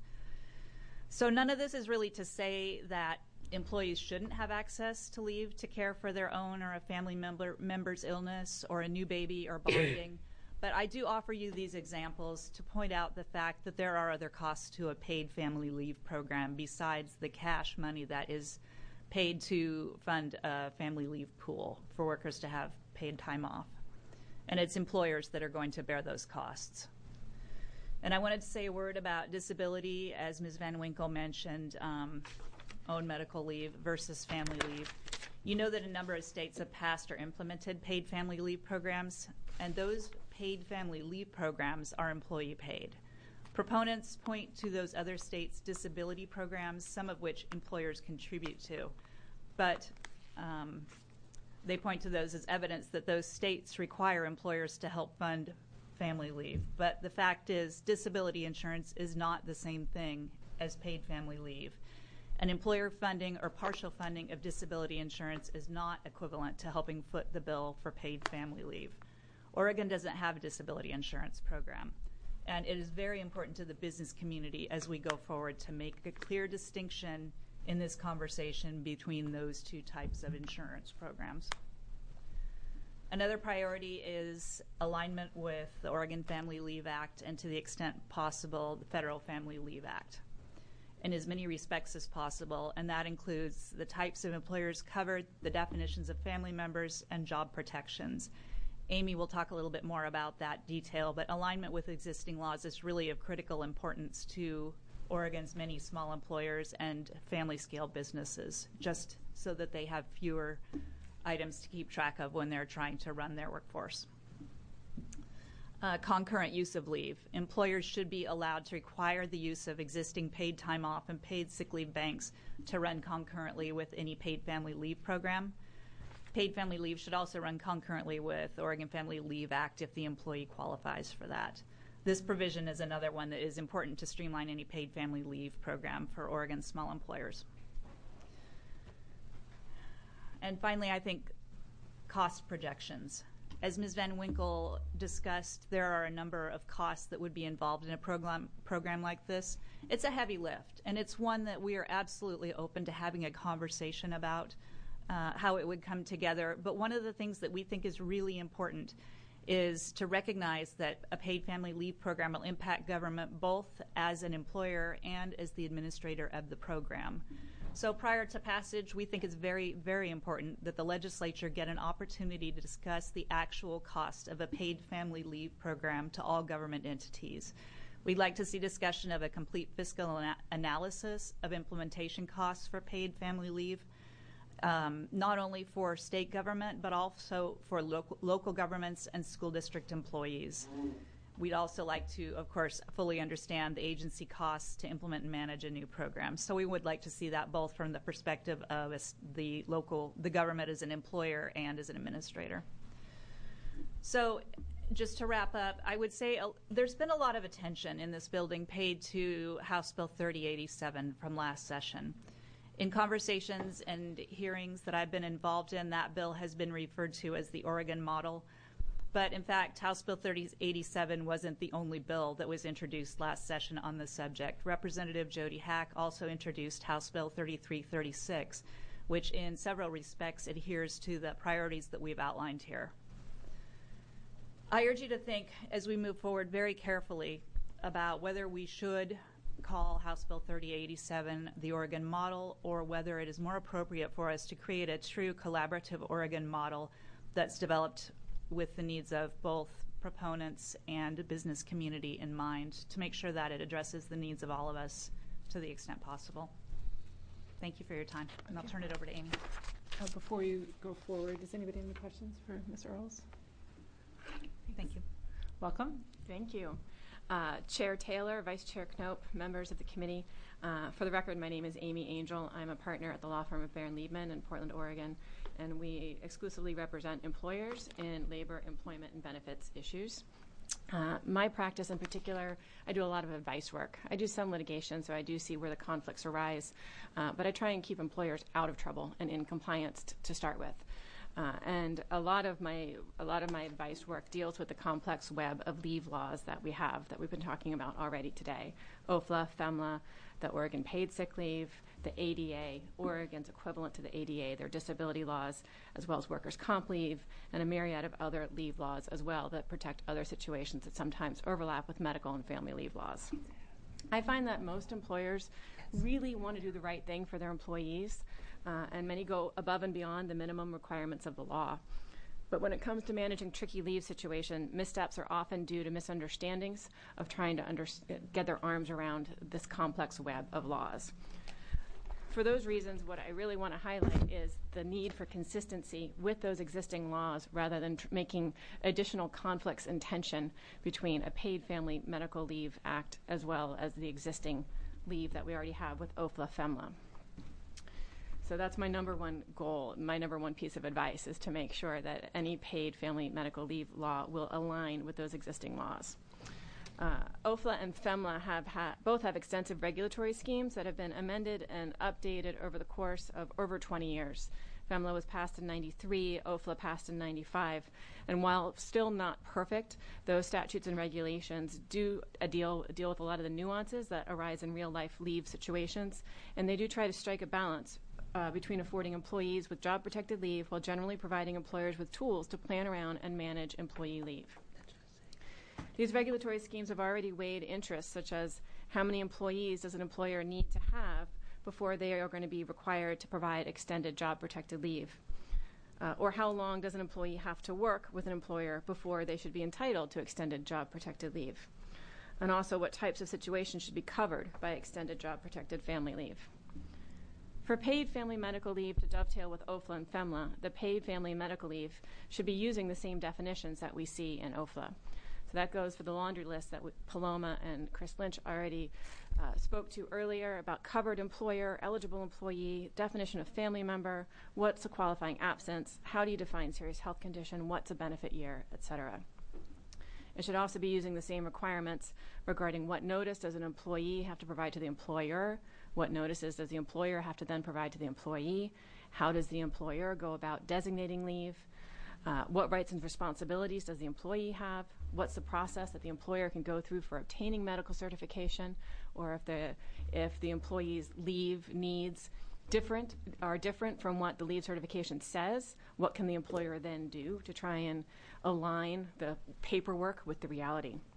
So none of this is really to say that employees shouldn't have access to leave to care for their own or a family member member's illness or a new baby or bonding. But I do offer you these examples to point out the fact that there are other costs to a paid family leave program besides the cash money that is paid to fund a family leave pool for workers to have paid time off. And it's employers that are going to bear those costs. And I wanted to say a word about disability, as Miz Van Winkle mentioned, um, own medical leave versus family leave. You know that a number of states have passed or implemented paid family leave programs, and those paid family leave programs are employee paid. Proponents point to those other states' disability programs, some of which employers contribute to, but um, they point to those as evidence that those states require employers to help fund family leave. But the fact is, disability insurance is not the same thing as paid family leave. And employer funding or partial funding of disability insurance is not equivalent to helping foot the bill for paid family leave. Oregon doesn't have a disability insurance program, and it is very important to the business community as we go forward to make a clear distinction in this conversation between those two types of insurance programs. Another priority is alignment with the Oregon Family Leave Act and, to the extent possible, the Federal Family Leave Act in as many respects as possible, and that includes the types of employers covered, the definitions of family members, and job protections. Amy will talk a little bit more about that detail, but alignment with existing laws is really of critical importance to Oregon's many small employers and family-scale businesses, just so that they have fewer items to keep track of when they're trying to run their workforce. Uh, concurrent use of leave. Employers should be allowed to require the use of existing paid time off and paid sick leave banks to run concurrently with any paid family leave program. Paid family leave should also run concurrently with the Oregon Family Leave Act if the employee qualifies for that. This provision is another one that is important to streamline any paid family leave program for Oregon small employers. And finally, I think cost projections. As Miz Van Winkle discussed, there are a number of costs that would be involved in a program, program like this. It's a heavy lift, and it's one that we are absolutely open to having a conversation about. Uh, how it would come together. But one of the things that we think is really important is to recognize that a paid family leave program will impact government both as an employer and as the administrator of the program. So prior to passage, we think it's very, very important that the legislature get an opportunity to discuss the actual cost of a paid family leave program to all government entities. We'd like to see discussion of a complete fiscal ana- analysis of implementation costs for paid family leave, um, not only for state government, but also for local, local governments and school district employees. We'd also like to, of course, fully understand the agency costs to implement and manage a new program. So we would like to see that both from the perspective of the local, the government as an employer and as an administrator. So just to wrap up, I would say uh, there's been a lot of attention in this building paid to House Bill thirty eighty-seven from last session. In conversations and hearings that I've been involved in, that bill has been referred to as the Oregon model. But in fact, House Bill thirty eighty-seven wasn't the only bill that was introduced last session on this subject. Representative Jody Hack also introduced House Bill thirty-three thirty-six, which in several respects adheres to the priorities that we've outlined here. I urge you to think, as we move forward, very carefully about whether we should call House Bill thirty eighty-seven the Oregon model, or whether it is more appropriate for us to create a true collaborative Oregon model that's developed with the needs of both proponents and the business community in mind, to make sure that it addresses the needs of all of us to the extent possible. Thank you for your time, and I'll turn it over to Amy.
Uh, before you go forward, does anybody have any questions for Miz Earls?
Thank you.
Welcome.
Thank you. Uh, Chair Taylor, Vice Chair Knope, members of the committee. Uh, for the record, my name is Amy Angel. I'm a partner at the law firm of Baron Liebman in Portland, Oregon, and we exclusively represent employers in labor, employment, and benefits issues. Uh, my practice in particular, I do a lot of advice work. I do some litigation, so I do see where the conflicts arise, uh, but I try and keep employers out of trouble and in compliance t- to start with. Uh, and a lot of my a lot of my advice work deals with the complex web of leave laws that we have that we've been talking about already today. O F L A, FEMLA, the Oregon Paid Sick Leave, the A D A, Oregon's equivalent to the A D A, their disability laws, as well as workers' comp leave, and a myriad of other leave laws as well that protect other situations that sometimes overlap with medical and family leave laws. I find that most employers really want to do the right thing for their employees, uh, and many go above and beyond the minimum requirements of the law. But when it comes to managing tricky leave situation, missteps are often due to misunderstandings of trying to under- get their arms around this complex web of laws. For those reasons, what I really want to highlight is the need for consistency with those existing laws rather than tr- making additional conflicts and tension between a Paid Family Medical Leave Act as well as the existing leave that we already have with O F L A, FEMLA. So that's my number one goal, my number one piece of advice is to make sure that any paid family medical leave law will align with those existing laws. Uh, O F L A and FEMLA have ha- both have extensive regulatory schemes that have been amended and updated over the course of over twenty years. FEMLA was passed in ninety-three, O F L A passed in ninety-five, and while still not perfect, those statutes and regulations do uh, deal deal with a lot of the nuances that arise in real-life leave situations, and they do try to strike a balance uh, between affording employees with job-protected leave while generally providing employers with tools to plan around and manage employee leave. These regulatory schemes have already weighed interests, such as how many employees does an employer need to have before they are going to be required to provide extended job-protected leave, uh, or how long does an employee have to work with an employer before they should be entitled to extended job-protected leave, and also what types of situations should be covered by extended job-protected family leave. For paid family medical leave to dovetail with O F L A and FEMLA, the paid family medical leave should be using the same definitions that we see in O F L A. So that goes for the laundry list that Paloma and Chris Lynch already uh, spoke to earlier about covered employer, eligible employee, definition of family member, what's a qualifying absence, how do you define serious health condition, what's a benefit year, et cetera. It should also be using the same requirements regarding what notice does an employee have to provide to the employer, what notices does the employer have to then provide to the employee, how does the employer go about designating leave, Uh, what rights and responsibilities does the employee have? What's the process that the employer can go through for obtaining medical certification? Or if the if the employee's leave needs different are different from what the leave certification says, what can the employer then do to try and align the paperwork with the reality?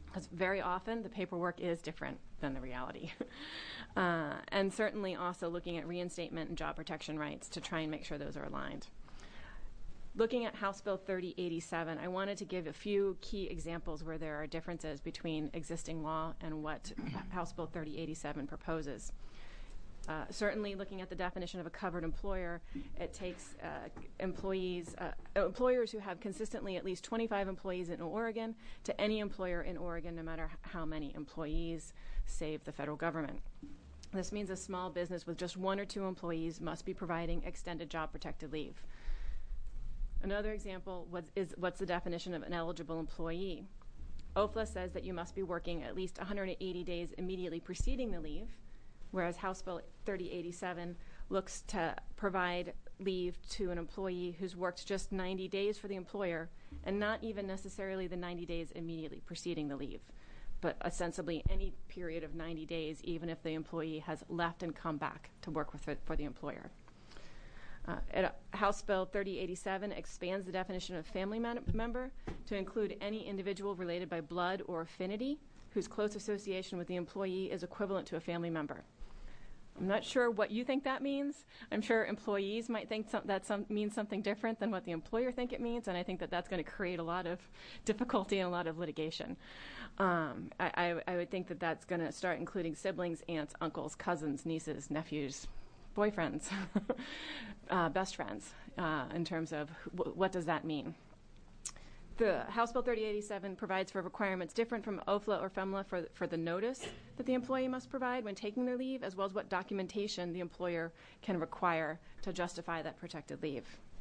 because very often the paperwork is different than the reality. uh, and certainly also looking at reinstatement and job protection rights to try and make sure those are aligned. Looking at House Bill thirty eighty-seven, I wanted to give a few key examples where there are differences between existing law and what House Bill thirty eighty-seven proposes. Uh, certainly looking at the definition of a covered employer, it takes uh, employees, uh, employers who have consistently at least twenty-five employees in Oregon to any employer in Oregon, no matter how many employees, save the federal government. This means a small business with just one or two employees must be providing extended job protected leave. Another example was, is what's the definition of an eligible employee? O F L A says that you must be working at least one hundred eighty days immediately preceding the leave, whereas House Bill thirty eighty-seven looks to provide leave to an employee who's worked just ninety days for the employer and not even necessarily the ninety days immediately preceding the leave, but ostensibly any period of ninety days, even if the employee has left and come back to work with it for the employer. Uh, at, House Bill thirty eighty-seven expands the definition of family man- member to include any individual related by blood or affinity whose close association with the employee is equivalent to a family member. I'm not sure what you think that means. I'm sure employees might think some, that some, means something different than what the employer think it means, and I think that that's going to create a lot of difficulty and a lot of litigation. Um, I, I, I would think that that's going to start including siblings, aunts, uncles, cousins, nieces, nephews, boyfriends, uh, best friends, uh, in terms of w- what does that mean. The House Bill thirty eighty-seven provides for requirements different from O F L A or FEMLA for, for the notice that the employee must provide when taking their leave, as well as what documentation the employer can require to justify that protected leave.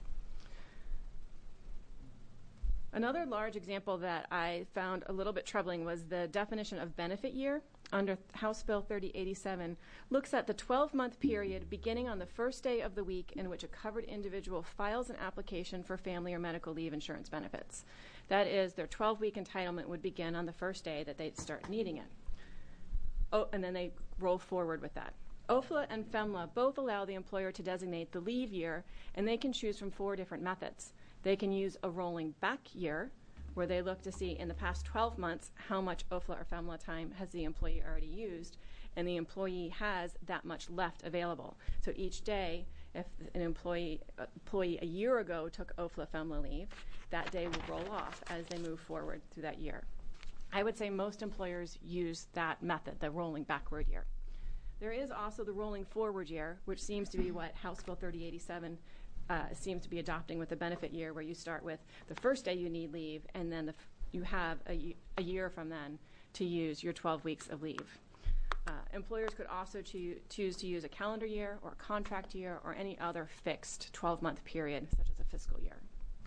Another large example that I found a little bit troubling was the definition of benefit year under House Bill thirty eighty-seven looks at the twelve-month period beginning on the first day of the week in which a covered individual files an application for family or medical leave insurance benefits. That is, their twelve-week entitlement would begin on the first day that they'd start needing it. Oh, and then they roll forward with that. O F L A and FEMLA both allow the employer to designate the leave year, and they can choose from four different methods. They can use a rolling back year, where they look to see in the past twelve months how much O F L A or FEMLA time has the employee already used, and the employee has that much left available. So each day, if an employee employee a year ago took O F L A FEMLA leave, that day will roll off as they move forward through that year. I would say most employers use that method, the rolling backward year. There is also the rolling forward year, which seems to be what House Bill thirty eighty-seven Uh, seems to be adopting with the benefit year, where you start with the first day you need leave, and then the f- you have a, a year from then to use your twelve weeks of leave. Uh, employers could also choo- choose to use a calendar year or a contract year or any other fixed twelve-month period, such as a fiscal year.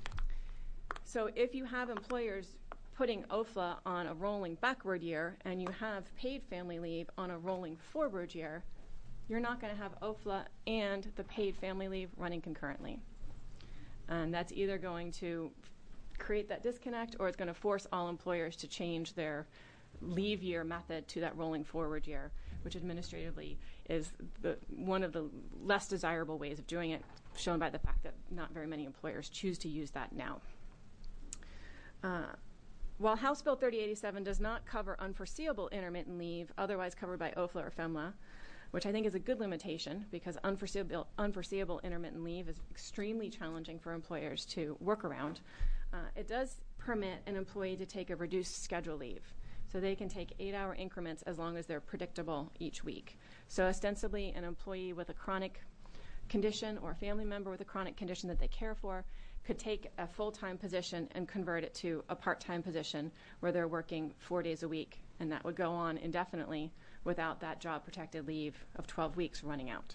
So if you have employers putting O F L A on a rolling backward year and you have paid family leave on a rolling forward year, you're not going to have O F L A and the paid family leave running concurrently. And that's either going to create that disconnect, or it's going to force all employers to change their leave year method to that rolling forward year, which administratively is the, one of the less desirable ways of doing it, shown by the fact that not very many employers choose to use that now. Uh, while House Bill thirty eighty-seven does not cover unforeseeable intermittent leave, otherwise covered by O F L A or FEMLA, which I think is a good limitation because unforeseeable, unforeseeable intermittent leave is extremely challenging for employers to work around. Uh, it does permit an employee to take a reduced schedule leave. So they can take eight-hour increments as long as they're predictable each week. So ostensibly, an employee with a chronic condition or a family member with a chronic condition that they care for could take a full-time position and convert it to a part-time position where they're working four days a week, and that would go on indefinitely without that job-protected leave of twelve weeks running out.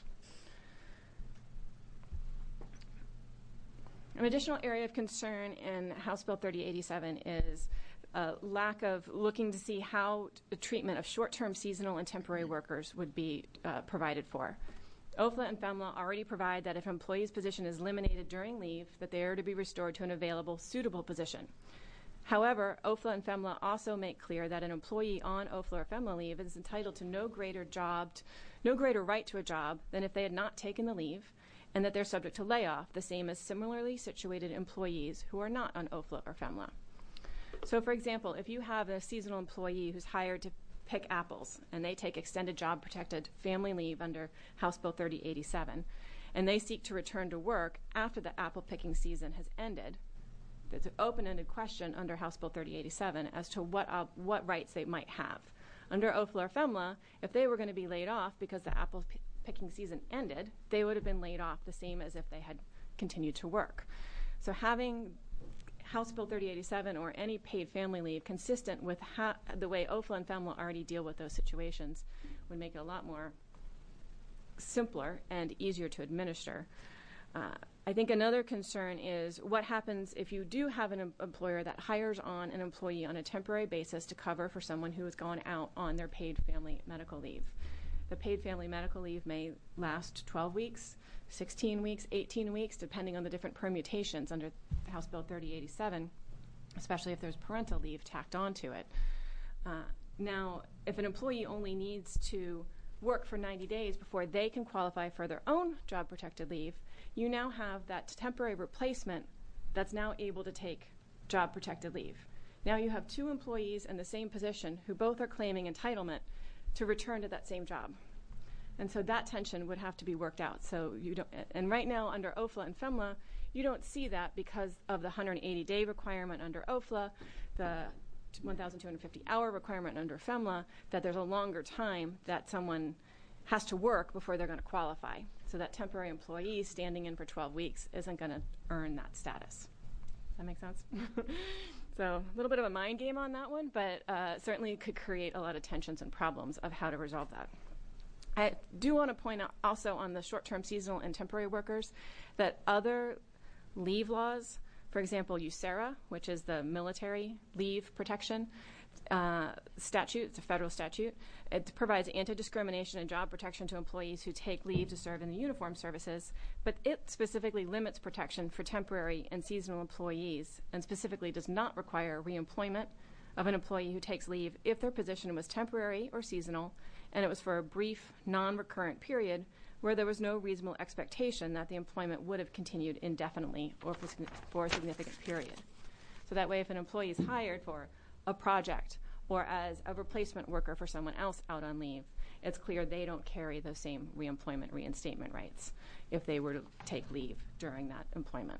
An additional area of concern in House Bill thirty eighty-seven is a lack of looking to see how the treatment of short-term seasonal and temporary workers would be uh, provided for. O F L A and FEMLA already provide that if an employee's position is eliminated during leave, that they are to be restored to an available, suitable position. However, O F L A and FEMLA also make clear that an employee on O F L A or FEMLA leave is entitled to no greater job, t- no greater right to a job than if they had not taken the leave, and that they're subject to layoff, the same as similarly situated employees who are not on O F L A or FEMLA. So, for example, if you have a seasonal employee who's hired to pick apples and they take extended job protected family leave under House Bill thirty eighty-seven, and they seek to return to work after the apple picking season has ended, there's an open-ended question under House Bill thirty eighty-seven as to what uh, what rights they might have. Under O F L A or F E M L A, if they were going to be laid off because the apple p- picking season ended, they would have been laid off the same as if they had continued to work. So having House Bill thirty eighty-seven or any paid family leave consistent with ha- the way O F L A and F E M L A already deal with those situations would make it a lot more simpler and easier to administer. Uh, I think another concern is what happens if you do have an em- employer that hires on an employee on a temporary basis to cover for someone who has gone out on their paid family medical leave. The paid family medical leave may last twelve weeks, sixteen weeks, eighteen weeks, depending on the different permutations under House Bill thirty eighty-seven, especially if there's parental leave tacked onto it. Uh, now, if an employee only needs to work for ninety days before they can qualify for their own job protected leave, you now have that temporary replacement that's now able to take job protected leave. Now you have two employees in the same position who both are claiming entitlement to return to that same job. And so that tension would have to be worked out. So you don't, and right now under O F L A and F E M L A, you don't see that because of the one hundred eighty day requirement under O F L A, the one thousand two hundred fifty hour requirement under F E M L A, that there's a longer time that someone has to work before they're going to qualify. So that temporary employee standing in for twelve weeks isn't going to earn that status. Does that make sense? So a little bit of a mind game on that one, but uh, certainly could create a lot of tensions and problems of how to resolve that. I do want to point out also on the short-term seasonal and temporary workers that other leave laws, for example, U S E R A, which is the military leave protection uh, statute, it's a federal statute. It provides anti-discrimination and job protection to employees who take leave to serve in the uniformed services, but it specifically limits protection for temporary and seasonal employees and specifically does not require reemployment of an employee who takes leave if their position was temporary or seasonal and it was for a brief, non-recurrent period where there was no reasonable expectation that the employment would have continued indefinitely or for, for a significant period. So that way, if an employee is hired for a project or as a replacement worker for someone else out on leave, it's clear they don't carry those same reemployment reinstatement rights if they were to take leave during that employment.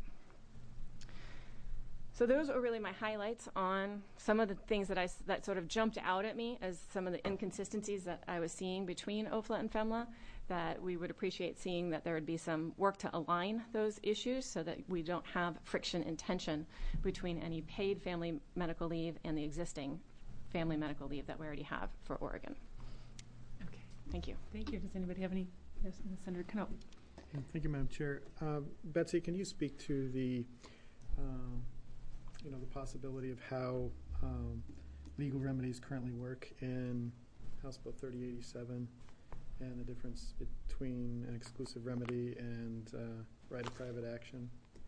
So those are really my highlights on some of the things that I that sort of jumped out at me as some of the inconsistencies that I was seeing between O F L A and F E M L A, that we would appreciate seeing that there would be some work to align those issues so that we don't have friction and tension between any paid family medical leave and the existing family medical leave that we already have for Oregon. Okay, thank you.
Thank you. Does anybody have any? Yes, Senator Knopp.
Thank you, Madam Chair. Uh, Betsy, can you speak to the uh, you know, the possibility of how um, legal remedies currently work in House Bill thirty eighty-seven and the difference between an exclusive remedy and uh, right of private action?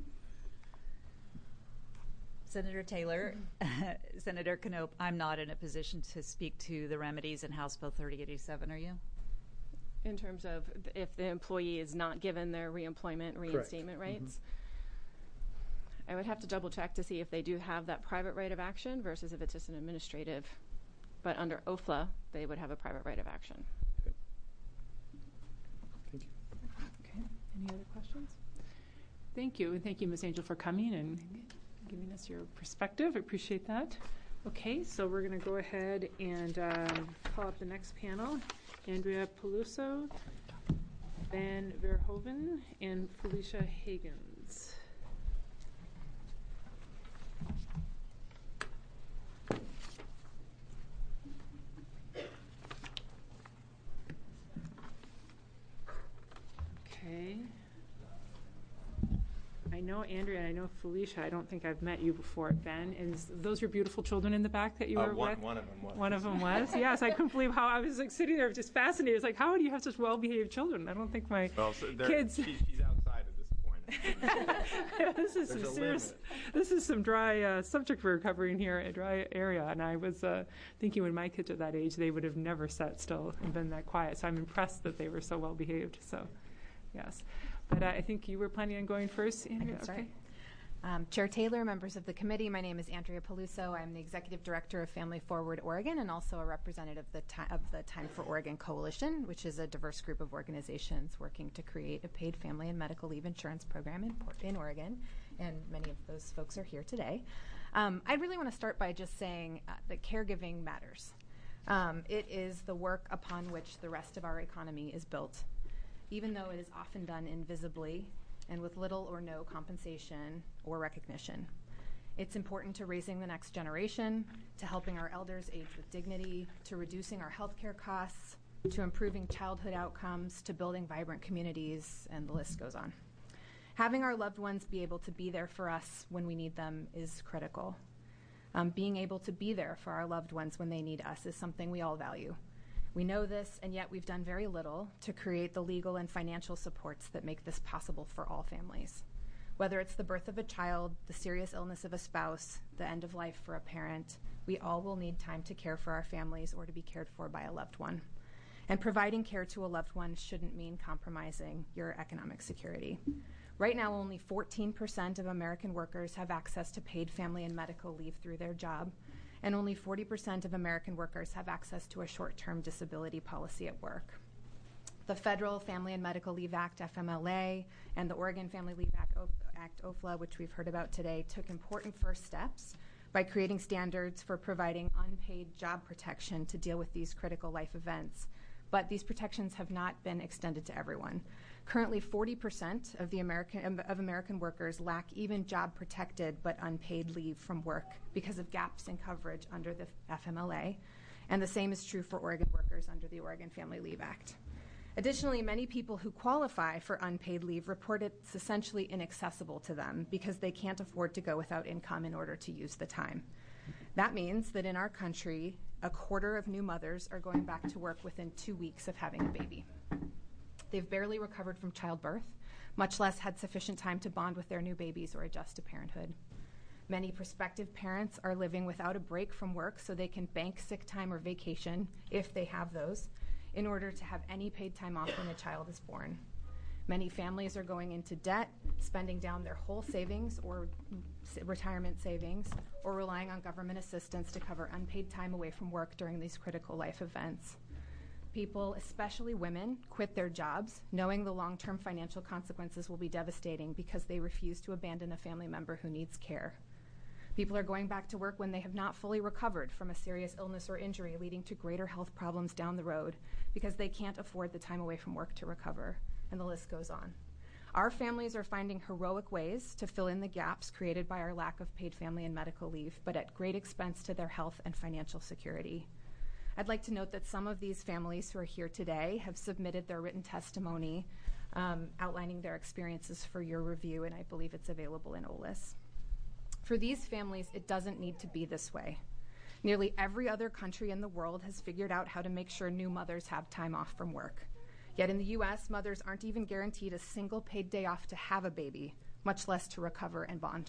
Senator Taylor, Senator Knopp, I'm not in a position to speak to the remedies in House Bill thirty eighty-seven, are you?
In terms of if the employee is not given their reemployment reinstatement
Correct.
rights? Mm-hmm. I would have to double check to see if they do have that private right of action versus if it's just an administrative. But under O F L A, they would have a private right of action.
Okay. Thank you.
Okay. Any other questions? Thank you. And thank you, Miz Angel, for coming and giving us your perspective. I appreciate that. Okay, so we're going to go ahead and um, call up the next panel. Andrea Peluso, Van Verhoeven, and Felicia Higgins. Okay. I know Andrea and I know Felicia. I don't think I've met you before, Ben. Is those your beautiful children in the back that you
uh,
were
one,
with?
One of them was.
One of them was? Yes, I couldn't believe how I was like sitting there just fascinated. It's like, how do you have such well-behaved children? I don't think my
well, so
kids...
She, she's outside at this point.
This is
There's
some
a
serious...
limit.
This is some dry uh, subject we're covering here, a dry area. And I was uh, thinking when my kids are that age, they would have never sat still and been that quiet. So I'm impressed that they were so well-behaved. So, yes. But uh, I think you were planning on going first, Andrea?
I can start.
Okay.
Um, Chair Taylor, members of the committee, my name is Andrea Peluso. I'm the Executive Director of Family Forward Oregon and also a representative of the, ti- of the Time for Oregon Coalition, which is a diverse group of organizations working to create a paid family and medical leave insurance program in, Port- in Oregon, and many of those folks are here today. Um, I really want to start by just saying uh, that caregiving matters. Um, it is the work upon which the rest of our economy is built, even though it is often done invisibly and with little or no compensation or recognition. It's important to raising the next generation, to helping our elders age with dignity, to reducing our healthcare costs, to improving childhood outcomes, to building vibrant communities, and the list goes on. Having our loved ones be able to be there for us when we need them is critical. Um, being able to be there for our loved ones when they need us is something we all value. We know this, and yet we've done very little to create the legal and financial supports that make this possible for all families. Whether it's the birth of a child, the serious illness of a spouse, the end of life for a parent, we all will need time to care for our families or to be cared for by a loved one. And providing care to a loved one shouldn't mean compromising your economic security. Right now, only fourteen percent of American workers have access to paid family and medical leave through their job, and only forty percent of American workers have access to a short-term disability policy at work. The Federal Family and Medical Leave Act, F M L A, and the Oregon Family Leave Act, Act O F L A, which we've heard about today, took important first steps by creating standards for providing unpaid job protection to deal with these critical life events. But these protections have not been extended to everyone. Currently, forty percent of the American of American workers lack even job-protected but unpaid leave from work because of gaps in coverage under the F M L A, and the same is true for Oregon workers under the Oregon Family Leave Act. Additionally, many people who qualify for unpaid leave report it's essentially inaccessible to them because they can't afford to go without income in order to use the time. That means that in our country, a quarter of new mothers are going back to work within two weeks of having a baby. They've barely recovered from childbirth, much less had sufficient time to bond with their new babies or adjust to parenthood. Many prospective parents are living without a break from work so they can bank sick time or vacation, if they have those, in order to have any paid time off when a child is born. Many families are going into debt, spending down their whole savings or retirement savings, or relying on government assistance to cover unpaid time away from work during these critical life events. People, especially women, quit their jobs knowing the long-term financial consequences will be devastating because they refuse to abandon a family member who needs care. People are going back to work when they have not fully recovered from a serious illness or injury, leading to greater health problems down the road because they can't afford the time away from work to recover, and the list goes on. Our families are finding heroic ways to fill in the gaps created by our lack of paid family and medical leave, but at great expense to their health and financial security. I'd like to note that some of these families who are here today have submitted their written testimony um, outlining their experiences for your review, and I believe it's available in O L I S. For these families, it doesn't need to be this way. Nearly every other country in the world has figured out how to make sure new mothers have time off from work. Yet in the U S, mothers aren't even guaranteed a single paid day off to have a baby, much less to recover and bond.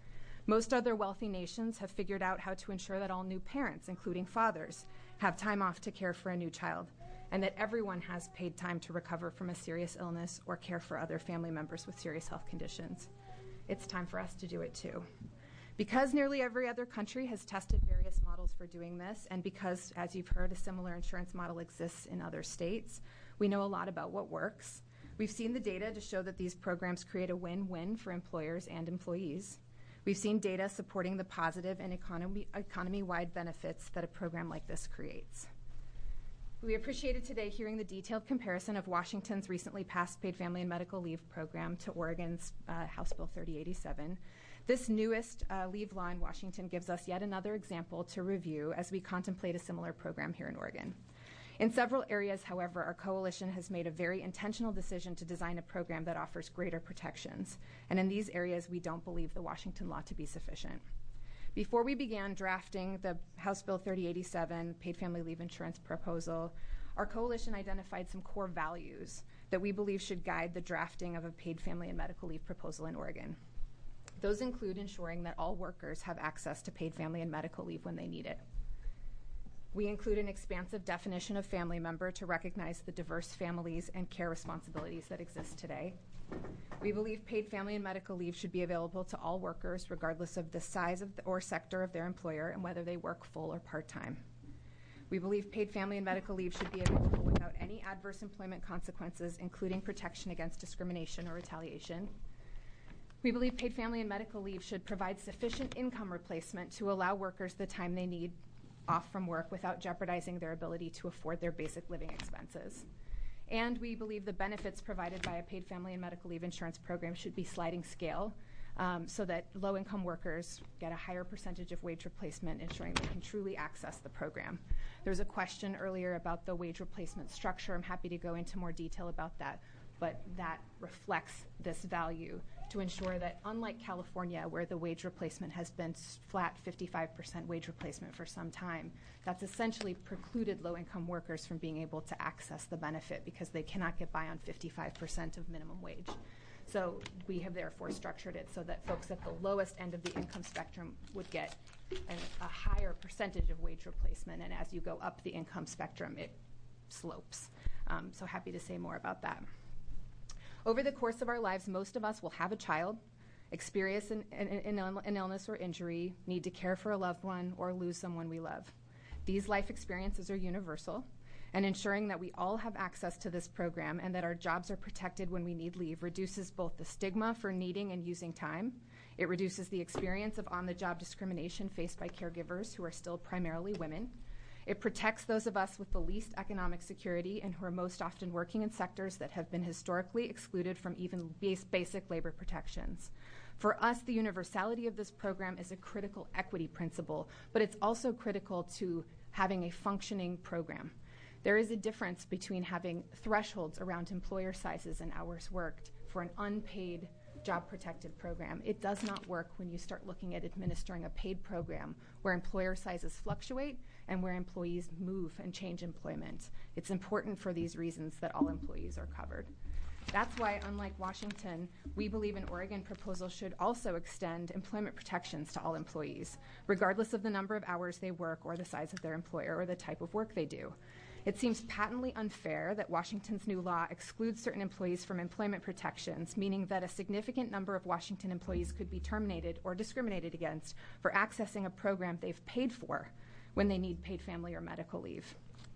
Most other wealthy nations have figured out how to ensure that all new parents, including fathers, have time off to care for a new child, and that everyone has paid time to recover from a serious illness or care for other family members with serious health conditions. It's time for us to do it too. Because nearly every other country has tested various models for doing this, and because, as you've heard, a similar insurance model exists in other states, we know a lot about what works. We've seen the data to show that these programs create a win-win for employers and employees. We've seen data supporting the positive and economy, economy-wide benefits that a program like this creates. We appreciated today hearing the detailed comparison of Washington's recently passed paid family and medical leave program to Oregon's uh, House Bill thirty eighty-seven. This newest uh, leave law in Washington gives us yet another example to review as we contemplate a similar program here in Oregon. In several areas, however, our coalition has made a very intentional decision to design a program that offers greater protections. And in these areas, we don't believe the Washington law to be sufficient. Before we began drafting the House Bill thirty eighty-seven paid family leave insurance proposal, our coalition identified some core values that we believe should guide the drafting of a paid family and medical leave proposal in Oregon. Those include ensuring that all workers have access to paid family and medical leave when they need it. We include an expansive definition of family member to recognize the diverse families and care responsibilities that exist today. We believe paid family and medical leave should be available to all workers, regardless of the size of the, or sector of their employer and whether they work full or part-time. We believe paid family and medical leave should be available without any adverse employment consequences, including protection against discrimination or retaliation. We believe paid family and medical leave should provide sufficient income replacement to allow workers the time they need off from work without jeopardizing their ability to afford their basic living expenses. And we believe the benefits provided by a paid family and medical leave insurance program should be sliding scale um, so that low-income workers get a higher percentage of wage replacement, ensuring they can truly access the program. There was a question earlier about the wage replacement structure. I'm happy to go into more detail about that, but that reflects this value to ensure that, unlike California, where the wage replacement has been flat fifty-five percent wage replacement for some time, that's essentially precluded low-income workers from being able to access the benefit because they cannot get by on fifty-five percent of minimum wage. So we have therefore structured it so that folks at the lowest end of the income spectrum would get an, a higher percentage of wage replacement, and as you go up the income spectrum, it slopes. Um, so happy to say more about that. Over the course of our lives, most of us will have a child, experience an, an, an illness or injury, need to care for a loved one, or lose someone we love. These life experiences are universal, and ensuring that we all have access to this program and that our jobs are protected when we need leave reduces both the stigma for needing and using time. It reduces the experience of on-the-job discrimination faced by caregivers who are still primarily women. It protects those of us with the least economic security and who are most often working in sectors that have been historically excluded from even base, basic labor protections. For us, the universality of this program is a critical equity principle, but it's also critical to having a functioning program. There is a difference between having thresholds around employer sizes and hours worked for an unpaid job-protected program. It does not work when you start looking at administering a paid program where employer sizes fluctuate and where employees move and change employment. It's important for these reasons that all employees are covered. That's why, unlike Washington, we believe an Oregon proposal should also extend employment protections to all employees, regardless of the number of hours they work or the size of their employer or the type of work they do. It seems patently unfair that Washington's new law excludes certain employees from employment protections, meaning that a significant number of Washington employees could be terminated or discriminated against for accessing a program they've paid for when they need paid family or medical leave.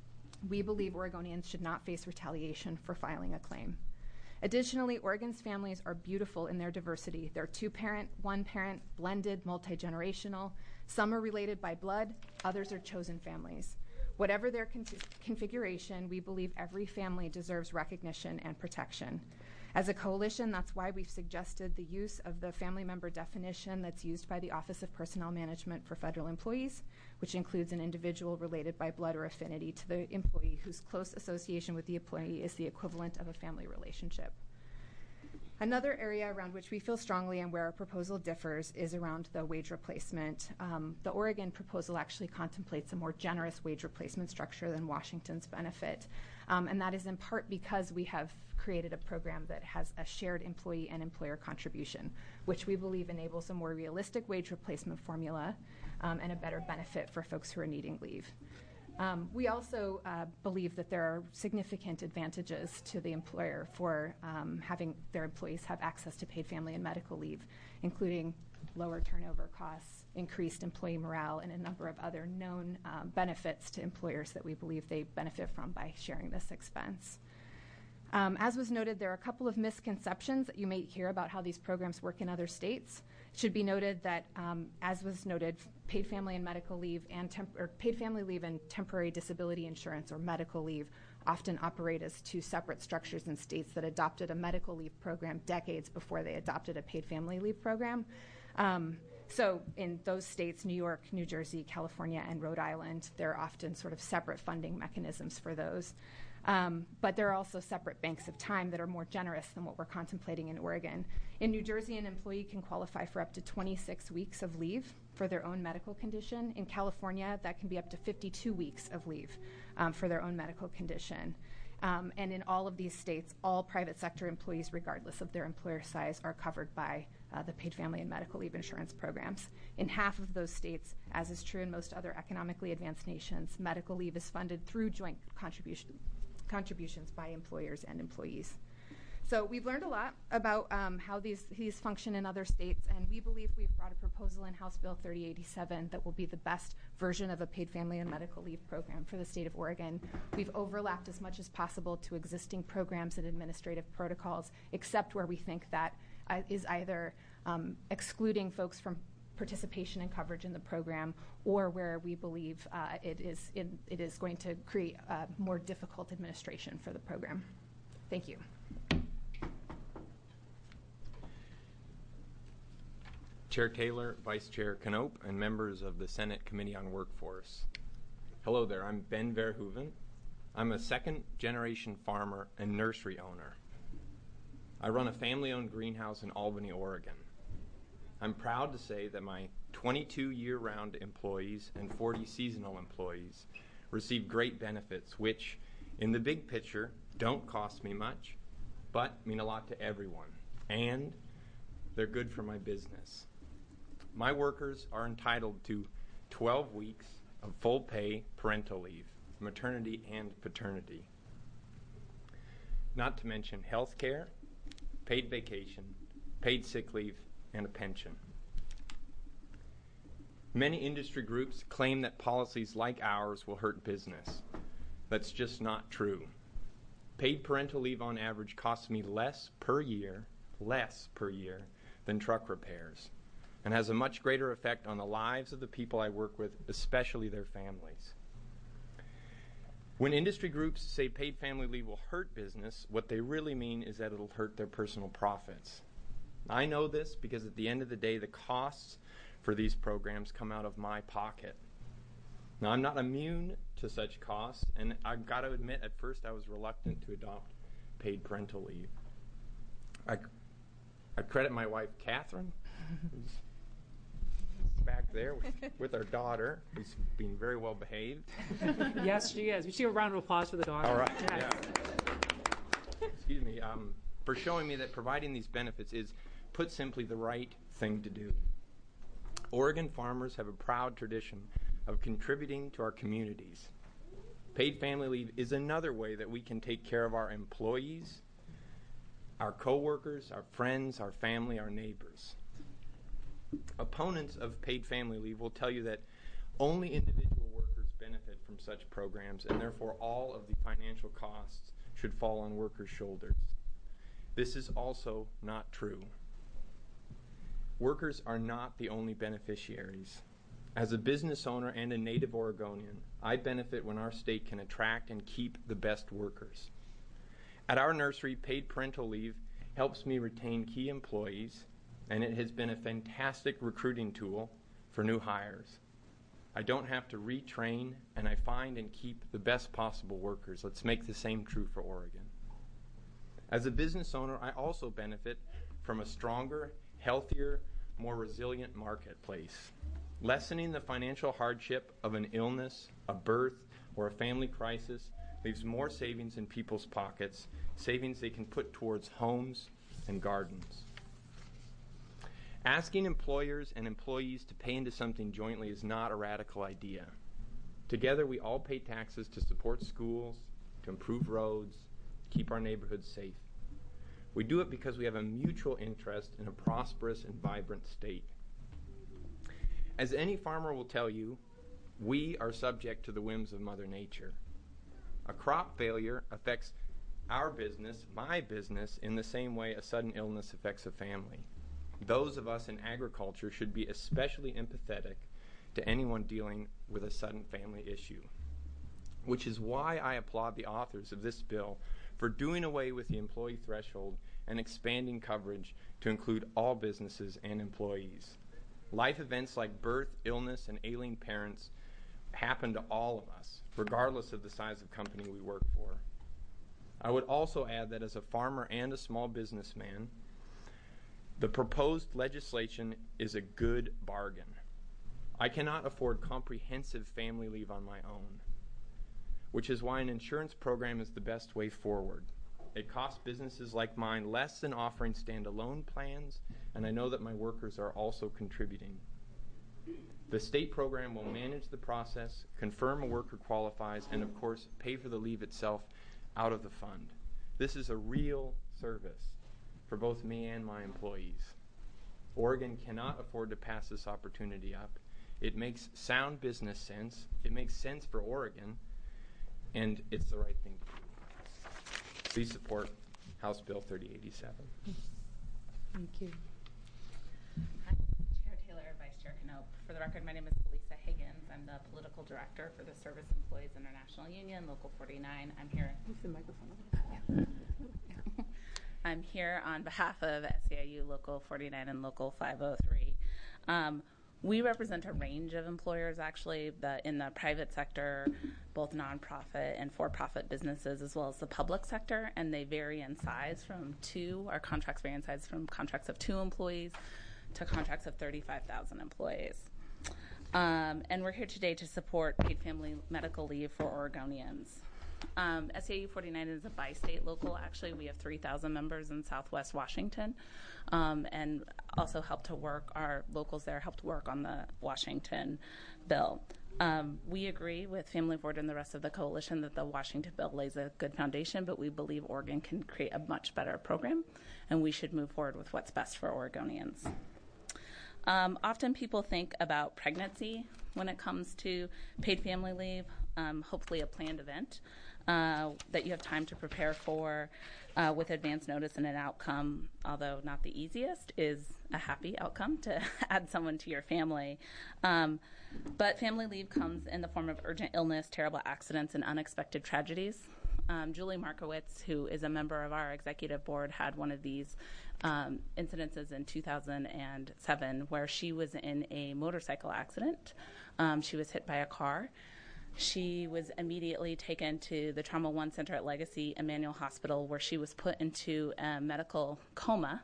We believe Oregonians should not face retaliation for filing a claim. Additionally, Oregon's families are beautiful in their diversity. They're two-parent, one-parent, blended, multi-generational. Some are related by blood, others are chosen families. Whatever their con- configuration, we believe every family deserves recognition and protection. As a coalition, that's why we've suggested the use of the family member definition that's used by the Office of Personnel Management for federal employees, which includes an individual related by blood or affinity to the employee whose close association with the employee is the equivalent of a family relationship. Another area around which we feel strongly and where our proposal differs is around the wage replacement. Um, the Oregon proposal actually contemplates a more generous wage replacement structure than Washington's benefit, um, and that is in part because we have created a program that has a shared employee and employer contribution, which we believe enables a more realistic wage replacement formula um, and a better benefit for folks who are needing leave. Um, we also uh, believe that there are significant advantages to the employer for um, having their employees have access to paid family and medical leave, including lower turnover costs, increased employee morale, and a number of other known um, benefits to employers that we believe they benefit from by sharing this expense. Um, as was noted, there are a couple of misconceptions that you may hear about how these programs work in other states. It should be noted that, um, as was noted, paid family and medical leave and temp- or paid family leave and temporary disability insurance or medical leave often operate as two separate structures in states that adopted a medical leave program decades before they adopted a paid family leave program. Um, So in those states, New York, New Jersey, California, and Rhode Island, there are often sort of separate funding mechanisms for those. Um, but there are also separate banks of time that are more generous than what we're contemplating in Oregon. In New Jersey, an employee can qualify for up to twenty-six weeks of leave for their own medical condition. In California, that can be up to fifty-two weeks of leave um, for their own medical condition. Um, and in all of these states, all private sector employees, regardless of their employer size, are covered by uh, the paid family and medical leave insurance programs. In half of those states, as is true in most other economically advanced nations, medical leave is funded through joint contribution, contributions by employers and employees. So we've learned a lot about um, how these, these function in other states, and we believe we've brought a proposal in House Bill thirty eighty-seven that will be the best version of a paid family and medical leave program for the state of Oregon. We've overlapped as much as possible to existing programs and administrative protocols, except where we think that uh, is either um, excluding folks from participation and coverage in the program, or where we believe uh, it is in, it is going to create uh, more difficult administration for the program. Thank you.
Chair Taylor, Vice Chair Knoop, and members of the Senate Committee on Workforce. Hello there, I'm Ben Verhoeven. I'm a second-generation farmer and nursery owner. I run a family-owned greenhouse in Albany, Oregon. I'm proud to say that my twenty-two year-round employees and forty seasonal employees receive great benefits, which, in the big picture, don't cost me much, but mean a lot to everyone, and they're good for my business. My workers are entitled to twelve weeks of full pay parental leave, maternity and paternity, not to mention health care, paid vacation, paid sick leave, and a pension. Many industry groups claim that policies like ours will hurt business. That's just not true. Paid parental leave on average costs me less per year, less per year, than truck repairs, and has a much greater effect on the lives of the people I work with, especially their families. When industry groups say paid family leave will hurt business, what they really mean is that it'll hurt their personal profits. I know this because at the end of the day, the costs for these programs come out of my pocket. Now, I'm not immune to such costs, and I've got to admit, at first I was reluctant to adopt paid parental leave. I, I credit my wife, Catherine, who's back there with, with our daughter, who's been very well behaved.
Yes, she is. We should give a round of applause for the daughter.
All right.
Yes.
Yeah. Excuse me. Um, for showing me that providing these benefits is, put simply, the right thing to do. Oregon farmers have a proud tradition of contributing to our communities. Paid family leave is another way that we can take care of our employees, our coworkers, our friends, our family, our neighbors. Opponents of paid family leave will tell you that only individual workers benefit from such programs, and therefore all of the financial costs should fall on workers' shoulders. This is also not true. Workers are not the only beneficiaries. As a business owner and a native Oregonian, I benefit when our state can attract and keep the best workers. At our nursery, paid parental leave helps me retain key employees, and it has been a fantastic recruiting tool for new hires. I don't have to retrain, and I find and keep the best possible workers. Let's make the same true for Oregon. As a business owner, I also benefit from a stronger, healthier, more resilient marketplace. Lessening the financial hardship of an illness, a birth, or a family crisis leaves more savings in people's pockets, savings they can put towards homes and gardens. Asking employers and employees to pay into something jointly is not a radical idea. Together, we all pay taxes to support schools, to improve roads, keep our neighborhoods safe. We do it because we have a mutual interest in a prosperous and vibrant state. As any farmer will tell you, we are subject to the whims of Mother Nature. A crop failure affects our business, my business, in the same way a sudden illness affects a family. Those of us in agriculture should be especially empathetic to anyone dealing with a sudden family issue, which is why I applaud the authors of this bill for doing away with the employee threshold and expanding coverage to include all businesses and employees. Life events like birth, illness, and ailing parents happen to all of us, regardless of the size of company we work for. I would also add that as a farmer and a small businessman, the proposed legislation is a good bargain. I cannot afford comprehensive family leave on my own, which is why an insurance program is the best way forward. It costs businesses like mine less than offering standalone plans, and I know that my workers are also contributing. The state program will manage the process, confirm a worker qualifies, and of course, pay for the leave itself out of the fund. This is a real service for both me and my employees. Oregon cannot afford to pass this opportunity up. It makes sound business sense. It makes sense for Oregon, and it's the right thing to do. Please support House Bill thirty eighty-seven.
Thank you.
Hi, Chair Taylor, Vice Chair Knope. For the record, my name is Lisa Higgins. I'm the political director for the Service Employees International Union, Local forty-nine. I'm here. Move the microphone over. Yeah. I'm here on behalf of S E I U Local forty-nine and Local five oh three. Um, we represent a range of employers, actually, the, in the private sector, both nonprofit and for-profit businesses, as well as the public sector, and they vary in size from two. Our contracts vary in size from contracts of two employees to contracts of thirty-five thousand employees. Um, and we're here today to support paid family medical leave for Oregonians. Um, S E I U forty-nine is a bi-state local. Actually, we have three thousand members in Southwest Washington, um, and also helped to work, our locals there helped work on the Washington bill. Um, we agree with Family Forward and the rest of the coalition that the Washington bill lays a good foundation, but we believe Oregon can create a much better program, and we should move forward with what's best for Oregonians. Um, often people think about pregnancy when it comes to paid family leave, um, hopefully a planned event uh, that you have time to prepare for uh, with advance notice, and an outcome, although not the easiest, is a happy outcome to add someone to your family. Um, but family leave comes in the form of urgent illness, terrible accidents, and unexpected tragedies. Um, Julie Markowitz, who is a member of our executive board, had one of these um, incidences in two thousand seven where she was in a motorcycle accident. Um, she was hit by a car. She was immediately taken to the Trauma One Center at Legacy Emmanuel Hospital, where she was put into a medical coma.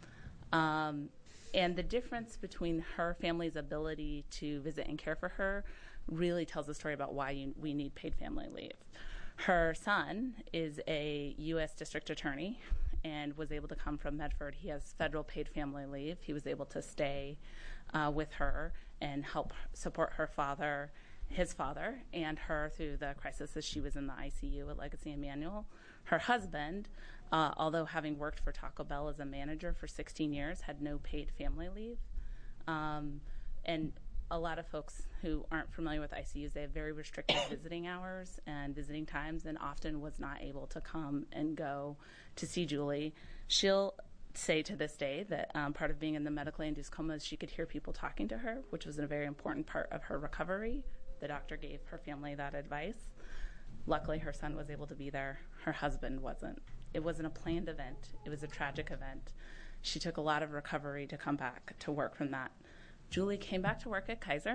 Um, and the difference between her family's ability to visit and care for her really tells a story about why you, we need paid family leave. Her son is a U S district attorney and was able to come from Medford. He has federal paid family leave. He was able to stay uh, with her and help support her father, his father, and her through the crisis as she was in the I C U at Legacy Emmanuel. Her husband, uh, although having worked for Taco Bell as a manager for sixteen years, had no paid family leave. Um, and a lot of folks who aren't familiar with I C Us, they have very restricted visiting hours and visiting times, and often was not able to come and go to see Julie. She'll say to this day that um, part of being in the medically induced coma is she could hear people talking to her, which was a very important part of her recovery. The doctor gave her family that advice. Luckily, her son was able to be there. Her husband wasn't. It wasn't a planned event. It was a tragic event. She took a lot of recovery to come back to work from that. Julie came back to work at Kaiser,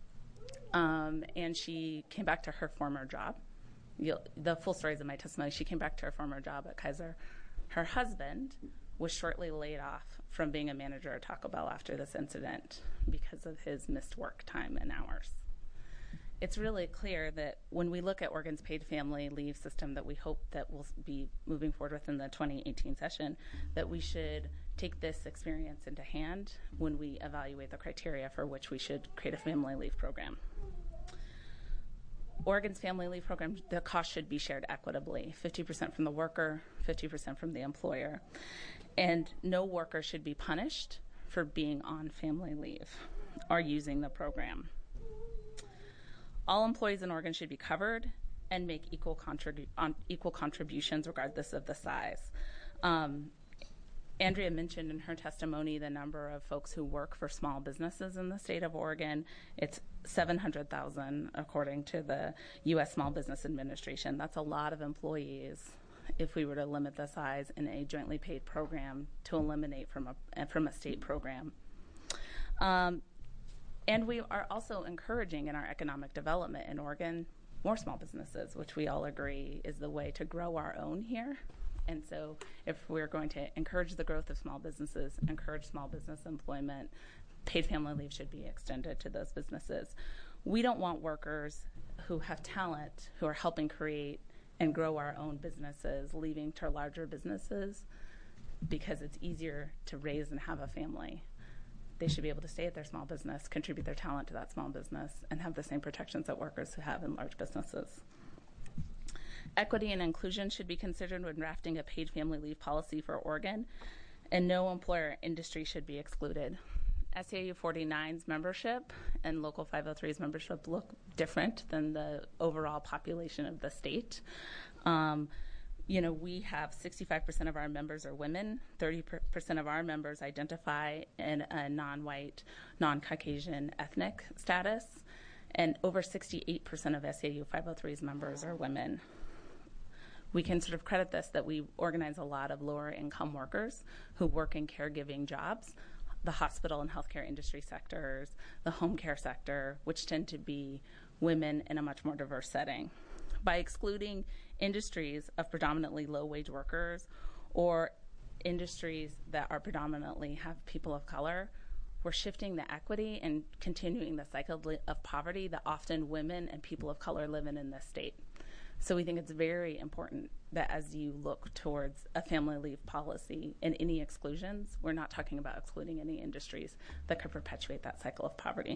um, and she came back to her former job. You'll, the full story is in my testimony. She came back to her former job at Kaiser. Her husband was shortly laid off from being a manager at Taco Bell after this incident because of his missed work time and hours. It's really clear that when we look at Oregon's paid family leave system that we hope that we'll be moving forward with in the twenty eighteen session, that we should take this experience into hand when we evaluate the criteria for which we should create a family leave program. Oregon's family leave program, the cost should be shared equitably, fifty percent from the worker, fifty percent from the employer. And no worker should be punished for being on family leave or using the program. All employees in Oregon should be covered and make equal, contribu- on equal contributions regardless of the size. Um, Andrea mentioned in her testimony the number of folks who work for small businesses in the state of Oregon. It's seven hundred thousand according to the U S Small Business Administration. That's a lot of employees if we were to limit the size in a jointly paid program to eliminate from a, from a state program. Um, And we are also encouraging in our economic development in Oregon more small businesses, which we all agree is the way to grow our own here. And so if we're going to encourage the growth of small businesses, encourage small business employment, paid family leave should be extended to those businesses. We don't want workers who have talent, who are helping create and grow our own businesses, leaving to larger businesses because it's easier to raise and have a family. They should be able to stay at their small business, contribute their talent to that small business, and have the same protections that workers have in large businesses. Equity and inclusion should be considered when drafting a paid family leave policy for Oregon, and no employer or industry should be excluded. S E I U forty-nine's membership and Local five oh three's membership look different than the overall population of the state. Um, you know, we have sixty-five percent of our members are women, thirty percent of our members identify in a non-white, non-Caucasian ethnic status, and over sixty-eight percent of S E I U five oh three's members are women. We can sort of credit this that we organize a lot of lower income workers who work in caregiving jobs, the hospital and healthcare industry sectors, the home care sector, which tend to be women in a much more diverse setting. By excluding industries of predominantly low-wage workers or industries that are predominantly have people of color, we're shifting the equity and continuing the cycle of poverty that often women and people of color live in in this state. So we think it's very important that as you look towards a family leave policy and any exclusions, we're not talking about excluding any industries that could perpetuate that cycle of poverty.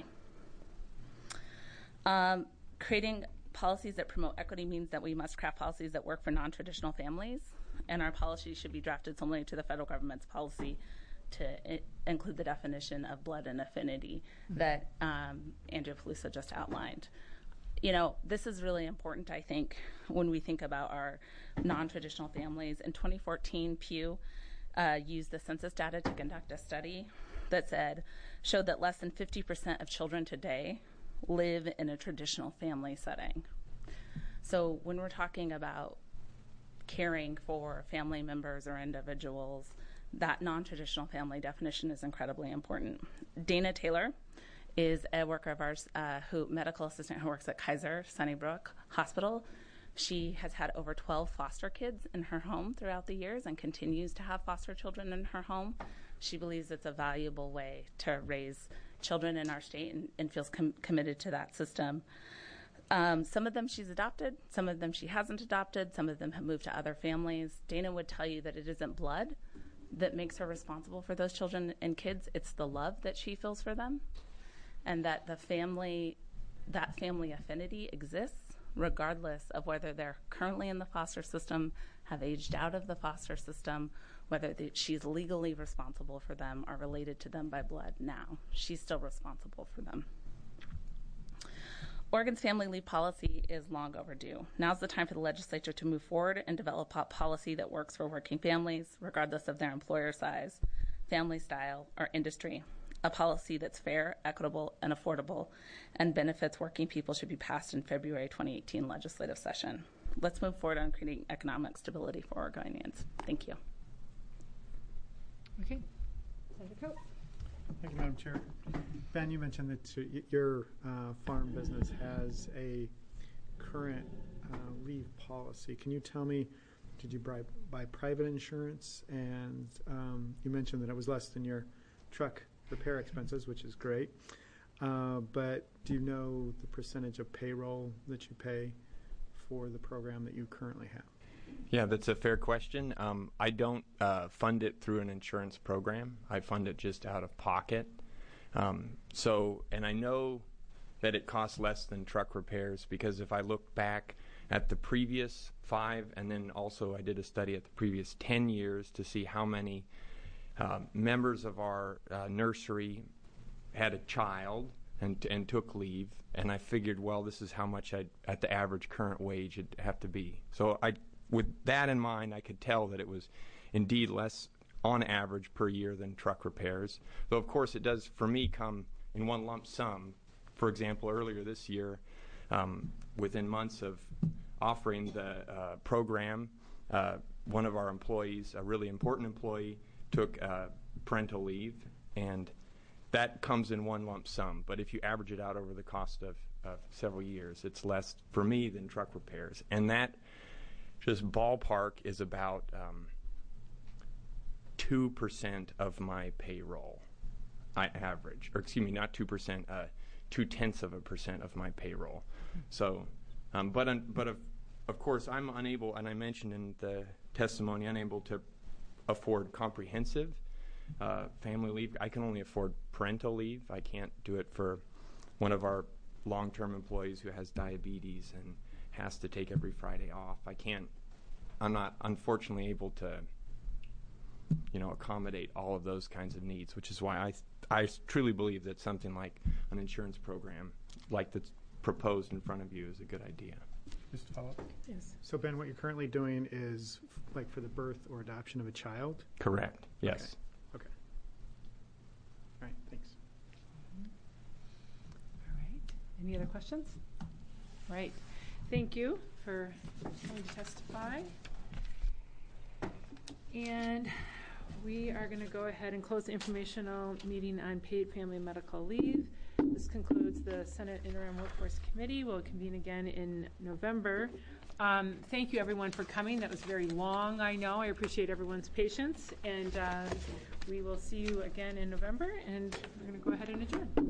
Um, creating policies that promote equity means that we must craft policies that work for non-traditional families, and our policies should be drafted similarly to the federal government's policy to I- include the definition of blood and affinity mm-hmm. that um, Andrea Peluso just outlined. You know, this is really important, I think, when we think about our non-traditional families. In twenty fourteen, Pew uh, used the census data to conduct a study that said, showed that less than fifty percent of children today live in a traditional family setting. So when we're talking about caring for family members or individuals, that non-traditional family definition is incredibly important. Dana Taylor is a worker of ours, uh, who medical assistant who works at Kaiser Sunnybrook Hospital. She has had over twelve foster kids in her home throughout the years and continues to have foster children in her home. She believes it's a valuable way to raise children in our state and, and feels com- committed to that system. Um, some of them she's adopted, some of them she hasn't adopted, some of them have moved to other families. Dana would tell you that it isn't blood that makes her responsible for those children and kids, it's the love that she feels for them. And that the family, that family affinity exists regardless of whether they're currently in the foster system, have aged out of the foster system, whether the, she's legally responsible for them or related to them by blood now. She's still responsible for them. Oregon's family leave policy is long overdue. Now's the time for the legislature to move forward and develop a policy that works for working families, regardless of their employer size, family style, or industry. A policy that's fair, equitable, and affordable, and benefits working people should be passed in February twenty eighteen legislative session. Let's move forward on creating economic stability for Oregonians. Thank you.
Okay. Senator Cope. Thank you, Madam Chair. Ben, you mentioned that uh, your uh, farm business has a current uh, leave policy. Can you tell me, did you buy, buy private insurance? And um, you mentioned that it was less than your truck repair expenses, which is great. Uh, but do you know the percentage of payroll that you pay for the program that you currently have?
Yeah, that's a fair question. Um, I don't uh, fund it through an insurance program. I fund it just out of pocket. Um, so, and I know that it costs less than truck repairs because if I look back at the previous five, and then also I did a study at the previous ten years to see how many uh, members of our uh, nursery had a child and and took leave, and I figured, well, this is how much I'd, at the average current wage it'd have to be. So I, with that in mind, I could tell that it was indeed less on average per year than truck repairs. Though, of course, it does, for me, come in one lump sum. For example, earlier this year, um, within months of offering the uh, program, uh, one of our employees, a really important employee, took uh, parental leave, and that comes in one lump sum. But if you average it out over the cost of, of several years, it's less for me than truck repairs. And that just ballpark is about um, two percent of my payroll, I average. Or excuse me, not two percent, uh, two-tenths of a percent of my payroll. So, um, but, un, but of, of course, I'm unable, and I mentioned in the testimony, unable to afford comprehensive uh, family leave. I can only afford parental leave. I can't do it for one of our long-term employees who has diabetes and has to take every Friday off. I can't, I'm not unfortunately able to, you know, accommodate all of those kinds of needs, which is why I, I truly believe that something like an insurance program like that's proposed in front of you is a good idea.
Just to follow up?
Yes.
So, Ben, what you're currently doing is f- like for the birth or adoption of a child?
Correct, yes.
Okay. Okay. All right, thanks.
All right. Any other questions? All right. Thank you for coming to testify. And we are going to go ahead and close the informational meeting on paid family medical leave. This concludes the Senate Interim Workforce Committee. We'll convene again in November. Um, thank you, everyone, for coming. That was very long, I know. I appreciate everyone's patience. And uh, we will see you again in November. And we're going to go ahead and adjourn.